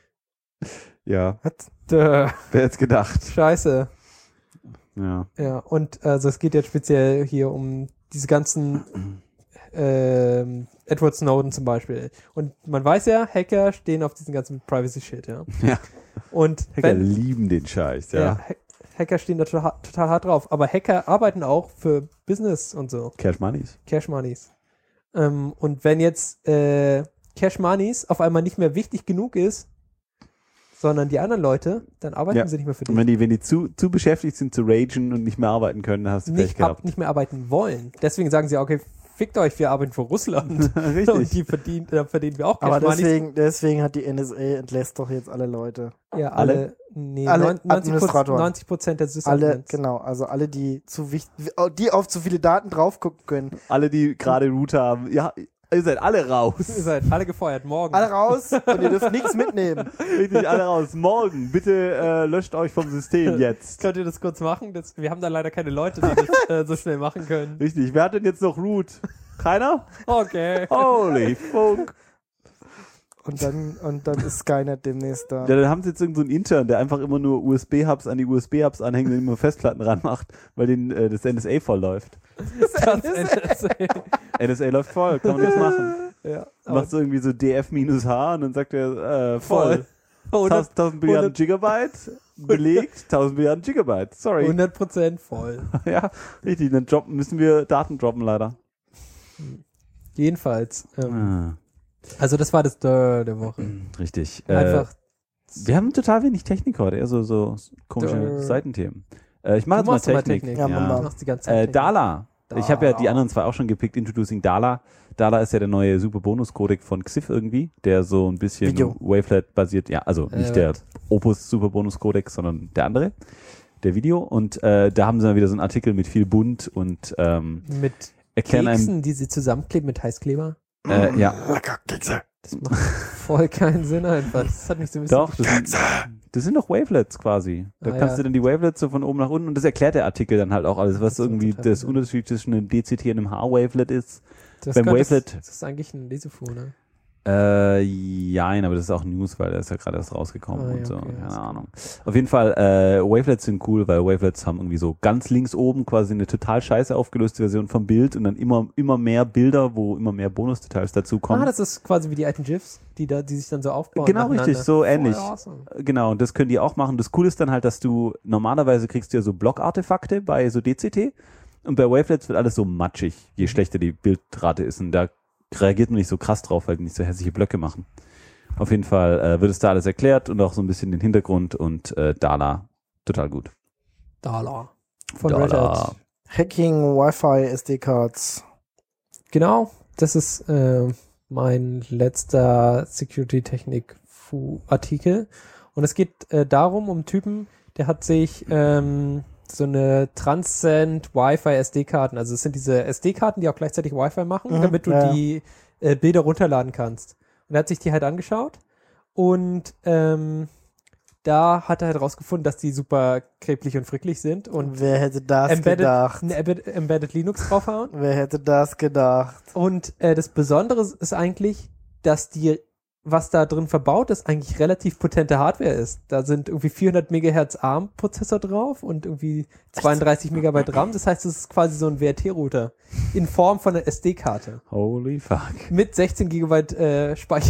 Ja. Dö. Wer hätte gedacht? Scheiße. Ja. Ja, und also es geht jetzt speziell hier um diese ganzen ähm, Edward Snowden zum Beispiel. Und man weiß ja, Hacker stehen auf diesen ganzen Privacy-Shit, ja. Ja. Und Hacker wenn, lieben den Scheiß, ja. ja, Ha- Hacker stehen da total, total hart drauf. Aber Hacker arbeiten auch für Business und so. Cash Moneys. Cash Moneys. Ähm, und wenn jetzt äh, Cash Moneys auf einmal nicht mehr wichtig genug ist, sondern die anderen Leute, dann arbeiten Ja. sie nicht mehr für dich. Und wenn die, wenn die zu, zu beschäftigt sind zu ragen und nicht mehr arbeiten können, dann hast du Pech nicht, ab, gehabt. nicht mehr arbeiten wollen. Deswegen sagen sie, okay, fickt euch, wir arbeiten für Russland. Und Richtig. die verdienen, da verdienen wir auch Cash Aber Moneys. deswegen, deswegen hat die N S A entlässt doch jetzt alle Leute. Ja, alle- alle, nee, alle neun- neunzig Prozent, Administratoren. neunzig Prozent der Alle, Sysadmins. genau, also alle, die zu wichtig, die auf zu viele Daten drauf gucken können. Alle, die gerade Root haben, ja, ihr seid alle Ihr raus. seid alle gefeuert, morgen. Alle raus und ihr dürft nichts mitnehmen. Richtig, alle raus. Morgen, bitte äh, löscht euch vom System jetzt. Könnt ihr das kurz machen? Das, wir haben da leider keine Leute, die das äh, so schnell machen können. Richtig, wer hat denn jetzt noch Root? Keiner? Okay. Holy fuck. Und dann, und dann ist Skynet demnächst da. Ja, dann haben sie jetzt irgendeinen so einen Intern, der einfach immer nur U S B-Hubs an die U S B-Hubs anhängt und immer Festplatten ranmacht, weil den, äh, das N S A voll läuft. Das N S A. N S A läuft voll, kann man nichts machen. Ja, Du machst so irgendwie so D F minus H und dann sagt er, äh, voll. voll. tausend, tausend Milliarden hundert Gigabyte belegt, tausend Milliarden Gigabyte. Sorry. hundert Prozent voll. Ja, richtig, dann droppen, müssen wir Daten droppen leider. Jedenfalls. Ähm, Ah, also das war das Dörr der Woche. richtig. Äh, Einfach. wir haben total wenig Technik heute, eher so, so komische Dörr. Seitenthemen. Äh, ich mache Du jetzt mal machst Technik. immer Technik. Ja, Ja. mach Du mal. machst die ganze Zeit Äh, Technik. Dala. Ich habe ja die Dala. anderen zwei auch schon gepickt, Introducing Dala. Dala ist ja der neue super Bonus-Codec von Xif irgendwie, der so ein bisschen Video. Wavelet basiert, ja, also nicht Äh, der Opus super Bonus-Codec, sondern der andere, der Video. Und äh, da haben sie dann wieder so einen Artikel mit viel Bunt und ähm, Mit erklären einem, Keksen, die sie zusammenkleben mit Heißkleber. äh, ja, Das macht voll keinen Sinn einfach. Das hat nicht so ein bisschen doch, das sind, das sind doch Wavelets quasi. Da Ah, kannst ja. du dann die Wavelets so von oben nach unten und das erklärt der Artikel dann halt auch alles, was Das ist irgendwie total das cool. Unterschied zwischen einem D C T und einem H-Wavelet ist. Das beim könntest- Wavelet- Das ist eigentlich ein Lesefuhr, ne? Äh, jein, aber das ist auch News, weil der ist ja gerade erst rausgekommen Ah, ja, und so, okay, keine alles klar. Ahnung. Auf jeden Fall, äh, Wavelets sind cool, weil Wavelets haben irgendwie so ganz links oben quasi eine total scheiße aufgelöste Version vom Bild und dann immer, immer mehr Bilder, wo immer mehr Bonusdetails dazu kommen. Ah, das ist quasi wie die alten GIFs, die da, die sich dann so aufbauen. Genau, nacheinander. richtig, so ähnlich. Voll awesome. Genau, und das können die auch machen. Das Coole ist dann halt, dass du normalerweise kriegst du ja so Block-Artefakte bei so D C T und bei Wavelets wird alles so matschig, je Mhm. schlechter die Bildrate ist und da reagiert man nicht so krass drauf, weil die nicht so hässliche Blöcke machen. Auf jeden Fall äh, wird es da alles erklärt und auch so ein bisschen den Hintergrund und äh, Dala total gut. Dollar. Von Red Dala. Hat. Hacking, Wi-Fi, S D-Cards. Genau, das ist äh, mein letzter Security-Technik-Artikel. Und es geht äh, darum, um einen Typen, der hat sich ähm, so eine Transcend Wi-Fi S D-Karten, also es sind diese S D-Karten, die auch gleichzeitig Wi-Fi machen, Mhm, damit du ja, ja. die äh, Bilder runterladen kannst. Und er hat sich die halt angeschaut und ähm, da hat er halt rausgefunden, dass die super klebrig und fricklich sind und Und wer hätte das embedded, gedacht? ein Embedded, Embedded Linux draufhauen. Wer hätte das gedacht? Und äh, das Besondere ist eigentlich, dass die, was da drin verbaut ist, eigentlich relativ potente Hardware ist. Da sind irgendwie vierhundert Megahertz ARM-Prozessor drauf und irgendwie zweiunddreißig Megabyte RAM. Das heißt, es ist quasi so ein W R T-Router in Form von einer S D-Karte Holy fuck. mit sechzehn Gigabyte äh, Speicher.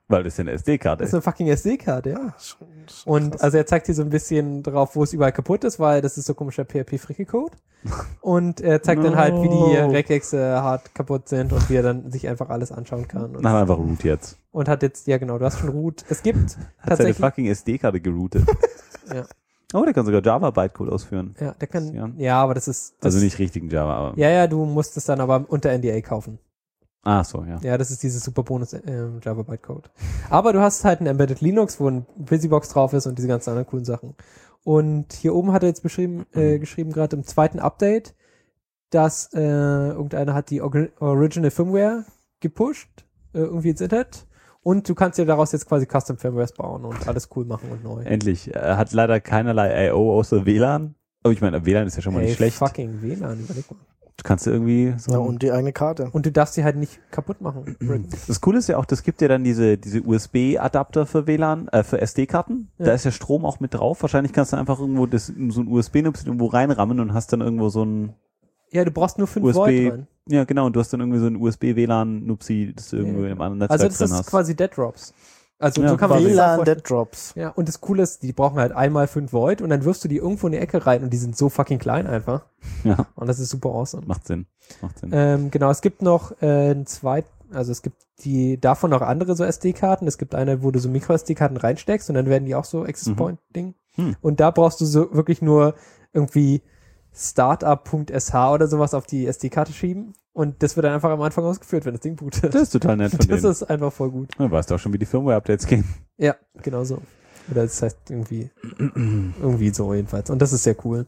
Weil das ist ja eine S D-Karte. Das ist eine fucking S D-Karte, ja. Schon, schon Und krass. also er zeigt hier so ein bisschen drauf, wo es überall kaputt ist, weil das ist so komischer P H P-Fricke-Code. Und er zeigt dann halt, wie die No. Regexe hart kaputt sind und wie er dann sich einfach alles anschauen kann. Und, Dann haben wir einfach Root jetzt. und hat jetzt, ja genau, du hast schon Root. Es gibt Hat seine tatsächlich, fucking S D-Karte geroutet. Ja. Oh, der kann sogar Java-Bytecode ausführen. ja, der kann, Ja. ja, aber das ist, das, Also nicht richtigen Java, aber. ja, ja, du musst es dann aber unter N D A kaufen. Ah, so, ja. Ja, das ist dieses super Bonus ähm, Java Bytecode. Aber du hast halt ein Embedded Linux, wo ein BusyBox drauf ist und diese ganzen anderen coolen Sachen. Und hier oben hat er jetzt beschrieben, äh, geschrieben, gerade im zweiten Update, dass äh, irgendeiner hat die Or- Original Firmware gepusht, äh, irgendwie ins Internet. Und du kannst dir daraus jetzt quasi Custom Firmwares bauen und alles cool machen und neu. Endlich. Er hat leider keinerlei I O außer W L A N. Aber ich meine, W L A N ist ja schon mal Hey, nicht schlecht. fucking W L A N, überleg mal. Du kannst du irgendwie so. Ja, und die eigene Karte. Und du darfst sie halt nicht kaputt machen. Das Coole ist ja auch, das gibt ja dann diese, diese U S B-Adapter für W L A N, äh, für S D-Karten. Ja. Da ist ja Strom auch mit drauf. Wahrscheinlich kannst du einfach irgendwo das, so ein U S B-Nupsi irgendwo reinrammen und hast dann irgendwo so ein, Ja, du brauchst nur fünf U S B Volt dran. ja genau, und du hast dann irgendwie so ein U S B-W L A N-Nupsi, das du irgendwo Ja. in einem anderen Netzwerk Also das drin ist hast. quasi Dead Drops. Also Ja, so kann man sich das W L A N vorstellen. Dead Drops. Ja, und das Coole ist, die brauchen halt einmal fünf Volt und dann wirfst du die irgendwo in die Ecke rein und die sind so fucking klein einfach. Ja, Und das ist super awesome. macht Sinn. Macht Sinn. Ähm, genau, es gibt noch äh, ein zweit, also es gibt die davon noch andere so S D-Karten. Es gibt eine, wo du so Micro-S D-Karten reinsteckst und dann werden die auch so Access Point-Ding. Hm. Und da brauchst du so wirklich nur irgendwie startup.sh oder sowas auf die S D-Karte schieben und das wird dann einfach am Anfang ausgeführt, wenn das Ding bootet. Das ist total nett von Das denen. ist einfach voll gut. Du weißt auch schon, wie die Firmware-Updates gehen. Ja, genau so. Oder das heißt irgendwie, irgendwie so jedenfalls. Und das ist sehr cool.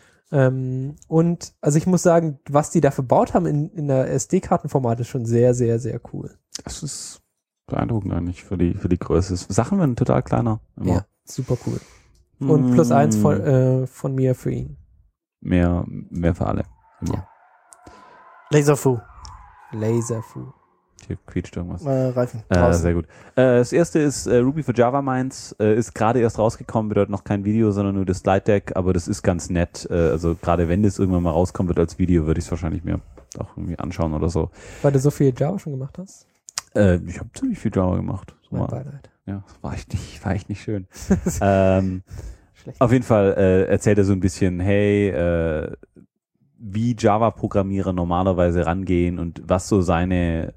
Ähm, und also ich muss sagen, was die da verbaut haben in, in der S D-Kartenformat ist schon sehr, sehr, sehr cool. Das ist beeindruckend eigentlich für die, für die Größe. Sachen werden total kleiner. Immer. Ja, super cool. Und plus eins von, Mm, äh, von mir für ihn. Mehr, mehr für alle. Immer. Ja. Laserfu. Laserfu. Hier quietscht irgendwas. Äh, Reifen. Äh, Draußen. sehr gut. Äh, das erste ist äh, Ruby für Java Minds. Äh, ist gerade erst rausgekommen, bedeutet noch kein Video, sondern nur das Slide Deck, aber das ist ganz nett. Äh, also gerade wenn das irgendwann mal rauskommen wird als Video, würde ich es wahrscheinlich mir auch irgendwie anschauen oder so. Weil du so viel Java schon gemacht hast? Äh, ich habe ziemlich viel Java gemacht. So Mein mal. Beileid. Ja, war echt nicht, war echt nicht schön. ähm, Schlecht. auf jeden Fall äh, erzählt er so ein bisschen, hey, äh, wie Java-Programmierer normalerweise rangehen und was so seine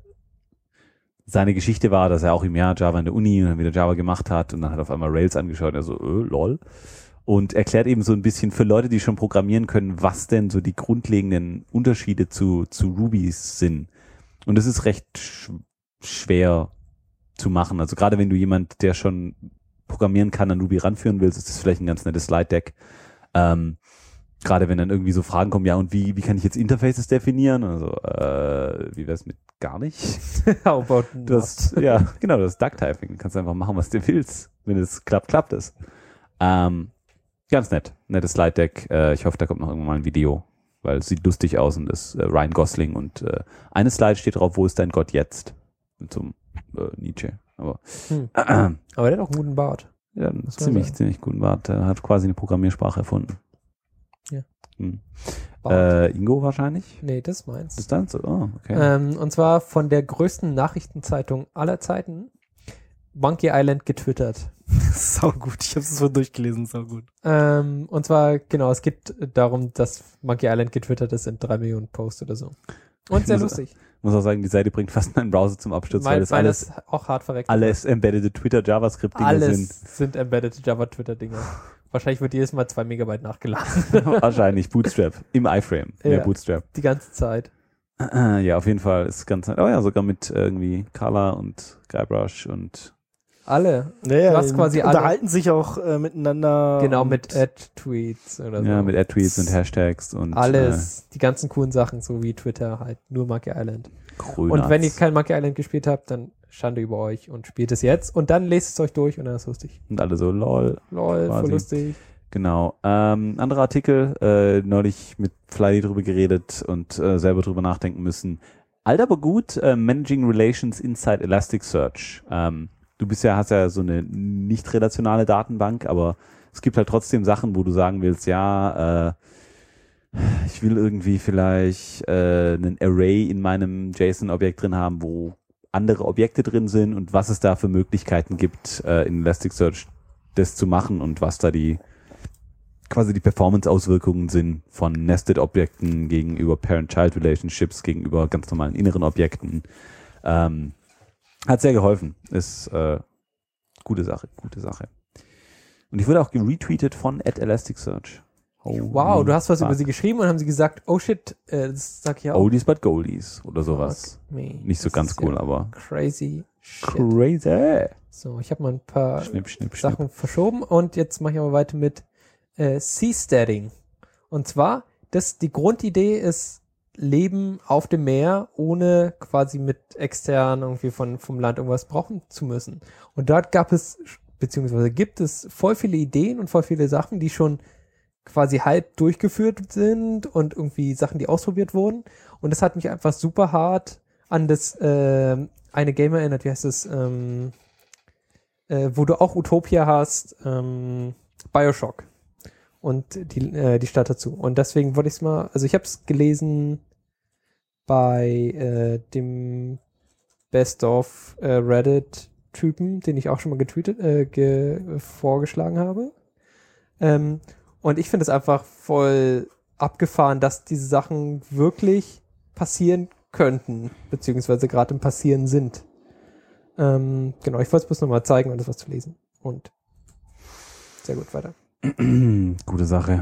seine Geschichte war, dass er auch im Jahr Java in der Uni und dann wieder Java gemacht hat und dann hat auf einmal Rails angeschaut und er so, äh, lol. Und erklärt eben so ein bisschen für Leute, die schon programmieren können, was denn so die grundlegenden Unterschiede zu, zu Ruby sind. Und das ist recht sch schwer zu machen. Also gerade wenn du jemand, der schon programmieren kann, an Ruby ranführen willst, ist das vielleicht ein ganz nettes Slide-Deck. Ähm, gerade wenn dann irgendwie so Fragen kommen, ja und wie, wie kann ich jetzt Interfaces definieren? Also, äh, wie wär's mit gar nicht? How about Du hast, ja, genau, das Duck-Typing. Du kannst einfach machen, was du willst. Wenn es klappt, klappt es. Ähm, ganz nett. Nettes Slide-Deck. Äh, ich hoffe, da kommt noch irgendwann mal ein Video, weil es sieht lustig aus und das äh, Ryan Gosling und äh, eine Slide steht drauf, wo ist dein Gott jetzt? Mit so einem äh, Nietzsche. Aber Hm. äh, Aber der hat auch einen guten Bart. ja, einen Muss man ziemlich, sagen. ziemlich guten Bart. Er hat quasi eine Programmiersprache erfunden. Ja. Hm. Bart. Äh, Ingo wahrscheinlich? Nee, das ist meins. Das ist dann so? Oh, okay. Ähm, und zwar von der größten Nachrichtenzeitung aller Zeiten, Monkey Island, getwittert. Sau gut. Ich habe es so durchgelesen. Sau gut. Ähm, und zwar, genau, es geht darum, dass Monkey Island getwittert ist in drei Millionen Posts oder so. Und Ich sehr muss- lustig. Muss auch sagen, die Seite bringt fast meinen Browser zum Absturz, weil Weil, das weil alles, das auch hart verreckt alles embedded Twitter JavaScript-Dinge Alles sind. sind embedded Java-Twitter-Dinger. Wahrscheinlich wird jedes Mal zwei Megabyte nachgeladen. Wahrscheinlich Bootstrap. Im iFrame. Mehr Ja. Bootstrap. Die ganze Zeit. Äh, ja, auf jeden Fall ist ganz nett. Oh ja, sogar mit irgendwie Color und Guybrush und Alle. Naja, Du hast quasi alle- unterhalten sich auch äh, miteinander. Genau, und mit Ad-Tweets oder so. ja, mit Ad-Tweets und Hashtags und Alles. Die ganzen coolen Sachen, so wie Twitter halt. Nur Monkey Island. äh, Grünatz. Und wenn ihr kein Monkey Island gespielt habt, dann Schande über euch und spielt es jetzt. Und dann lest es euch durch und dann ist es lustig. Und alle so, lol. Lol, Quasi. voll lustig. Genau. Ähm, anderer Artikel, äh, neulich mit Fly drüber geredet und äh, selber drüber nachdenken müssen. Alt aber gut, äh, Managing Relations Inside Elasticsearch. Ähm, du bist ja, hast ja so eine nicht relationale Datenbank, aber es gibt halt trotzdem Sachen, wo du sagen willst, ja, äh, ich will irgendwie vielleicht äh, einen Array in meinem JSON-Objekt drin haben, wo andere Objekte drin sind und was es da für Möglichkeiten gibt, äh, in Elasticsearch das zu machen und was da die quasi die Performance-Auswirkungen sind von Nested-Objekten gegenüber Parent-Child-Relationships, gegenüber ganz normalen inneren Objekten. Ähm, hat sehr geholfen. Ist äh, gute Sache, gute Sache. Und ich wurde auch geretweetet von at Elasticsearch. Oh, Wow, du hast was fuck. über sie geschrieben und haben sie gesagt, oh shit, äh, das sag ich auch. Oldies but Goldies oder sowas. Fuck me. Nicht so Das ganz ist cool, ja aber crazy shit. crazy. So, ich habe mal ein paar Schnipp, schnipp, schnipp. Sachen verschoben und jetzt mache ich aber weiter mit äh, Seasteading. Und zwar, das, die Grundidee ist Leben auf dem Meer, ohne quasi mit extern irgendwie von, vom Land irgendwas brauchen zu müssen. Und dort gab es, beziehungsweise gibt es voll viele Ideen und voll viele Sachen, die schon quasi halb durchgeführt sind und irgendwie Sachen, die ausprobiert wurden. Und das hat mich einfach super hart an das äh, eine Game erinnert, wie heißt es, ähm, äh, wo du auch Utopia hast, ähm, Bioshock und die, äh, die Stadt dazu. Und deswegen wollte ich es mal, also ich habe es gelesen bei äh, dem Best of äh, Reddit-Typen, den ich auch schon mal getweetet, äh, ge vorgeschlagen habe. Ähm, und ich finde es einfach voll abgefahren, dass diese Sachen wirklich passieren könnten, beziehungsweise gerade im Passieren sind. Ähm, genau, ich wollte es bloß nochmal zeigen und das was zu lesen. Und sehr gut, weiter. Gute Sache.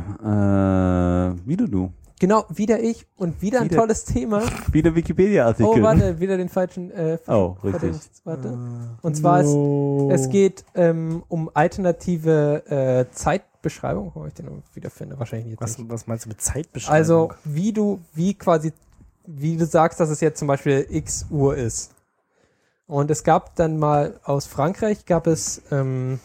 Äh, wieder du. Genau, wieder ich und wieder ein Wieder- tolles Thema. Wieder Wikipedia-Artikel. Oh, warte, wieder den falschen. Äh, Oh, vor richtig. dem- Warte. Und zwar ist, es geht ähm, um alternative äh, Zeitbeschreibung. Wo ich den wieder finde, wahrscheinlich jetzt Was, nicht. was meinst du mit Zeitbeschreibung? Also, wie du, wie quasi, wie du sagst, dass es jetzt zum Beispiel X Uhr ist. Und es gab dann mal aus Frankreich gab es ähm,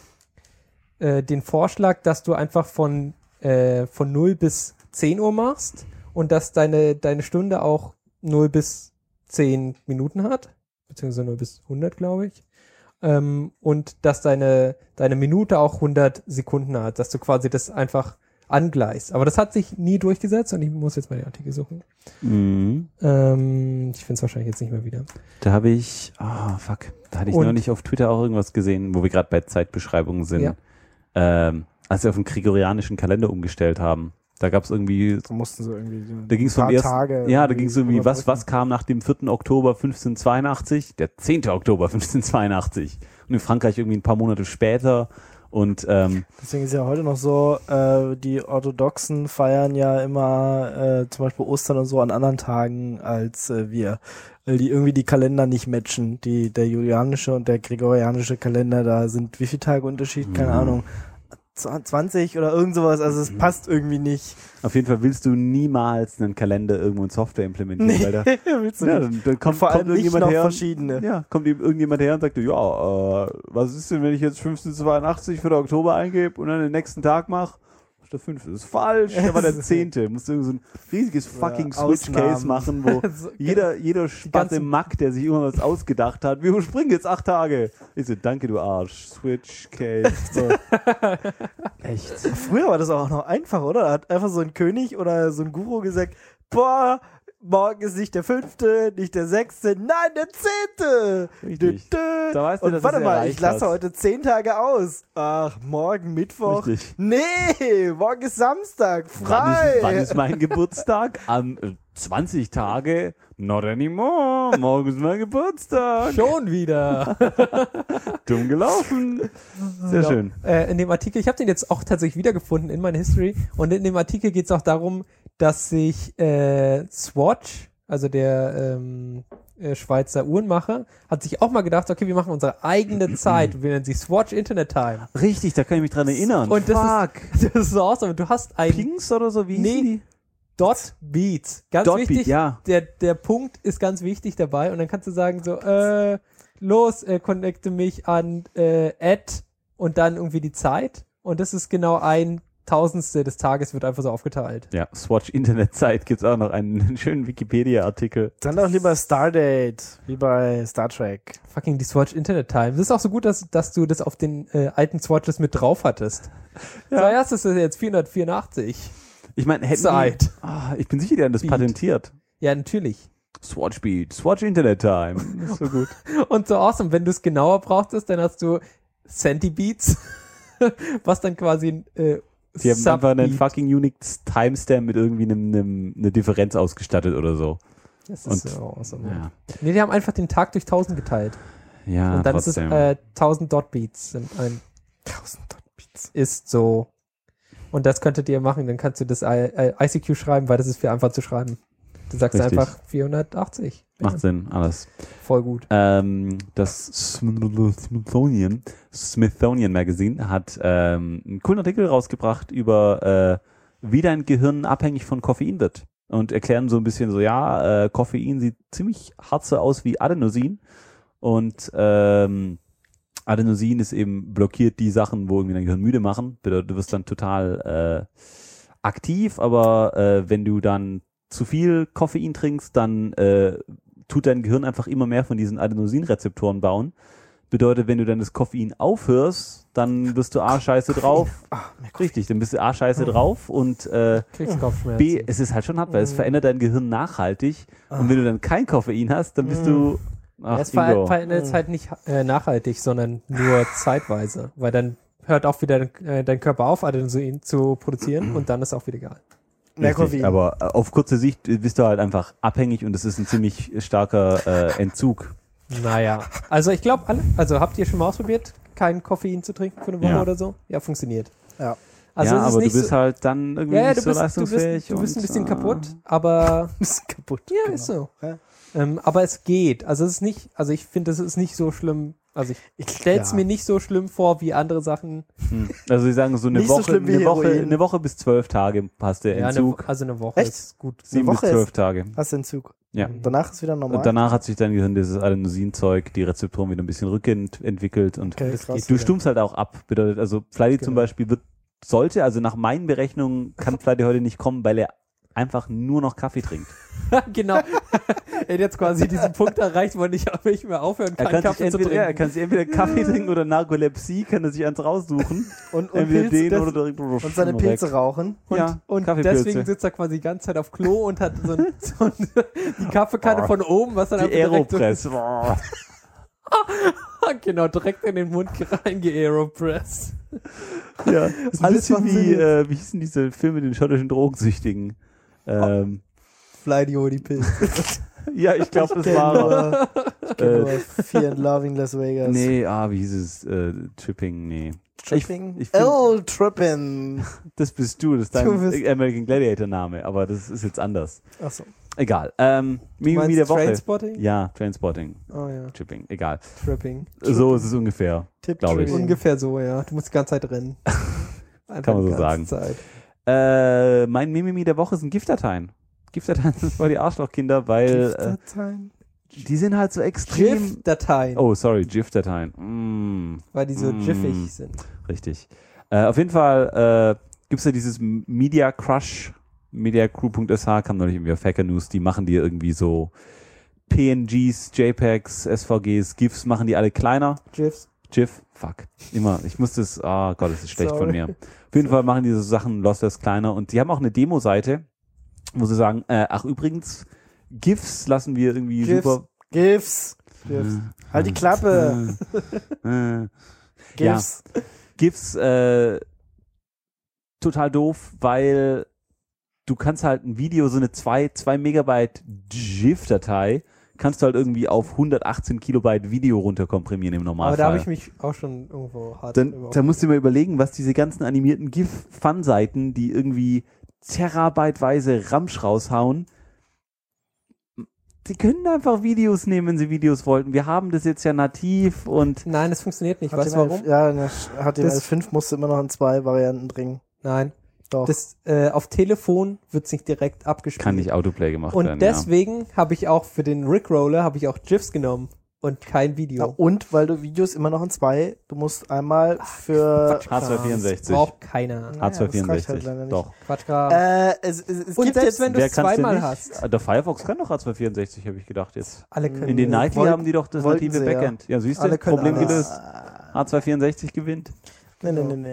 äh, den Vorschlag, dass du einfach von, äh, von null bis zehn Uhr machst und dass deine, deine Stunde auch null bis zehn Minuten hat, beziehungsweise null bis hundert, glaube ich. Ähm, und dass deine, deine Minute auch hundert Sekunden hat, dass du quasi das einfach angleichst. Aber das hat sich nie durchgesetzt und ich muss jetzt mal den Artikel suchen. Mhm. Ähm, ich finde es wahrscheinlich jetzt nicht mehr wieder. Da habe ich, ah, fuck, da hatte ich Und- neulich auf Twitter auch irgendwas gesehen, wo wir gerade bei Zeitbeschreibungen sind. Ja. Ähm, als wir auf den gregorianischen Kalender umgestellt haben. Da gab es irgendwie, Da mussten sie irgendwie so da ging es ein vom paar ersten, Tage ja, da ging es irgendwie, was, überbrücken. was kam nach dem vierten Oktober fünfzehnhundertzweiundachtzig? Der zehnte Oktober fünfzehnhundertzweiundachtzig. Und in Frankreich irgendwie ein paar Monate später. Und ähm, Deswegen ist ja heute noch so, äh, die Orthodoxen feiern ja immer äh, zum Beispiel Ostern und so an anderen Tagen als äh, wir, weil die irgendwie die Kalender nicht matchen. Die, der julianische und der gregorianische Kalender, da sind wie viele Tage Unterschied? Keine Mhm. Ahnung. zwanzig oder irgend sowas, also es passt irgendwie nicht. auf jeden Fall willst du niemals einen Kalender irgendwo in Software implementieren, weil da, willst du ja, nicht. dann, dann kommt, Vor allem kommt nicht irgendjemand noch her. verschiedene. Ja, kommt ihm irgendjemand her und sagt, ja, äh, was ist denn, wenn ich jetzt fünfzehnhundertzweiundachtzig für den Oktober eingebe und dann den nächsten Tag mache? Der fünfte. Das ist falsch, der war der zehnte. Musst du irgend so ein riesiges fucking Ja, Switch-Case machen, wo So, jeder, jeder Spatte ganzen- Mack, der sich immer was ausgedacht hat, wir überspringen jetzt acht Tage. Ich so, danke du Arsch. Switch-Case. So. Echt. Früher war das auch noch einfach, oder? Da hat einfach so ein König oder so ein Guru gesagt, boah, morgen ist nicht der fünfte, nicht der sechste, nein, der zehnte. Richtig. Dü, dü. Da weißt du, Und dass warte du's mal, erreicht ich lasse hast. heute zehn Tage aus. Ach, morgen Mittwoch. Richtig. Nee, morgen ist Samstag, Wann frei. ist, wann ist mein Geburtstag? Am äh, zwanzig Tage? Not anymore. Morgen ist mein Geburtstag. Schon wieder. Dumm gelaufen. Sehr Genau. schön. Äh, in dem Artikel, ich habe den jetzt auch tatsächlich wiedergefunden in meiner History und in dem Artikel geht es auch darum, dass sich äh, Swatch, also der ähm, äh, Schweizer Uhrenmacher, hat sich auch mal gedacht, okay, wir machen unsere eigene Zeit, wir nennen sie Swatch Internet Time. Richtig, da kann ich mich dran erinnern. Und das Fuck. ist, das ist so awesome. Du hast ein Pings oder so, wie Nee. hießen die? Dot Beats. Ganz Dot wichtig. Beat, ja. Der, der Punkt ist ganz wichtig dabei und dann kannst du sagen so, äh, los, äh, connecte mich an äh, Add und dann irgendwie die Zeit und das ist genau ein Tausendstel des Tages wird einfach so aufgeteilt. Ja, Swatch Internetzeit gibt's auch noch einen schönen Wikipedia-Artikel. Dann doch lieber Stardate, wie bei Star Trek. Fucking die Swatch Internet Time. Das ist auch so gut, dass, dass du das auf den äh, alten Swatches mit drauf hattest. Ja. Zuerst ist es jetzt vierhundertvierundachtzig. Ich meine, hätten Zeit. die, ah, ich bin sicher, die haben das Beat. patentiert. Ja, natürlich. Swatch Beat, Swatch Internet Time. Das ist so gut. Und so awesome, wenn du es genauer brauchst, dann hast du Centibeats, was dann quasi äh, Die haben einfach einen Subbeat. fucking unique Timestamp mit irgendwie einem, einem, eine Differenz ausgestattet oder so. Das Und- ist so awesome. Ja, Nee, die haben einfach den Tag durch tausend geteilt. ja Und dann trotzdem. ist es äh, tausend Dotbeats sind ein tausend Dotbeats. ist so. Und das könntet ihr machen, dann kannst du das I- I- I C Q schreiben, weil das ist viel einfach zu schreiben. Du sagst Richtig. einfach vierhundertachtzig. Macht Ja, Sinn, alles. voll gut. Ähm, das Smithsonian, Smithsonian Magazine hat ähm, einen coolen Artikel rausgebracht über, äh, wie dein Gehirn abhängig von Koffein wird. Und erklären so ein bisschen so, ja, äh, Koffein sieht ziemlich hart so aus wie Adenosin. Und ähm, Adenosin ist eben blockiert die Sachen, wo irgendwie dein Gehirn müde machen. Bedeutet, du wirst dann total äh, aktiv, aber äh, wenn du dann zu viel Koffein trinkst, dann äh, tut dein Gehirn einfach immer mehr von diesen Adenosinrezeptoren bauen. Bedeutet, wenn du dann das Koffein aufhörst, dann wirst du A, scheiße drauf. Ah, mehr Koffein. Richtig, dann bist du A, scheiße drauf und äh, Kriegst Kopfschmerzen. B, es ist halt schon hart, weil es verändert dein Gehirn nachhaltig. Und wenn du dann kein Koffein hast, dann bist du... Ja, Ach, es ver Ingo. verändert es halt nicht äh, nachhaltig, sondern nur zeitweise. Weil dann hört auch wieder dein, äh, dein Körper auf, Adenosin zu produzieren und dann ist auch wieder egal. Mehr Richtig, Koffein. aber äh, auf kurze Sicht bist du halt einfach abhängig und es ist ein ziemlich starker äh, Entzug. Naja, also ich glaube, alle, also habt ihr schon mal ausprobiert, kein Koffein zu trinken für eine Woche Ja. oder so? Ja, funktioniert. Ja. Also ja, es ist aber nicht du bist so, halt dann irgendwie ja, ja, nicht du so bist, du leistungsfähig. bist, du bist ein und, bisschen äh, kaputt, aber Bist kaputt. ja, genau. ist so. Ja. Ähm, aber es geht. Also es ist nicht, also ich finde, es ist nicht so schlimm. Also ich, ich stell's ja. mir nicht so schlimm vor wie andere Sachen. Hm. Also sie sagen so eine Nicht so Woche, schlimm wie eine Woche, Heroin. eine Woche bis zwölf Tage passt der Ja, eine, Entzug. also eine Woche Echt? ist gut. Sieben Woche bis zwölf ist- Tage. Hast du Entzug. Ja. Danach ist wieder normal. Und danach hat sich dein Gehirn dieses Adenosinzeug, die Rezeptoren wieder ein bisschen rückentwickelt und okay, das krass. geht du wieder. stummst halt auch ab. Bedeutet, also Flighty zum Genau. Beispiel wird, sollte, also nach meinen Berechnungen kann Flighty heute nicht kommen, weil er einfach nur noch Kaffee trinkt. Genau. Er hat jetzt quasi diesen Punkt erreicht, wo er nicht, nicht mehr aufhören Er kann, kann, sich Kaffee zu entweder, ja, er trinken. kann sich entweder Kaffee trinken oder Narkolepsie, kann er sich eins raussuchen. Und, und, entweder Pilze, den das, oder direkt und seine Pilze rauchen. Und, ja, und Kaffeepilze. deswegen sitzt er quasi die ganze Zeit auf Klo und hat so, ein, so ein, die Kaffeekanne von oben, was dann Die einfach direkt Aeropress. so, genau, direkt in den Mund reinge-Aeropress. Ja, das ist ein Alles bisschen machen wie, sie äh, wie hießen diese Filme mit den schottischen Drogensüchtigen? Ähm, Fly die Holy Pilze. ja, ich glaube, das kenn war... nur- Ich kenn Äh, nur Fear and Loving Las Vegas. Nee, ah, wie hieß es? Äh, Tripping, nee. Tripping? Ich, ich find, oh, Tripping. Das bist du, das ist dein Du bist- American Gladiator Name, aber das ist jetzt anders. Achso. Egal. Ähm, Du Mimi meinst der Woche. Trainspotting? Ja, Trainspotting, Oh ja, Tripping, egal. Tripping. So ist es ungefähr. Tipp Glaub ich. Tripping. Ungefähr so, ja. Du musst die ganze Zeit rennen. Einfach Kann man die so ganze sagen. Zeit. Äh, mein Mimimi der Woche sind GIF-Dateien. GIF-Dateien sind voll die Arschlochkinder, weil äh, Giftdateien. die sind halt so extrem... GIF-Dateien, Oh, sorry, GIF-Dateien. Mm, weil die so Mm. jiffig sind. richtig. Äh, auf jeden Fall äh, gibt es ja dieses Media Crush, mediacrew punkt s h, kam neulich irgendwie auf Hacker News, die machen dir irgendwie so P N Gs, JPEGs, S V Gs, GIFs, machen die alle kleiner. GIFs. GIF, fuck. Immer. Ich muss das, ah Gott, das ist schlecht Sorry. von mir. Auf jeden Fall machen diese Sachen Lossless kleiner und die haben auch eine Demo-Seite, wo sie sagen, äh, ach übrigens, GIFs lassen wir irgendwie GIFs. super. GIFs. GIFs. Halt die Klappe. Äh, äh, GIFs. GIFs, äh, total doof, weil du kannst halt ein Video, so eine zwei Megabyte GIF-Datei, kannst du halt irgendwie auf hundertachtzehn Kilobyte Video runterkomprimieren im Aber Normalfall. da habe ich mich auch schon irgendwo hart Dann, über- dann musst du dir mal überlegen, was diese ganzen animierten GIF-Fun-Seiten, die irgendwie terabyteweise Ramsch raushauen, die können einfach Videos nehmen, wenn sie Videos wollten. Wir haben das jetzt ja nativ und Nein, das funktioniert nicht. Weißt du warum? Ja, ne, H T M L Das- fünf musste immer noch in zwei Varianten bringen. Nein. Doch. Das, äh, auf Telefon wird es nicht direkt abgespielt. kann nicht Autoplay gemacht Und werden. deswegen habe ich auch für den Rickroller habe ich auch GIFs genommen und kein ja, Video. und weil du Videos immer noch in zwei, du musst einmal für H zweihundertvierundsechzig. Braucht keiner. Ja, H das reicht zweihundertvierundsechzig. halt leider nicht. Doch. Quatschkram. äh, es, es, es Und gibt selbst jetzt, wenn du Wer es kann's denn zweimal nicht? hast. Ah, Der Firefox kann doch H zweihundertvierundsechzig, habe ich gedacht jetzt. Alle können In den Woll- Nightly wollten- haben die doch das wollten native sie, ja. Backend. Ja, siehst du, Alle können Problem alles. gelöst. H zweihundertvierundsechzig gewinnt. nee, nee, nee, nee.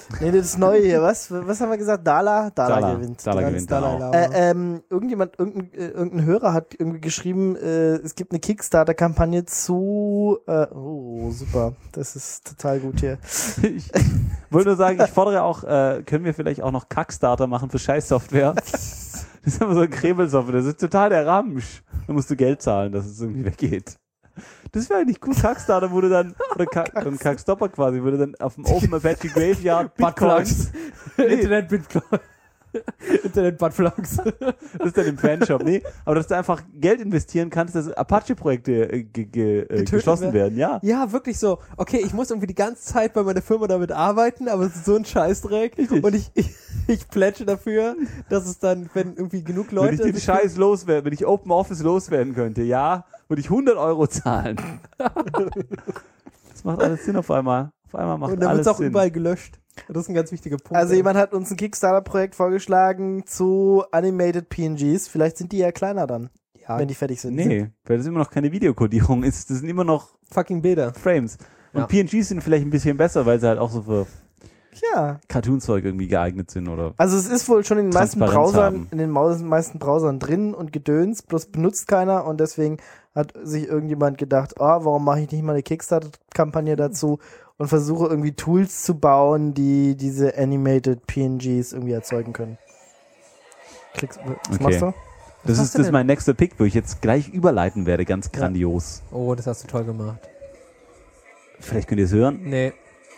Nee, das Neue hier, was? Was haben wir gesagt? Dala? Dala, Dala, gewinnt. Dala Die gewinnt ganze dann auch. Äh, ähm, irgendjemand, irgendein, äh, irgendein Hörer hat irgendwie geschrieben, äh, es gibt eine Kickstarter-Kampagne zu, äh, oh, super. Das ist total gut hier. Ich wollte nur sagen, ich fordere auch, äh, können wir vielleicht auch noch Kackstarter machen für Scheißsoftware? Das ist aber so ein Krebelsoftware, das ist total der Ramsch. Da musst du Geld zahlen, dass es irgendwie weggeht. Das wäre eigentlich cool, Kackstarter, wo du dann, oder Kack, ein Kackstopper quasi, wo du dann auf dem Open Apache Graveyard Bitcoins, Internet Bitcoin. Internet Buttplugs. das ist dann im Fanshop, nee, aber dass du einfach Geld investieren kannst, dass Apache-Projekte äh, ge, ge, äh, geschlossen werden, ja. Ja, wirklich so. Okay, ich muss irgendwie die ganze Zeit bei meiner Firma damit arbeiten, aber es ist so ein Scheißdreck. Richtig. Und ich, ich, ich plätsche dafür, dass es dann, wenn irgendwie genug Leute... Wenn ich den sich- Scheiß loswerden, wenn ich Open Office loswerden könnte, ja, würde ich hundert Euro zahlen. Das macht alles Sinn auf einmal. Auf einmal macht Und dann wird alles es auch Sinn. überall gelöscht. Das ist ein ganz wichtiger Punkt. Also ey. jemand hat uns ein Kickstarter-Projekt vorgeschlagen zu Animated P N Gs. Vielleicht sind die ja kleiner dann, ja, wenn die fertig sind. Nee, weil das immer noch keine Videokodierung ist. Das sind immer noch fucking Bilder. Frames. Und Ja. P N Gs sind vielleicht ein bisschen besser, weil sie halt auch so für Ja. Cartoon-Zeug irgendwie geeignet sind, oder? Also es ist wohl schon in den meisten Transparenz Browsern, haben. in den Maus- meisten Browsern drin und Gedöns, bloß benutzt keiner und deswegen hat sich irgendjemand gedacht, oh, warum mache ich nicht mal eine Kickstarter-Kampagne dazu und versuche irgendwie Tools zu bauen, die diese Animated P N Gs irgendwie erzeugen können. Klickst, was Okay. machst du? Das machst ist, du das ist denn? mein nächster Pick, wo ich jetzt gleich überleiten werde, ganz grandios. Oh, das hast du toll gemacht. Vielleicht könnt ihr es hören. Nee.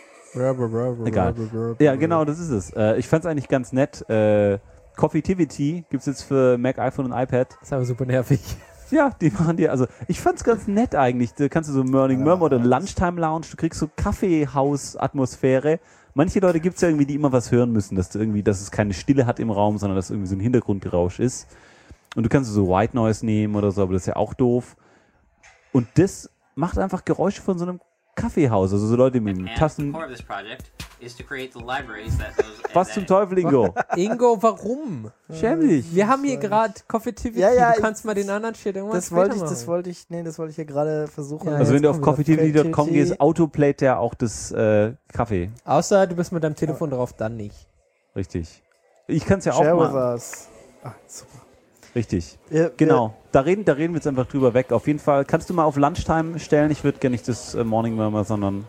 Egal. Ja, genau, das ist es. Äh, ich fand es eigentlich ganz nett. Äh, Coffeetivity gibt es jetzt für Mac, iPhone und iPad. Das ist aber super nervig. Ja, die machen dir, also ich fand's ganz nett eigentlich. Da kannst du so Morning Murmur oder Lunchtime Lounge, du kriegst so Kaffeehaus-Atmosphäre. Manche Leute gibt's ja irgendwie, die immer was hören müssen, dass du irgendwie, dass es keine Stille hat im Raum, sondern dass irgendwie so ein Hintergrundgerausch ist. Und du kannst so White Noise nehmen oder so, aber das ist ja auch doof. Und das macht einfach Geräusche von so einem Kaffeehaus, also so Leute mit And Tassen. the core of this project is to create the libraries that those. Was that- zum Teufel, Ingo? Ingo, warum? Schäm dich. Wir haben hier gerade Coffeetivity. Ja, ja, du kannst mal den anderen Shit irgendwann Das wollte ich, später das machen. wollte ich, nee, das wollte ich hier gerade versuchen. Ja, Also wenn jetzt du auf kommen wir coffeetivity Punkt com Creativity. gehst, autoplayt der auch das äh, Kaffee. Außer du bist mit deinem Telefon drauf, dann nicht. Richtig. Ich kann's ja auch Share with mal. us. Ah, super. Richtig. Ja, Genau, da reden, da reden wir jetzt einfach drüber weg. Auf jeden Fall, kannst du mal auf Lunchtime stellen? Ich würde gerne nicht das äh, Morning Murmur, sondern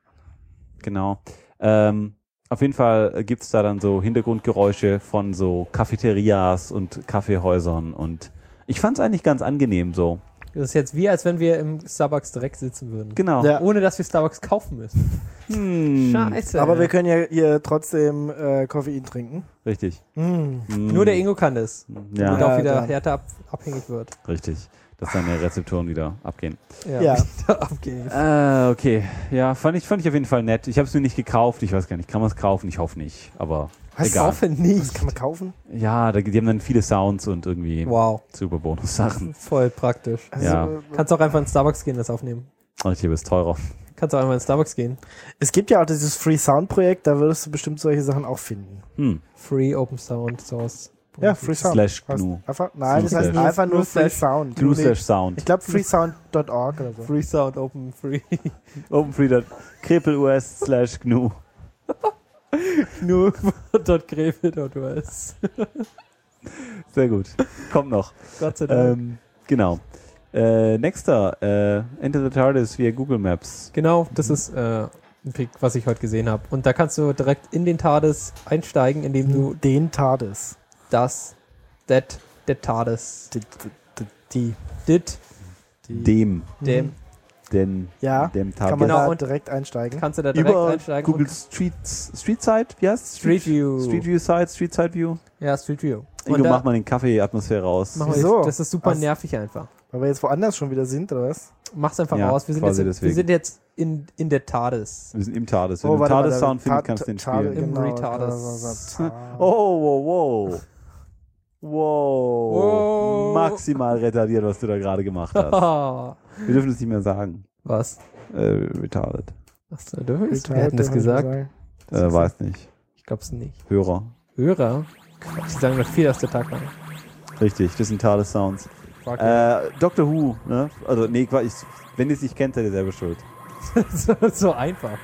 genau. Ähm, auf jeden Fall gibt es da dann so Hintergrundgeräusche von so Cafeterias und Kaffeehäusern und ich fand es eigentlich ganz angenehm so. Das ist jetzt wie, als wenn wir im Starbucks direkt sitzen würden. Genau. Ja. Ohne, dass wir Starbucks kaufen müssen. Hm, Scheiße. Aber wir können ja hier trotzdem äh, Koffein trinken. Richtig. Hm. Hm, Nur der Ingo kann das. Ja, Und auch Ja, wieder klar. härter ab, abhängig wird. richtig. Dass deine Rezeptoren wieder abgehen. Ja. wieder abgehen. Äh, okay. Ja, fand ich, fand ich auf jeden Fall nett. Ich habe es mir nicht gekauft. Ich weiß gar nicht, kann man es kaufen? Ich hoffe nicht. Aber Was? egal. Hoffe Das nicht. kann man kaufen. Ja, da, die haben dann viele Sounds und irgendwie Wow. super Bonus-Sachen. Voll praktisch. Also, Ja. Kannst auch einfach in Starbucks gehen, das aufnehmen. Richtig, aber ist teurer. Kannst auch einfach in Starbucks gehen. Es gibt ja auch dieses Free Sound Projekt, da würdest du bestimmt solche Sachen auch finden. Hm. Free Open Sound Source. Ja, Free Sound. Slash Heißt Gnu. Einfach, nein, das heißt Slash. einfach nur Nur Free slash Sound. Gnu slash Sound. Ich glaube freesound Punkt org oder so. Free Sound Open Free. Openfree. Krepel.us slash Gnu. Gnu.greve.us. Sehr gut. Kommt noch. Gott sei Dank. Ähm, genau. Äh, nächster. Äh, Enter the TARDIS via Google Maps. Genau, das ist äh, ein Pick, was ich heute gesehen habe. Und da kannst du direkt in den TARDIS einsteigen, indem du Den TARDIS. das, that, der TARDIS, Die, die, die, dit, Dem. dem, Den. Ja, Dem kann TARDIS. man Genau, da und- direkt einsteigen. kannst du da direkt Über einsteigen. Google und- Streets, Street Side, wie heißt Street View. Street View Side, Street Side View. Ja, Street View. Ingo, Und da mach mal den Kaffee-Atmosphäre aus. machen wir Wieso? jetzt- Das ist super Was? nervig einfach. Weil wir jetzt woanders schon wieder sind, oder was? Mach's einfach Ja, aus. Wir sind, quasi jetzt, wir deswegen. sind jetzt in, in der TARDIS. Wir sind im TARDIS. Wenn Oh, du warte mal, TARDIS-Sound da- findest, Ta- kannst du den Ta- spielen. Im genau, Retardis. Ta- Oh, wow, wow. Wow. Wow. Maximal retardiert, was du da gerade gemacht hast. Haha. Wir dürfen es nicht mehr sagen. Was? Äh, retarded. Achso, du willst? Retarded, Wer hat denn das hab ich gesagt? gesagt. Äh, weiß nicht. Ich glaub's nicht. Hörer. Hörer? Die sagen noch viel aus der Tag lang. Richtig, das sind TARDIS-Sounds. Fuck. Äh, Doctor Who, ne? Also, nee, Quatsch, ich, wenn ihr es nicht kennt, seid ihr selber schuld. so, so einfach.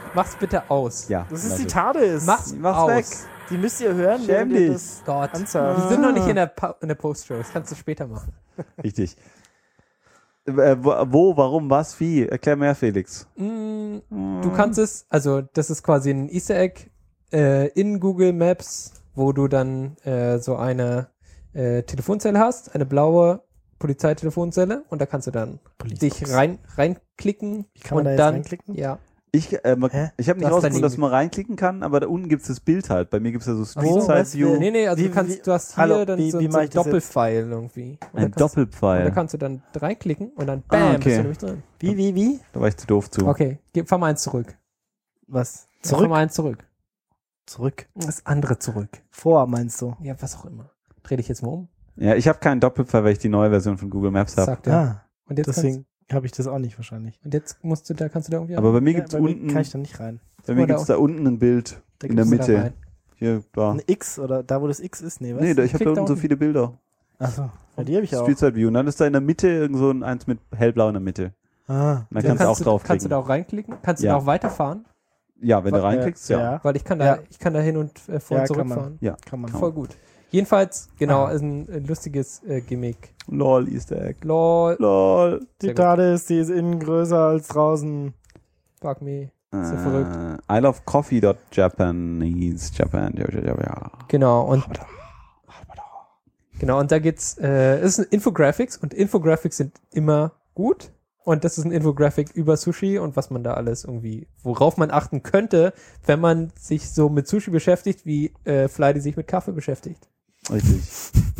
Mach's bitte aus. Ja. Das ist lass die es. TARDIS. Mach's, Mach's aus. weg. Die müsst ihr hören, Schäm während ihr dich. das Gott. anzahlt. Wir sind noch nicht in der, Pa- in der Post-Show. Das kannst du später machen. Richtig. Äh, wo, wo, warum, was, wie? Erklär mehr, Felix. Mm, Du kannst es, also das ist quasi ein Easter Egg äh, in Google Maps, wo du dann äh, so eine äh, Telefonzelle hast, eine blaue Polizeitelefonzelle und da kannst du dann Police dich Box. rein reinklicken Wie kann man und da jetzt dann reinklicken? ja. Ich, äh, man, Hä? ich habe nicht Das rausgefunden, daneben. dass man reinklicken kann, aber da unten gibt's das Bild halt. Bei mir gibt's ja so Ach so, Street was? Side View. Wie- Nee, nee, also wie- du kannst, wie- du hast hier Hallo, dann wie- so, wie so mach ein ich das jetzt? Doppelpfeil irgendwie. Und Ein da kannst, und da Doppelpfeil. kannst du dann reinklicken und dann bam, Ah, bist du okay. nämlich drin. Wie, wie, wie? Da war ich zu doof zu. Okay, gib, fahr mal eins zurück. Was? Fahr Zurück? mal eins zurück. Zurück. Das andere zurück. Vor, meinst du? Ja, was auch immer. Dreh dich jetzt mal um. Ja, ich habe keinen Doppelpfeil, weil ich die neue Version von Google Maps habe. Sagt er. Ah, Und jetzt kannst, deswegen habe ich das auch nicht wahrscheinlich. und jetzt musst du da kannst du da irgendwie Aber bei mir Ja, gibt's bei mir unten, kann ich da nicht rein. bei mir Oder gibt's da unten ein Bild Da in der gibt's da Mitte. rein. Hier, da. Ein X oder da, wo das X ist? Nee, was? Nee, da, ich habe Klick da da unten so unten. viele Bilder. Achso, ja, die habe ich auch. Street Side View. Und dann ist da in der Mitte irgend so ein eins mit hellblau in der Mitte. Ah, Und dann Ja, kannst du auch du, draufklicken. kannst du da auch reinklicken? Kannst du Ja. da auch weiterfahren? Ja, wenn du Äh, reinklickst, ja. ja. Weil ich kann da, Ja. ich kann da hin und äh, vor Ja, und kann man. zurückfahren. Ja. kann man. Voll gut. Jedenfalls, genau, Ah. ist ein, ein lustiges äh, Gimmick. Lol, Easter Egg. Lol, Lol. Die Sehr gut. TARDIS, die ist innen größer als draußen. fuck me. Ist ja verrückt. I love coffee dot Japanese. Japan. Ja, ja, ja, ja. Genau, und genau, und da geht's, äh, es ist ein Infographics und Infographics sind immer gut. Und das ist ein Infographic über Sushi und was man da alles irgendwie, worauf man achten könnte, wenn man sich so mit Sushi beschäftigt, wie äh, Fly, die sich mit Kaffee beschäftigt. Richtig.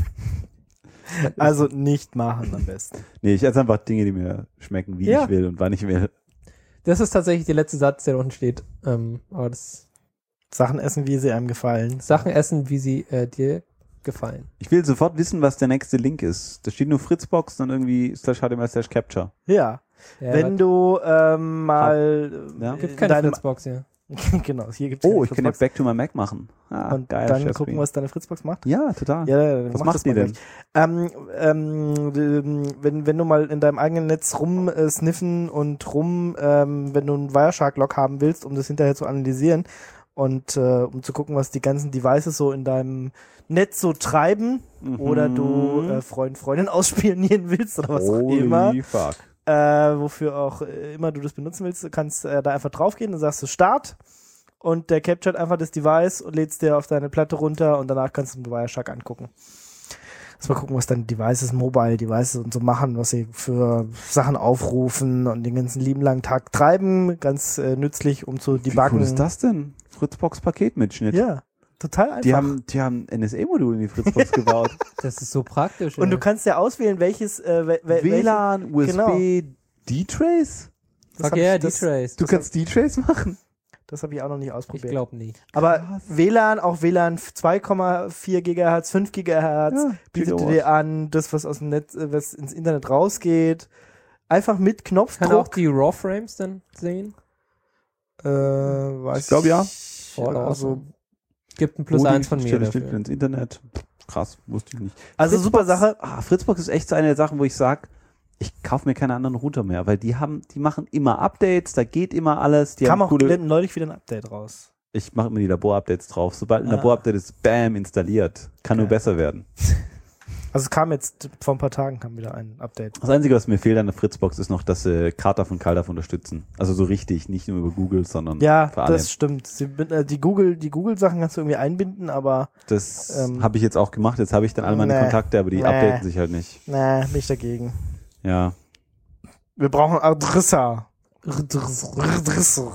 Also nicht machen am besten. Nee, ich esse einfach Dinge, die mir schmecken, wie Ja. ich will und wann ich will. Das ist tatsächlich der letzte Satz, der da unten steht. Ähm, aber das Sachen essen, wie sie einem gefallen. Sachen essen, wie sie äh, dir gefallen. Ich will sofort wissen, was der nächste Link ist. Da steht nur Fritzbox, dann irgendwie slash H T M L slash Capture. Ja. Ja, Wenn du ähm, mal Ja. äh, gibt in keine deinem, Fritzbox hier. genau, hier gibt's Oh, keine ich kann jetzt Fritzbox. Back to my Mac machen. Ah, Und geil. dann Chefscreen. gucken, was deine Fritzbox macht. Ja, total. Ja, dann Was mach macht das die mal denn? gleich. Ähm, ähm, d- wenn, wenn du mal in deinem eigenen Netz rum äh, sniffen und rum, ähm, wenn du einen Wireshark-Log haben willst, um das hinterher zu analysieren und äh, um zu gucken, was die ganzen Devices so in deinem Netz so treiben, Mhm. oder du äh, Freund, Freundin ausspionieren willst oder was auch immer, Holy fuck. äh, wofür auch äh, immer du das benutzen willst, du kannst äh, da einfach draufgehen und sagst du Start und der capturet einfach das Device und lädst dir auf deine Platte runter und danach kannst du den Wireshark angucken. Lass mal gucken, was deine Devices, Mobile Devices und so machen, was sie für Sachen aufrufen und den ganzen lieben langen Tag treiben. Ganz äh, nützlich, um zu Wie debuggen. cool ist das denn? Fritzbox Paketmitschnitt. Ja, total einfach. Die haben, die haben N S A-Modul in die Fritzbox gebaut. Das ist so praktisch. und ey. du kannst ja auswählen, welches äh, wel- wel- W L A N, U S B, Genau. D-Trace? Das Fuck hab yeah, ich- das- D-Trace. Du kannst D-Trace machen? Das habe ich auch noch nicht Ich ausprobiert. glaube nicht. Aber Krass. W L A N, auch W L A N zwei Komma vier Gigahertz, fünf Gigahertz, Ja, bietet Gigawatt. dir an, das, was aus dem Netz, äh, was ins Internet rausgeht. Einfach mit Kann auch Knopfdruck. die RAW-Frames dann sehen? Äh, weiß Ich glaub, ja. Voll Also, awesome. Gibt ein Plus Oh, die eins von mir Stelle dafür. steht ins Internet. Krass, wusste ich nicht. also super Sache. Ah, Fritzbox ist echt so eine der Sachen, wo ich sage, ich kaufe mir keine anderen Router mehr, weil die haben, die machen immer Updates, da geht immer alles. Die Kam haben auch coole, neulich wieder ein Update raus. ich mache immer die Labor-Updates drauf. Sobald ein Ah. Labor-Update ist, bam, installiert. Kann nur Okay. besser werden. Also es kam jetzt, vor ein paar Tagen kam wieder ein Update. Das Einzige, was mir fehlt an der Fritzbox, ist noch, dass sie Cartaf und CalDAV unterstützen. Also so richtig, nicht nur über Google, sondern Ja, für alle. das stimmt. Sie, bin- äh, die Google, die Google-Sachen kannst du irgendwie einbinden, aber Das ähm, habe ich jetzt auch gemacht. Jetzt habe ich dann alle meine nee, Kontakte, aber die nee. updaten sich halt nicht. nee, bin ich dagegen. Ja. Wir brauchen Adressa. Adressa.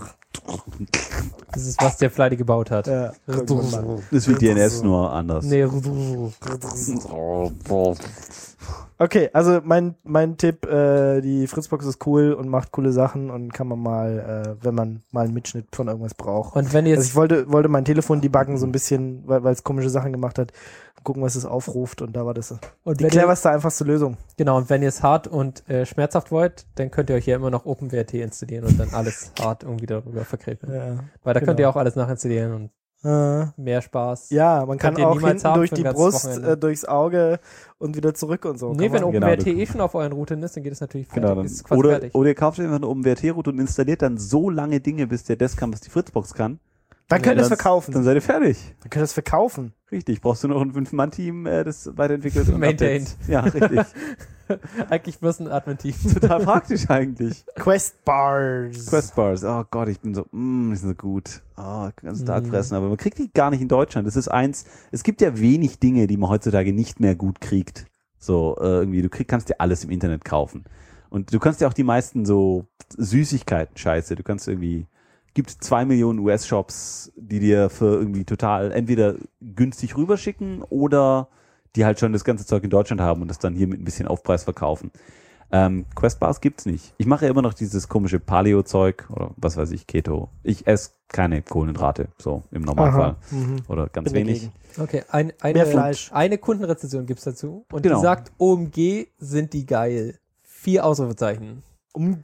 Das ist, was der Fleidy gebaut hat. Ja, gucken wir mal. Das ist wie D N S, nur anders. Nee, Okay, also mein, mein Tipp, äh, die Fritzbox ist cool und macht coole Sachen und kann man mal, äh, wenn man mal einen Mitschnitt von irgendwas braucht. und wenn Also jetzt, ich wollte, wollte mein Telefon debuggen so ein bisschen, weil es komische Sachen gemacht hat, gucken, was es aufruft und da war das und die wenn ihr, cleverste, einfachste Lösung. genau, und wenn ihr es hart und äh, schmerzhaft wollt, dann könnt ihr euch ja immer noch OpenWrt installieren und dann alles hart irgendwie darüber verkrepen. Ja, Weil da könnt genau. ihr auch alles nachinstallieren und Äh, Mehr Spaß. ja, man kann Könnt ihr auch niemals hinten haben durch für ein die ganzes Brust, Wochenende. äh, durchs Auge und wieder zurück und so. Nee, Kann wenn man- Genau, OpenWrt du- eh schon auf euren Routern ist, dann geht es natürlich fertig. Genau, dann. Ist quasi Oder, fertig. oder ihr kauft einfach eine OpenWrt-Route und installiert dann so lange Dinge, bis der das kann, was die Fritzbox kann. Dann könnt ihr es Dann- verkaufen. Dann seid ihr fertig. Dann könnt ihr es verkaufen. Richtig. Brauchst du noch ein Fünf-Mann-Team, äh, das weiterentwickelt und Maintained. updates. Ja, richtig. Eigentlich bloß ein Admin-Team. Total praktisch eigentlich. Quest Bars. Quest Bars, oh Gott, ich bin so, mm, die sind so gut. Oh, ganz Tag Mm. fressen, aber man kriegt die gar nicht in Deutschland. Das ist eins, es gibt ja wenig Dinge, die man heutzutage nicht mehr gut kriegt. So, äh, irgendwie, du krieg, kannst dir alles im Internet kaufen. Und du kannst ja auch die meisten so Süßigkeiten scheiße. Du kannst irgendwie, gibt zwei Millionen U S-Shops, die dir für irgendwie total entweder günstig rüberschicken oder die halt schon das ganze Zeug in Deutschland haben und das dann hier mit ein bisschen Aufpreis verkaufen. Ähm, Questbars gibt's nicht. Ich mache ja immer noch dieses komische Paleo-Zeug oder was weiß ich, Keto. Ich esse keine Kohlenhydrate, so im Normalfall. Aha. Mhm. Oder ganz Bin wenig. dagegen. Okay, ein, eine, Mehr Fleisch. eine Kundenrezension gibt's dazu. Und Genau. die sagt, O M G sind die geil. Vier Ausrufezeichen. Um,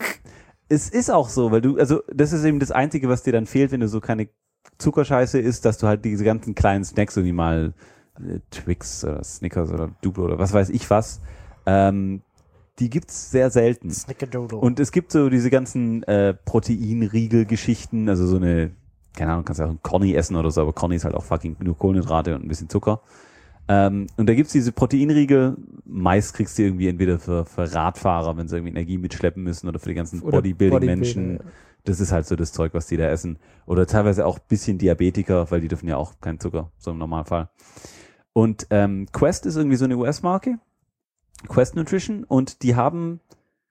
Es ist auch so, weil du, also das ist eben das Einzige, was dir dann fehlt, wenn du so keine Zuckerscheiße isst, dass du halt diese ganzen kleinen Snacks, so wie mal äh, Twix oder Snickers oder Duplo oder was weiß ich was, ähm, die gibt's sehr selten. Snickerdoodle. Und es gibt so diese ganzen äh, Proteinriegel-Geschichten, also so eine, keine Ahnung, kannst ja auch ein Conny essen oder so, aber Conny ist halt auch fucking nur Kohlenhydrate und ein bisschen Zucker. Ähm, und da gibt's diese Proteinriegel, meist kriegst du irgendwie entweder für, für Radfahrer, wenn sie irgendwie Energie mitschleppen müssen oder für die ganzen Oder Bodybuilding-Menschen. Bodybuilder, Das ist halt so das Zeug, was die da essen. Oder teilweise auch ein bisschen Diabetiker, weil die dürfen ja auch keinen Zucker, so im Normalfall. Und ähm, Quest ist irgendwie so eine U S-Marke, Quest Nutrition, und die haben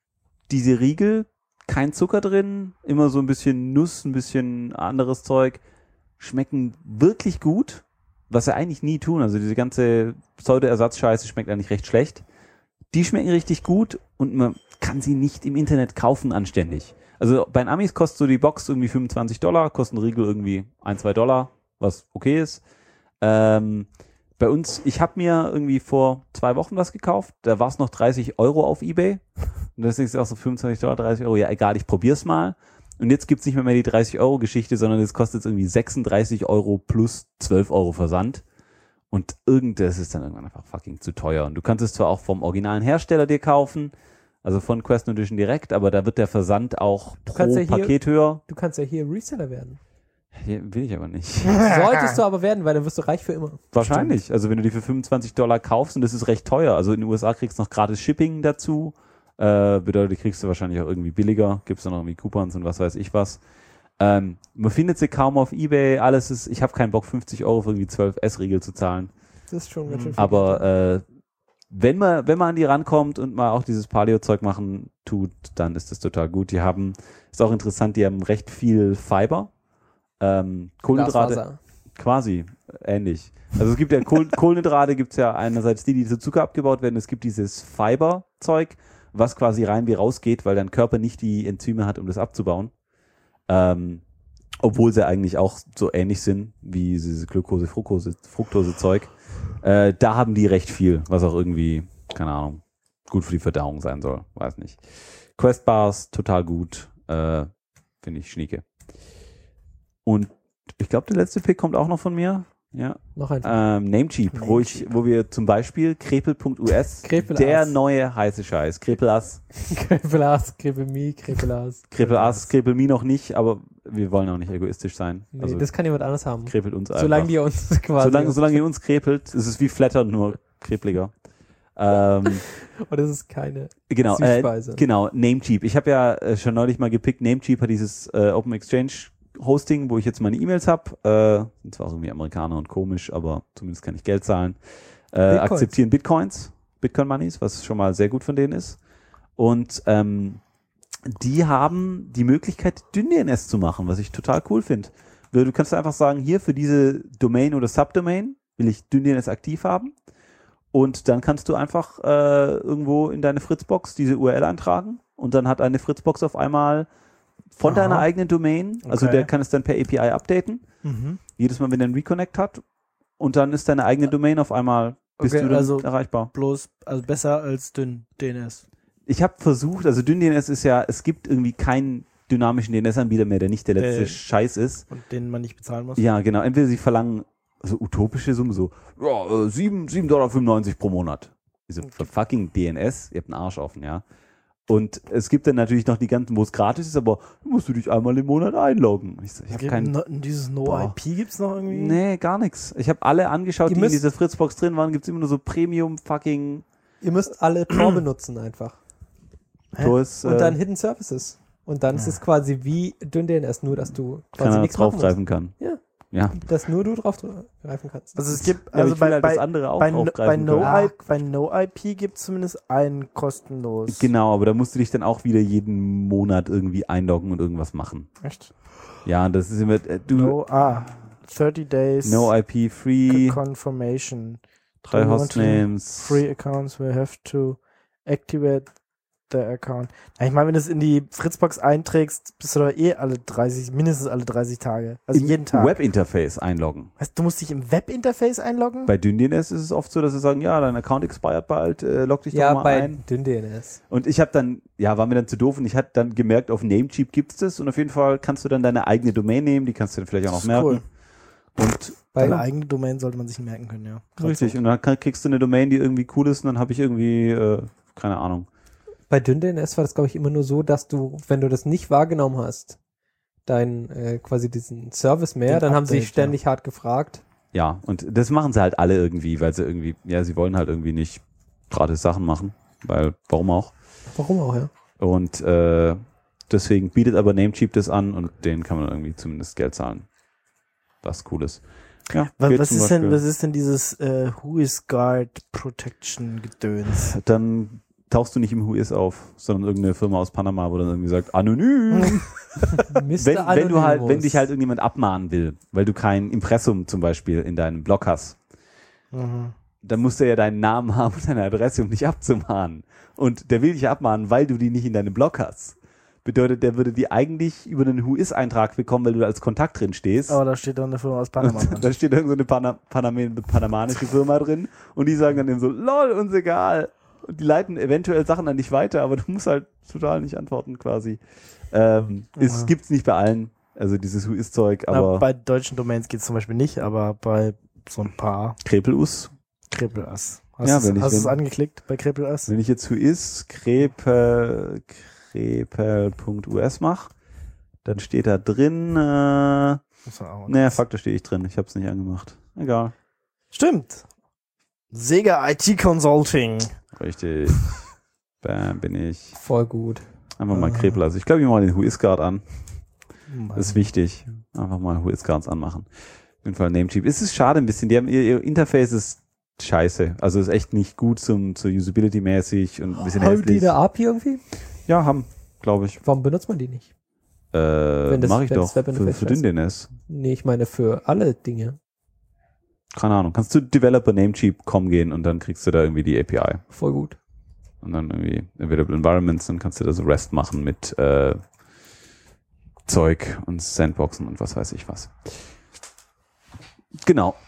diese Riegel, kein Zucker drin, immer so ein bisschen Nuss, ein bisschen anderes Zeug, schmecken wirklich gut, was sie eigentlich nie tun. Also diese ganze Pseudo-Ersatzscheiße schmeckt eigentlich recht schlecht. Die schmecken richtig gut und man kann sie nicht im Internet kaufen anständig. Also bei den Amis kostet so die Box irgendwie fünfundzwanzig Dollar, kostet ein Riegel irgendwie ein, zwei Dollar, was okay ist. Ähm, bei uns, ich habe mir irgendwie vor zwei Wochen was gekauft, da war es noch dreißig Euro auf eBay. Und deswegen ist es auch so fünfundzwanzig Dollar, dreißig Euro, ja egal, ich probier's mal. Und jetzt gibt's nicht mehr, mehr die dreißig Euro Geschichte, sondern es kostet jetzt irgendwie sechsunddreißig Euro plus zwölf Euro Versand. Und irgendwas ist dann irgendwann einfach fucking zu teuer. Und du kannst es zwar auch vom originalen Hersteller dir kaufen, also von Quest Nutrition direkt, aber da wird der Versand auch pro kannst ja hier- Paket höher. Du kannst ja hier Reseller werden. Hier will ich aber nicht. Solltest du aber werden, weil dann wirst du reich für immer. Wahrscheinlich. Also wenn du die für fünfundzwanzig Dollar kaufst, und das ist recht teuer. Also in den U S A kriegst du noch gratis Shipping dazu. Äh, bedeutet, die kriegst du wahrscheinlich auch irgendwie billiger. Gibt's dann noch irgendwie Coupons und was weiß ich was. Ähm, man findet sie kaum auf eBay. Alles ist, ich habe keinen Bock, fünfzig Euro für irgendwie zwölf S-Riegel zu zahlen. Das ist schon ganz schön viel. Aber äh, wenn man, wenn man an die rankommt und mal auch dieses Paleo-Zeug machen tut, dann ist das total gut. Die haben, ist auch interessant, die haben recht viel Fiber. Ähm, Kohlenhydrate, Glasfaser. quasi ähnlich. Also es gibt ja Kohl, Kohlenhydrate, gibt es ja einerseits die, die zu Zucker abgebaut werden. Es gibt dieses Fiber-Zeug, was quasi rein wie rausgeht, weil dein Körper nicht die Enzyme hat, um das abzubauen. Ähm, obwohl sie eigentlich auch so ähnlich sind wie dieses Glucose, Fructose, Fructose-Zeug. Äh, da haben die recht viel, was auch irgendwie, keine Ahnung, gut für die Verdauung sein soll. Weiß nicht. Quest Bars, total gut. Äh, Finde ich schnieke. Und ich glaube, der letzte Pick kommt auch noch von mir. Ja. Noch ein. Ähm, Namecheap, wo ich, wo wir zum Beispiel Krepel Punkt U S, Krepelas. der neue heiße Scheiß. Krepelas, Krepelas, Krepelmi, Krepelas. Krepelas, Krepelmi noch nicht, aber wir wollen auch nicht egoistisch sein. Nee, Also das kann jemand anders haben. krepelt uns einfach. Solange die uns quasi. solange, solange ihr uns krepelt, ist es wie Flattern, nur krepliger. Ähm, Und das ist keine genau, äh, Süßspeise. genau, Namecheap. Ich habe ja äh, schon neulich mal gepickt, Namecheap hat dieses äh, Open Exchange Hosting, wo ich jetzt meine E-Mails habe. Äh, sind zwar auch irgendwie Amerikaner und komisch, aber zumindest kann ich Geld zahlen. Äh, Bitcoins. akzeptieren Bitcoins, Bitcoin-Moneys, was schon mal sehr gut von denen ist. Und ähm, die haben die Möglichkeit, dünn D N S zu machen, was ich total cool finde. Du kannst einfach sagen, hier für diese Domain oder Subdomain will ich dünn D N S aktiv haben. Und dann kannst du einfach äh, irgendwo in deine Fritzbox diese U R L eintragen und dann hat eine Fritzbox auf einmal von Aha. deiner eigenen Domain, also Okay. der kann es dann per A P I updaten, Mhm. jedes Mal, wenn er einen Reconnect hat, und dann ist deine eigene Domain auf einmal, bist Okay, du dann also- erreichbar. Bloß, also besser als dünn D N S. Ich habe versucht, also dünn D N S ist ja, es gibt irgendwie kein dynamischen D N S-Anbieter mehr, der nicht der letzte Äh. Scheiß ist. Und den man nicht bezahlen muss. Ja, genau. Entweder sie verlangen so utopische Summen, so ja, äh, sieben Dollar fünfundneunzig pro Monat. Diese für fucking D N S, ihr habt einen Arsch offen, ja. Und es gibt dann natürlich noch die ganzen, wo es gratis ist, aber musst du dich einmal im Monat einloggen. Ich, so, ich habe Gibt keinen. no, dieses No Boah. I P gibt's noch irgendwie? Nee, gar nichts. Ich habe alle angeschaut, Ihr die in müsst- dieser Fritzbox drin waren, gibt's immer nur so Premium fucking Ihr müsst alle Tor benutzen einfach. Hä? Tools, Und äh, dann Hidden Services. Und dann ist es quasi wie dünn D N S, nur dass du quasi keiner nichts machen draufgreifen kann. Ja. Ja. musst. Dass nur du drauf greifen kannst. Also es gibt, Ja, aber also ich will bei, halt bei, das andere auch bei, no, bei, draufgreifen no können. I, bei No I P gibt es zumindest einen kostenlos. Genau, aber da musst du dich dann auch wieder jeden Monat irgendwie einloggen und irgendwas machen. Echt? Ja, das ist immer, äh, du, No, ah, thirty days No I P free, confirmation. drei Do you want to- Hostnames. Free accounts will have to activate the account. Ja, ich meine, wenn du es in die Fritzbox einträgst, bist du doch eh alle dreißig, mindestens alle dreißig Tage. Also Im jeden Tag. Webinterface einloggen. Weißt, du musst dich im Webinterface einloggen? Bei DynDNS ist es oft so, dass sie sagen, ja, dein Account expired bald, äh, log dich ja, doch mal bei ein. dünn D N S. Und ich habe dann, ja, war mir dann zu doof und ich hatte dann gemerkt, auf Namecheap gibt's das und auf jeden Fall kannst du dann deine eigene Domain nehmen, die kannst du dann vielleicht auch noch Das ist merken. cool. Und Bei, Deine eigene Domain sollte man sich merken können, ja. Grad richtig, so. und dann kann, kriegst du eine Domain, die irgendwie cool ist und dann habe ich irgendwie, äh, keine Ahnung. bei dünn D N S war das, glaube ich, immer nur so, dass du, wenn du das nicht wahrgenommen hast, dein äh, quasi diesen Service mehr, Den dann haben sie Update, sich ständig hart gefragt. Ja, und das machen sie halt alle irgendwie, weil sie irgendwie, ja, sie wollen halt irgendwie nicht gratis Sachen machen, weil, warum auch? Warum auch, ja? Und äh, deswegen bietet aber Namecheap das an und denen kann man irgendwie zumindest Geld zahlen. Was cool ist. Ja, Was, geht was, zum ist denn, Beispiel. was ist denn dieses äh, Who is Guard Protection Gedöns? Dann tauchst du nicht im Whois auf, sondern irgendeine Firma aus Panama, wo dann irgendwie sagt, anonym. Mister wenn, wenn du halt, wenn Anonymous. dich halt irgendjemand abmahnen will, weil du kein Impressum zum Beispiel in deinem Blog hast, Mhm. dann musst du ja deinen Namen haben und deine Adresse, um dich abzumahnen. Und der will dich abmahnen, weil du die nicht in deinem Blog hast. Bedeutet, der würde die eigentlich über einen Whois-Eintrag bekommen, weil du da als Kontakt drin stehst. Aber da steht doch eine Firma aus Panama dran. Da steht irgendeine Pana Panama panamanische Firma drin und die sagen dann eben so, lol, uns egal. Und die leiten eventuell Sachen an dich weiter, aber du musst halt total nicht antworten quasi. Ähm, es Aha. gibt's nicht bei allen, also dieses Whois-Zeug, Na, aber bei deutschen Domains geht es zum Beispiel nicht, aber bei so ein paar Krepelus. Krepelass. Hast Ja, du wenn ich- es wenn- angeklickt bei Krepelass? Wenn ich jetzt Whois krepel, krepel.us mache, dann steht da drin, äh, Muss man auch- naja, fuck, da stehe ich drin, ich hab's nicht angemacht. Egal. Stimmt. Sega I T Consulting. Richtig. Bam, bin ich. Voll gut. Einfach mal Ah. Krepel. Also ich glaube, ich mache mal den Whois-Guard an. Mann. Das ist wichtig. Einfach mal Whois-Guards anmachen. Auf jeden Fall Namecheap. Es ist schade ein bisschen. Die haben ihr, ihr Interface ist scheiße. Also ist echt nicht gut zum, zur Usability-mäßig und ein bisschen Haben die hässlich. eine A P I irgendwie? Ja, haben, glaube ich. Warum benutzt man die nicht? Äh, Wenn das- mache ich wenn das doch. Für, Webinterface für den D N S. Nee, ich meine für alle Dinge. Keine Ahnung. Kannst du Developer Namecheap Punkt com gehen und dann kriegst du da irgendwie die A P I. Voll gut. Und dann irgendwie Available Environments, dann kannst du da so REST machen mit äh, Zeug und Sandboxen und was weiß ich was. Genau.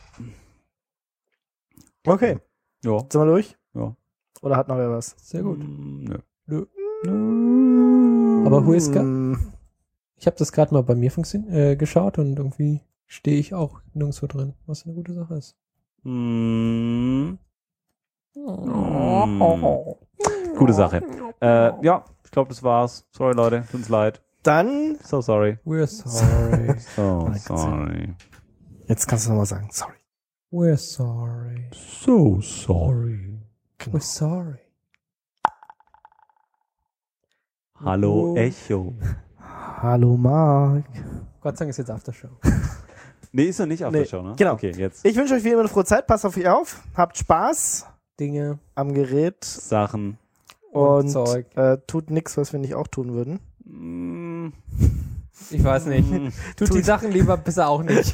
Okay, Ja. sind wir durch? Ja. Oder hat noch wer was? Sehr gut. Mm, Nö. Nö. Aber Who is Guard? Mm, Ich habe das gerade mal bei mir funktion äh, geschaut und irgendwie stehe ich auch nirgendwo drin, was eine gute Sache ist. Mm. Gute Sache. Äh, ja, ich glaube, das war's. Sorry, Leute. Tut uns leid. Dann, So sorry. We're sorry. So sorry. jetzt kannst du nochmal sagen, sorry. We're sorry. So sorry. Genau. We're sorry. Hallo, Oh. Echo. Hallo Marc. Gott sei Dank ist jetzt Aftershow. Nee, ist noch nicht auf Nee, der Show, ne? genau. Okay, jetzt Ich wünsche euch wie immer eine frohe Zeit, passt auf euch auf, habt Spaß Dinge am Gerät Sachen. und, und Zeug. äh, tut nichts, was wir nicht auch tun würden. Mm. Ich weiß nicht. Tut, die Sachen lieber besser auch nicht.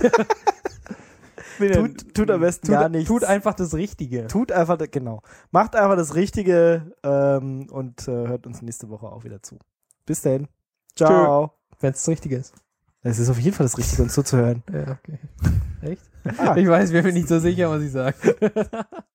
Tut, tut am besten tut, gar nichts. tut einfach das Richtige. Tut einfach, genau. Macht einfach das Richtige ähm, und äh, hört uns nächste Woche auch wieder zu. Bis dahin. Ciao. Wenn es das Richtige ist. Es ist auf jeden Fall das Richtige, uns zuzuhören. Ja, okay. Echt? Ah. Ich weiß, ich bin mir nicht so sicher, was ich sage.